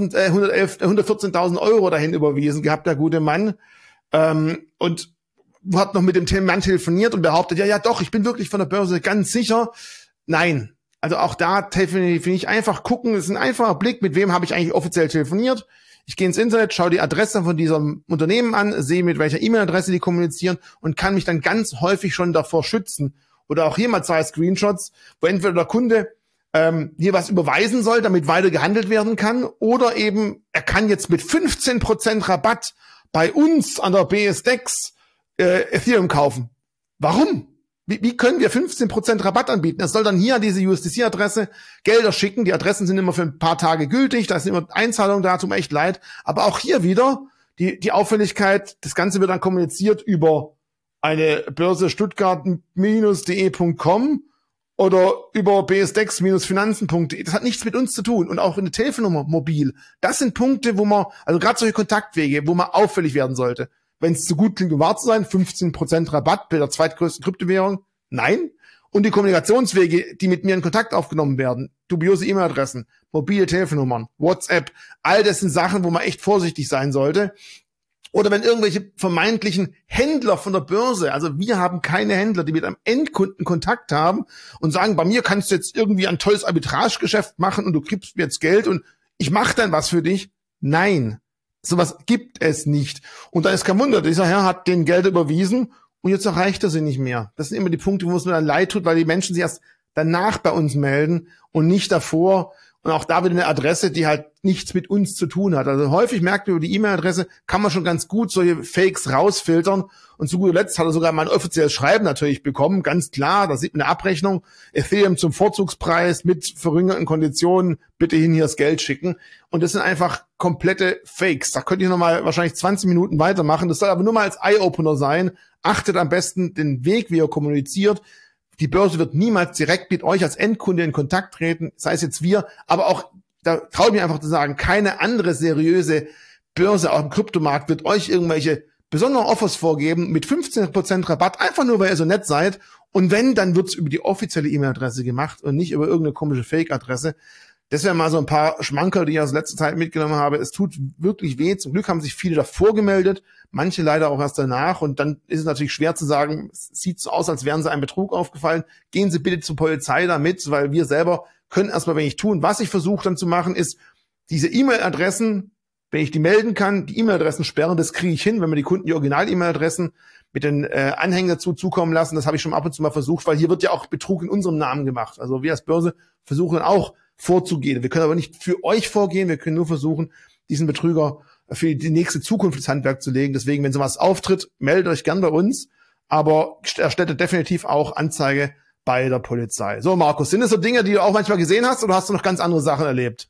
hundertvierzehntausend Euro dahin überwiesen gehabt, der gute Mann. Ähm, und hat noch mit dem Mann telefoniert und behauptet, ja, ja doch, ich bin wirklich von der Börse ganz sicher. Nein. Also auch da finde ich einfach gucken, es ist ein einfacher Blick, mit wem habe ich eigentlich offiziell telefoniert. Ich gehe ins Internet, schaue die Adresse von diesem Unternehmen an, sehe, mit welcher E-Mail-Adresse die kommunizieren und kann mich dann ganz häufig schon davor schützen. Oder auch hier mal zwei Screenshots, wo entweder der Kunde ähm, hier was überweisen soll, damit weiter gehandelt werden kann, oder eben er kann jetzt mit fünfzehn Prozent Rabatt bei uns an der B S D E X äh, Ethereum kaufen. Warum? Wie, wie können wir fünfzehn Prozent Rabatt anbieten? Er soll dann hier an diese U S D C-Adresse Gelder schicken. Die Adressen sind immer für ein paar Tage gültig. Da ist immer Einzahlung da, tut mir echt leid. Aber auch hier wieder die, die Auffälligkeit, das Ganze wird dann kommuniziert über eine Börse Stuttgart Bindestrich de Punkt com oder über b s d e x Bindestrich finanzen Punkt de. Das hat nichts mit uns zu tun. Und auch eine Telefonnummer mobil. Das sind Punkte, wo man, also gerade solche Kontaktwege, wo man auffällig werden sollte. Wenn es zu gut klingt, um wahr zu sein, fünfzehn Prozent Rabatt bei der zweitgrößten Kryptowährung, nein. Und die Kommunikationswege, die mit mir in Kontakt aufgenommen werden, dubiose E-Mail-Adressen, mobile Telefonnummern, WhatsApp, all das sind Sachen, wo man echt vorsichtig sein sollte. Oder wenn irgendwelche vermeintlichen Händler von der Börse, also wir haben keine Händler, die mit einem Endkunden Kontakt haben und sagen, bei mir kannst du jetzt irgendwie ein tolles Arbitragegeschäft machen und du kriegst mir jetzt Geld und ich mache dann was für dich. Nein. Sowas gibt es nicht. Und da ist kein Wunder, dieser Herr hat den Geld überwiesen und jetzt erreicht er sie nicht mehr. Das sind immer die Punkte, wo es mir dann leid tut, weil die Menschen sich erst danach bei uns melden und nicht davor. Und auch da wieder eine Adresse, die halt nichts mit uns zu tun hat. Also häufig merkt man, über die E-Mail-Adresse kann man schon ganz gut solche Fakes rausfiltern. Und zu guter Letzt hat er sogar mal ein offizielles Schreiben natürlich bekommen. Ganz klar, da sieht man eine Abrechnung. Ethereum zum Vorzugspreis mit verringerten Konditionen. Bitte hin hier das Geld schicken. Und das sind einfach komplette Fakes. Da könnte ich nochmal wahrscheinlich zwanzig Minuten weitermachen. Das soll aber nur mal als Eye-Opener sein. Achtet am besten den Weg, wie ihr kommuniziert. Die Börse wird niemals direkt mit euch als Endkunde in Kontakt treten, sei es jetzt wir, aber auch, da traue ich mir einfach zu sagen, keine andere seriöse Börse auch im Kryptomarkt wird euch irgendwelche besonderen Offers vorgeben mit fünfzehn Prozent Rabatt, einfach nur, weil ihr so nett seid. Und wenn, dann wird's über die offizielle E-Mail-Adresse gemacht und nicht über irgendeine komische Fake-Adresse. Das wären mal so ein paar Schmankerl, die ich aus letzter Zeit mitgenommen habe. Es tut wirklich weh. Zum Glück haben sich viele davor gemeldet, manche leider auch erst danach. Und dann ist es natürlich schwer zu sagen, es sieht so aus, als wären sie einem Betrug aufgefallen. Gehen Sie bitte zur Polizei damit, weil wir selber können erstmal wenig tun. Was ich versuche dann zu machen, ist, diese E-Mail-Adressen, wenn ich die melden kann, die E-Mail-Adressen sperren, das kriege ich hin, wenn wir die Kunden die Original-E-Mail-Adressen mit den äh, Anhängen dazu zukommen lassen. Das habe ich schon ab und zu mal versucht, weil hier wird ja auch Betrug in unserem Namen gemacht. Also wir als Börse versuchen auch vorzugehen. Wir können aber nicht für euch vorgehen, wir können nur versuchen, diesen Betrüger für die nächste Zukunft ins Handwerk zu legen. Deswegen, wenn sowas auftritt, meldet euch gern bei uns, aber erstattet definitiv auch Anzeige bei der Polizei. So, Markus, sind das so Dinge, die du auch manchmal gesehen hast, oder hast du noch ganz andere Sachen erlebt?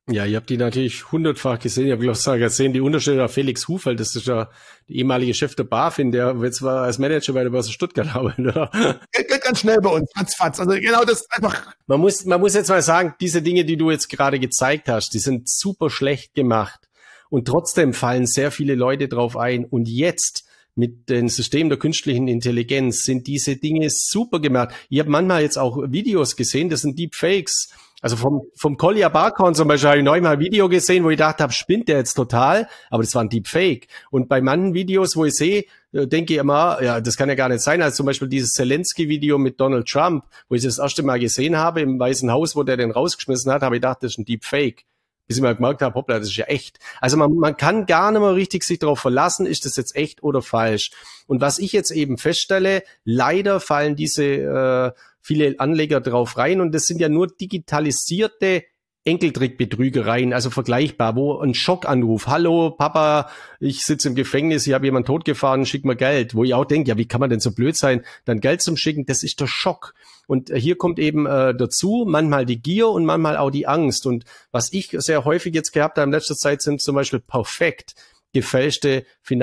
Ja, ihr habt die natürlich hundertfach gesehen. Ich habe glaube gesehen, die Unterschiede auf Felix Hufeld, das ist ja der ehemalige Chef der BaFin, der jetzt war als Manager bei der Börse Stuttgart arbeitet, oder? Geht ganz schnell bei uns, ganz fatz. Also genau das einfach. Man muss, man muss jetzt mal sagen, diese Dinge, die du jetzt gerade gezeigt hast, die sind super schlecht gemacht. Und trotzdem fallen sehr viele Leute drauf ein. Und jetzt mit den Systemen der künstlichen Intelligenz sind diese Dinge super gemacht. Ich habe manchmal jetzt auch Videos gesehen, das sind Deepfakes. Also vom, vom Collier Barkhorn zum Beispiel habe ich neulich mal ein Video gesehen, wo ich dachte habe, spinnt der jetzt total? Aber das war ein Deepfake. Und bei manchen Videos, wo ich sehe, denke ich immer, ja, das kann ja gar nicht sein. Also zum Beispiel dieses Zelensky-Video mit Donald Trump, wo ich das erste Mal gesehen habe im Weißen Haus, wo der den rausgeschmissen hat, habe ich gedacht, das ist ein Deepfake. Bis ich mal gemerkt habe, hoppla, das ist ja echt. Also man, man kann gar nicht mehr richtig sich darauf verlassen, ist das jetzt echt oder falsch. Und was ich jetzt eben feststelle, leider fallen diese äh, viele Anleger drauf rein und das sind ja nur digitalisierte Enkeltrickbetrügereien, also vergleichbar, wo ein Schockanruf, hallo Papa, ich sitze im Gefängnis, ich habe jemanden totgefahren, schick mir Geld, wo ich auch denke, ja, wie kann man denn so blöd sein, dann Geld zum Schicken, das ist der Schock. Und hier kommt eben äh, dazu manchmal die Gier und manchmal auch die Angst. Und was ich sehr häufig jetzt gehabt habe in letzter Zeit sind zum Beispiel perfekt gefälschte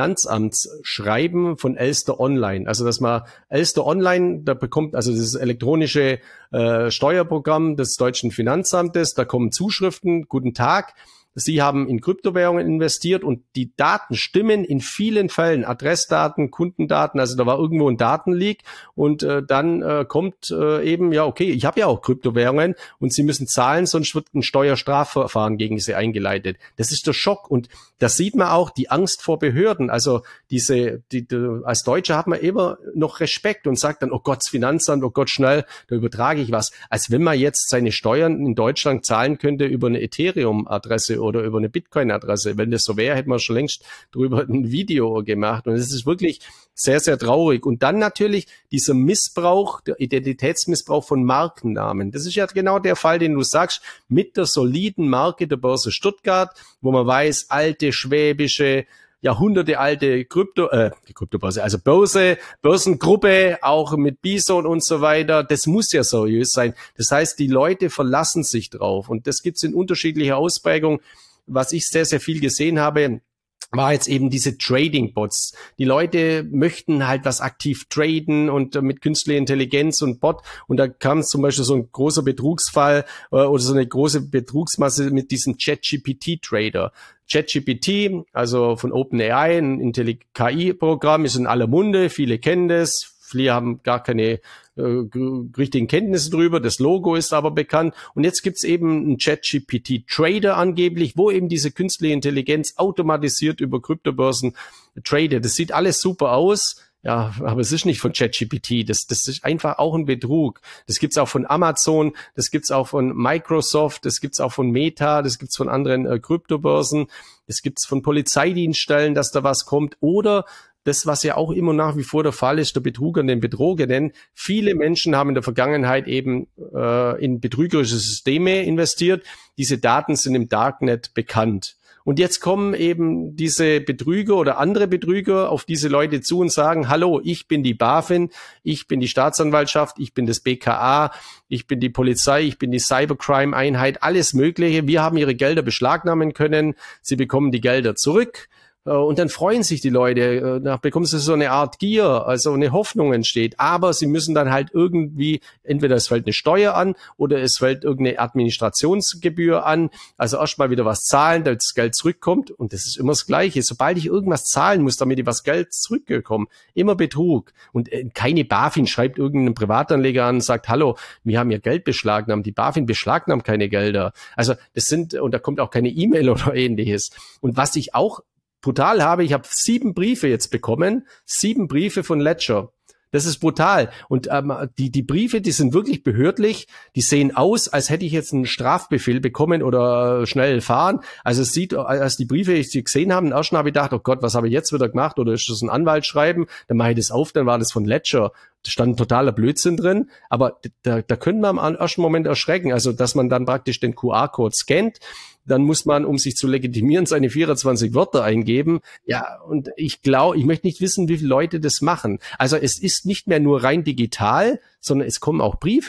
Finanzamtsschreiben von Elster Online. Also dass man Elster Online, da bekommt also das elektronische äh, Steuerprogramm des deutschen Finanzamtes, da kommen Zuschriften, guten Tag, Sie haben in Kryptowährungen investiert und die Daten stimmen in vielen Fällen, Adressdaten, Kundendaten, also da war irgendwo ein Datenleak und äh, dann äh, kommt äh, eben, ja okay, ich habe ja auch Kryptowährungen und Sie müssen zahlen, sonst wird ein Steuerstrafverfahren gegen Sie eingeleitet. Das ist der Schock und das sieht man auch, die Angst vor Behörden, also diese, die, die, als Deutscher hat man immer noch Respekt und sagt dann, oh Gott, das Finanzamt, oh Gott, schnell, da übertrage ich was. Als wenn man jetzt seine Steuern in Deutschland zahlen könnte über eine Ethereum-Adresse oder über eine Bitcoin-Adresse. Wenn das so wäre, hätten wir schon längst drüber ein Video gemacht. Und es ist wirklich sehr, sehr traurig. Und dann natürlich dieser Missbrauch, der Identitätsmissbrauch von Markennamen. Das ist ja genau der Fall, den du sagst, mit der soliden Marke der Börse Stuttgart, wo man weiß, alte, schwäbische, jahrhundertealte Krypto, äh, die Kryptobörse, also Börse, Börsengruppe, auch mit Bison und so weiter, das muss ja seriös sein. Das heißt, die Leute verlassen sich drauf und das gibt's in unterschiedlicher Ausprägung. Was ich sehr, sehr viel gesehen habe, war jetzt eben diese Trading-Bots. Die Leute möchten halt was aktiv traden und äh, mit künstlicher Intelligenz und Bot. Und da kam zum Beispiel so ein großer Betrugsfall äh, oder so eine große Betrugsmasse mit diesem ChatGPT-Trader. ChatGPT, also von OpenAI, ein K I-Programm, ist in aller Munde. Viele kennen das. Viele haben gar keine äh, richtigen Kenntnisse drüber. Das Logo ist aber bekannt. Und jetzt gibt's eben einen ChatGPT-Trader angeblich, wo eben diese künstliche Intelligenz automatisiert über Kryptobörsen tradet. Das sieht alles super aus. Ja, aber es ist nicht von ChatGPT. Das, das ist einfach auch ein Betrug. Das gibt's auch von Amazon, das gibt's auch von Microsoft, das gibt's auch von Meta, das gibt's von anderen äh, Kryptobörsen, das gibt's von Polizeidienststellen, dass da was kommt. Oder das, was ja auch immer nach wie vor der Fall ist, der Betrug an den Betrogenen. Viele Menschen haben in der Vergangenheit eben äh, in betrügerische Systeme investiert. Diese Daten sind im Darknet bekannt. Und jetzt kommen eben diese Betrüger oder andere Betrüger auf diese Leute zu und sagen, hallo, ich bin die BaFin, ich bin die Staatsanwaltschaft, ich bin das B K A, ich bin die Polizei, ich bin die Cybercrime-Einheit, alles Mögliche. Wir haben ihre Gelder beschlagnahmen können, sie bekommen die Gelder zurück. Und dann freuen sich die Leute, da bekommen sie so eine Art Gier, also eine Hoffnung entsteht. Aber sie müssen dann halt irgendwie, entweder es fällt eine Steuer an oder es fällt irgendeine Administrationsgebühr an. Also erstmal wieder was zahlen, damit das Geld zurückkommt. Und das ist immer das Gleiche. Sobald ich irgendwas zahlen muss, damit ich was Geld zurückbekomme, immer Betrug. Und keine BaFin schreibt irgendeinen Privatanleger an und sagt, hallo, wir haben ihr Geld beschlagnahmt. Die BaFin beschlagnahmt keine Gelder. Also das sind, und da kommt auch keine E-Mail oder ähnliches. Und was ich auch brutal habe, ich habe sieben Briefe jetzt bekommen, sieben Briefe von Ledger. Das ist brutal. Und ähm, die die Briefe, die sind wirklich behördlich, die sehen aus, als hätte ich jetzt einen Strafbefehl bekommen oder schnell fahren. Also es sieht, als die Briefe, ich sie gesehen habe, erst habe ich gedacht, oh Gott, was habe ich jetzt wieder gemacht? Oder ist das ein Anwaltsschreiben? Dann mache ich das auf, dann war das von Ledger. Da stand totaler Blödsinn drin, aber da, da können wir am ersten Moment erschrecken. Also, dass man dann praktisch den Q R-Code scannt, dann muss man, um sich zu legitimieren, seine vierundzwanzig Wörter eingeben. Ja, und ich glaube, ich möchte nicht wissen, wie viele Leute das machen. Also es ist nicht mehr nur rein digital, sondern es kommen auch Briefe.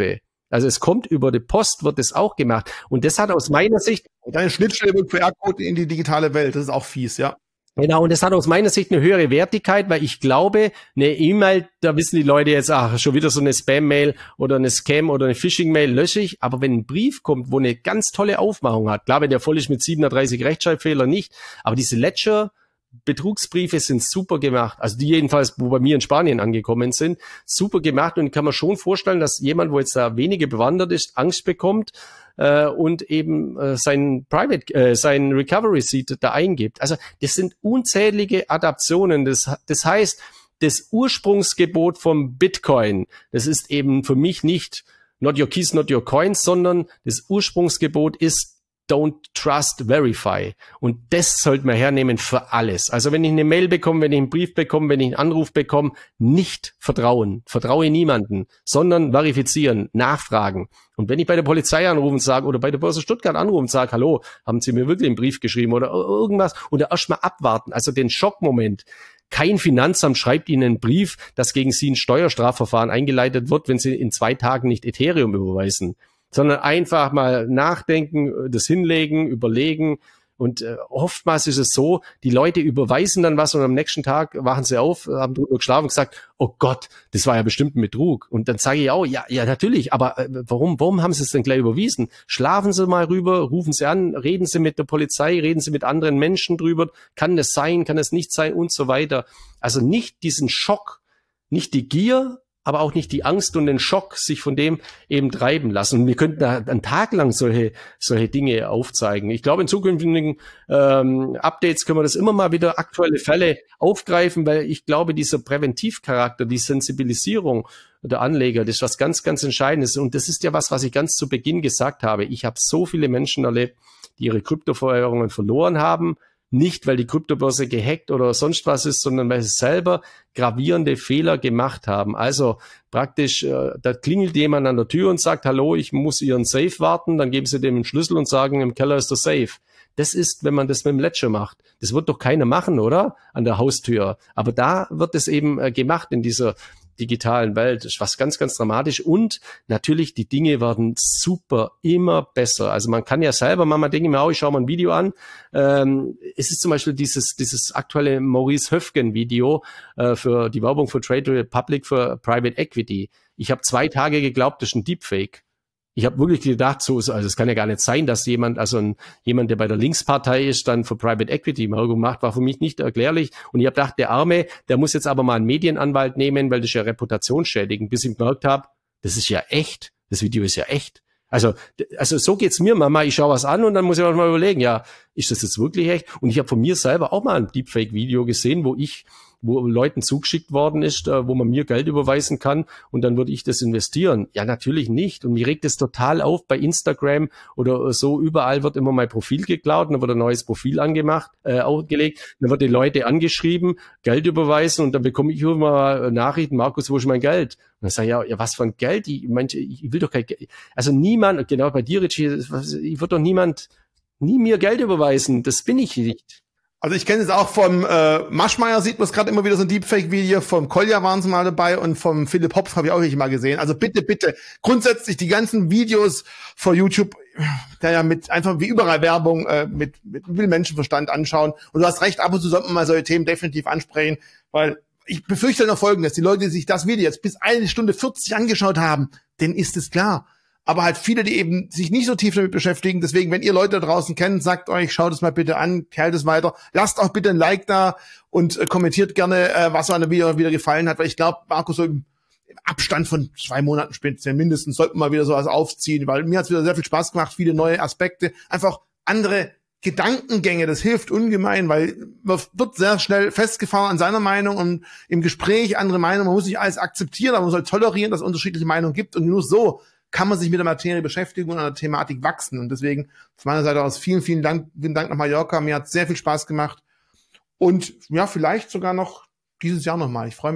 Also es kommt über die Post, wird es auch gemacht. Und das hat aus meiner Sicht... Und eine Schnittstelle mit Q R-Code in die digitale Welt, das ist auch fies, ja. Genau, und das hat aus meiner Sicht eine höhere Wertigkeit, weil ich glaube, eine E-Mail, da wissen die Leute jetzt, ach, schon wieder so eine Spam-Mail oder eine Scam oder eine Phishing-Mail lösche ich. Aber wenn ein Brief kommt, wo eine ganz tolle Aufmachung hat, klar, wenn der voll ist mit siebenunddreißig Rechtschreibfehler nicht, aber diese Ledger Betrugsbriefe sind super gemacht, also die jedenfalls, wo bei mir in Spanien angekommen sind, super gemacht, und kann man schon vorstellen, dass jemand, wo jetzt da wenige bewandert ist, Angst bekommt äh, und eben äh, sein Private, äh, sein Recovery Seed da eingibt. Also das sind unzählige Adaptionen. Das, das heißt, das Ursprungsgebot vom Bitcoin, das ist eben für mich nicht not your keys, not your coins, sondern das Ursprungsgebot ist Don't trust, verify. Und das sollte man hernehmen für alles. Also wenn ich eine Mail bekomme, wenn ich einen Brief bekomme, wenn ich einen Anruf bekomme, nicht vertrauen. Vertraue niemanden, sondern verifizieren, nachfragen. Und wenn ich bei der Polizei anrufe und sage, oder bei der Börse Stuttgart anrufe und sage, hallo, haben Sie mir wirklich einen Brief geschrieben oder irgendwas, oder erstmal abwarten, also den Schockmoment. Kein Finanzamt schreibt Ihnen einen Brief, dass gegen Sie ein Steuerstrafverfahren eingeleitet wird, wenn Sie in zwei Tagen nicht Ethereum überweisen, sondern einfach mal nachdenken, das hinlegen, überlegen. Und äh, oftmals ist es so, die Leute überweisen dann was und am nächsten Tag wachen sie auf, haben drüber geschlafen und gesagt, oh Gott, das war ja bestimmt ein Betrug. Und dann sage ich auch, ja, ja natürlich, aber äh, warum, warum haben sie es denn gleich überwiesen? Schlafen Sie mal rüber, rufen Sie an, reden Sie mit der Polizei, reden Sie mit anderen Menschen drüber, kann das sein, kann es nicht sein und so weiter. Also nicht diesen Schock, nicht die Gier, aber auch nicht die Angst und den Schock sich von dem eben treiben lassen. Und wir könnten da einen Tag lang solche solche Dinge aufzeigen. Ich glaube, in zukünftigen ähm, Updates können wir das immer mal wieder aktuelle Fälle aufgreifen, weil ich glaube, dieser Präventivcharakter, die Sensibilisierung der Anleger, das ist was ganz, ganz Entscheidendes. Und das ist ja was, was ich ganz zu Beginn gesagt habe. Ich habe so viele Menschen erlebt, die ihre Kryptoverwahrungen verloren haben. Nicht, weil die Kryptobörse gehackt oder sonst was ist, sondern weil sie selber gravierende Fehler gemacht haben. Also praktisch, äh, da klingelt jemand an der Tür und sagt, hallo, ich muss Ihren Safe warten. Dann geben sie dem einen Schlüssel und sagen, im Keller ist der Safe. Das ist, wenn man das mit dem Ledger macht. Das wird doch keiner machen, oder? An der Haustür. Aber da wird es eben äh, gemacht in dieser digitalen Welt. Das ist was ganz, ganz dramatisch. Und natürlich, die Dinge werden super, immer besser. Also man kann ja selber, manchmal denke ich mir auch, ich schaue mal ein Video an. Ähm, es ist zum Beispiel dieses dieses aktuelle Maurice Höfgen-Video äh, für die Werbung für Trade Republic für Private Equity. Ich habe zwei Tage geglaubt, das ist ein Deepfake. Ich habe wirklich gedacht, so, also es kann ja gar nicht sein, dass jemand, also ein, jemand, der bei der Linkspartei ist, dann für Private Equity Werbung macht, war für mich nicht erklärlich. Und ich habe gedacht, der Arme, der muss jetzt aber mal einen Medienanwalt nehmen, weil das ist ja reputationsschädigend, bis ich gemerkt habe, das ist ja echt, das Video ist ja echt. Also, also so geht's mir, Mama, ich schaue was an und dann muss ich auch mal überlegen, ja, ist das jetzt wirklich echt? Und ich habe von mir selber auch mal ein Deepfake-Video gesehen, wo ich wo Leuten zugeschickt worden ist, wo man mir Geld überweisen kann und dann würde ich das investieren. Ja, natürlich nicht. Und mir regt es total auf bei Instagram oder so. Überall wird immer mein Profil geklaut, dann wird ein neues Profil angemacht, äh, aufgelegt, dann wird die Leute angeschrieben, Geld überweisen und dann bekomme ich immer Nachrichten, Markus, wo ist mein Geld? Und dann sage ich, ja, ja, was für ein Geld? Ich, manche, ich will doch kein Geld. Also niemand, genau bei dir, Richie, ich würde doch niemand, nie mir Geld überweisen. Das bin ich nicht. Also ich kenne es auch vom äh, Maschmeyer, sieht man es gerade immer wieder so ein Deepfake-Video, vom Kolja waren sie mal dabei und vom Philipp Hopf habe ich auch nicht mal gesehen. Also bitte, bitte, grundsätzlich die ganzen Videos vor YouTube, der ja mit einfach wie überall Werbung äh, mit, mit viel Menschenverstand anschauen. Und du hast recht, ab und zu sollte man mal solche Themen definitiv ansprechen, weil ich befürchte noch Folgendes, die Leute, die sich das Video jetzt bis eine Stunde vierzig angeschaut haben, denen ist es klar. Aber halt viele, die eben sich nicht so tief damit beschäftigen. Deswegen, wenn ihr Leute da draußen kennt, sagt euch, schaut es mal bitte an, teilt es weiter. Lasst auch bitte ein Like da und äh, kommentiert gerne, äh, was euch an dem Video wieder gefallen hat. Weil ich glaube, Markus, so im, im Abstand von zwei Monaten spätestens mindestens sollten wir mal wieder sowas aufziehen. Weil mir hat es wieder sehr viel Spaß gemacht, viele neue Aspekte, einfach andere Gedankengänge. Das hilft ungemein, weil man wird sehr schnell festgefahren an seiner Meinung und im Gespräch andere Meinungen. Man muss nicht alles akzeptieren, aber man soll tolerieren, dass es unterschiedliche Meinungen gibt. Und nur so kann man sich mit der Materie beschäftigen und an der Thematik wachsen. Und deswegen von meiner Seite aus vielen, vielen Dank, vielen Dank nach Mallorca. Mir hat sehr viel Spaß gemacht. Und ja, vielleicht sogar noch dieses Jahr nochmal. Ich freue mich drauf.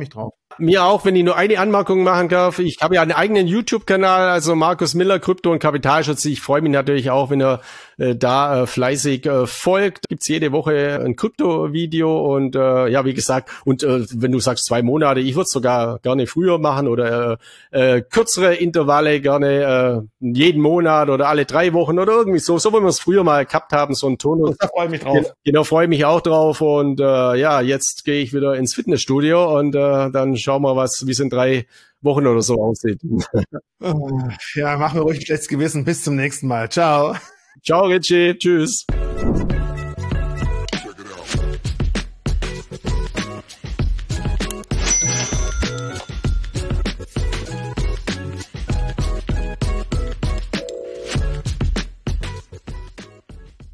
Mir auch, wenn ich nur eine Anmerkung machen darf. Ich habe ja einen eigenen YouTube-Kanal, also Markus Miller, Krypto und Kapitalschutz. Ich freue mich natürlich auch, wenn ihr äh, da äh, fleißig äh, folgt. Gibt's jede Woche ein Krypto-Video und äh, ja, wie gesagt, und äh, wenn du sagst zwei Monate, ich würde es sogar gerne früher machen oder äh, äh, kürzere Intervalle gerne äh, jeden Monat oder alle drei Wochen oder irgendwie so, so wie wir es früher mal gehabt haben, so ein Tonus. Da freue ich mich drauf. Genau, freue mich auch drauf und äh, ja, jetzt gehe ich wieder ins Fitnessstudio und äh, dann schauen wir, was, wie es in drei Wochen oder so aussieht. Ja, machen wir ruhig ein schlechtes Gewissen. Bis zum nächsten Mal. Ciao. Ciao, Richie. Tschüss.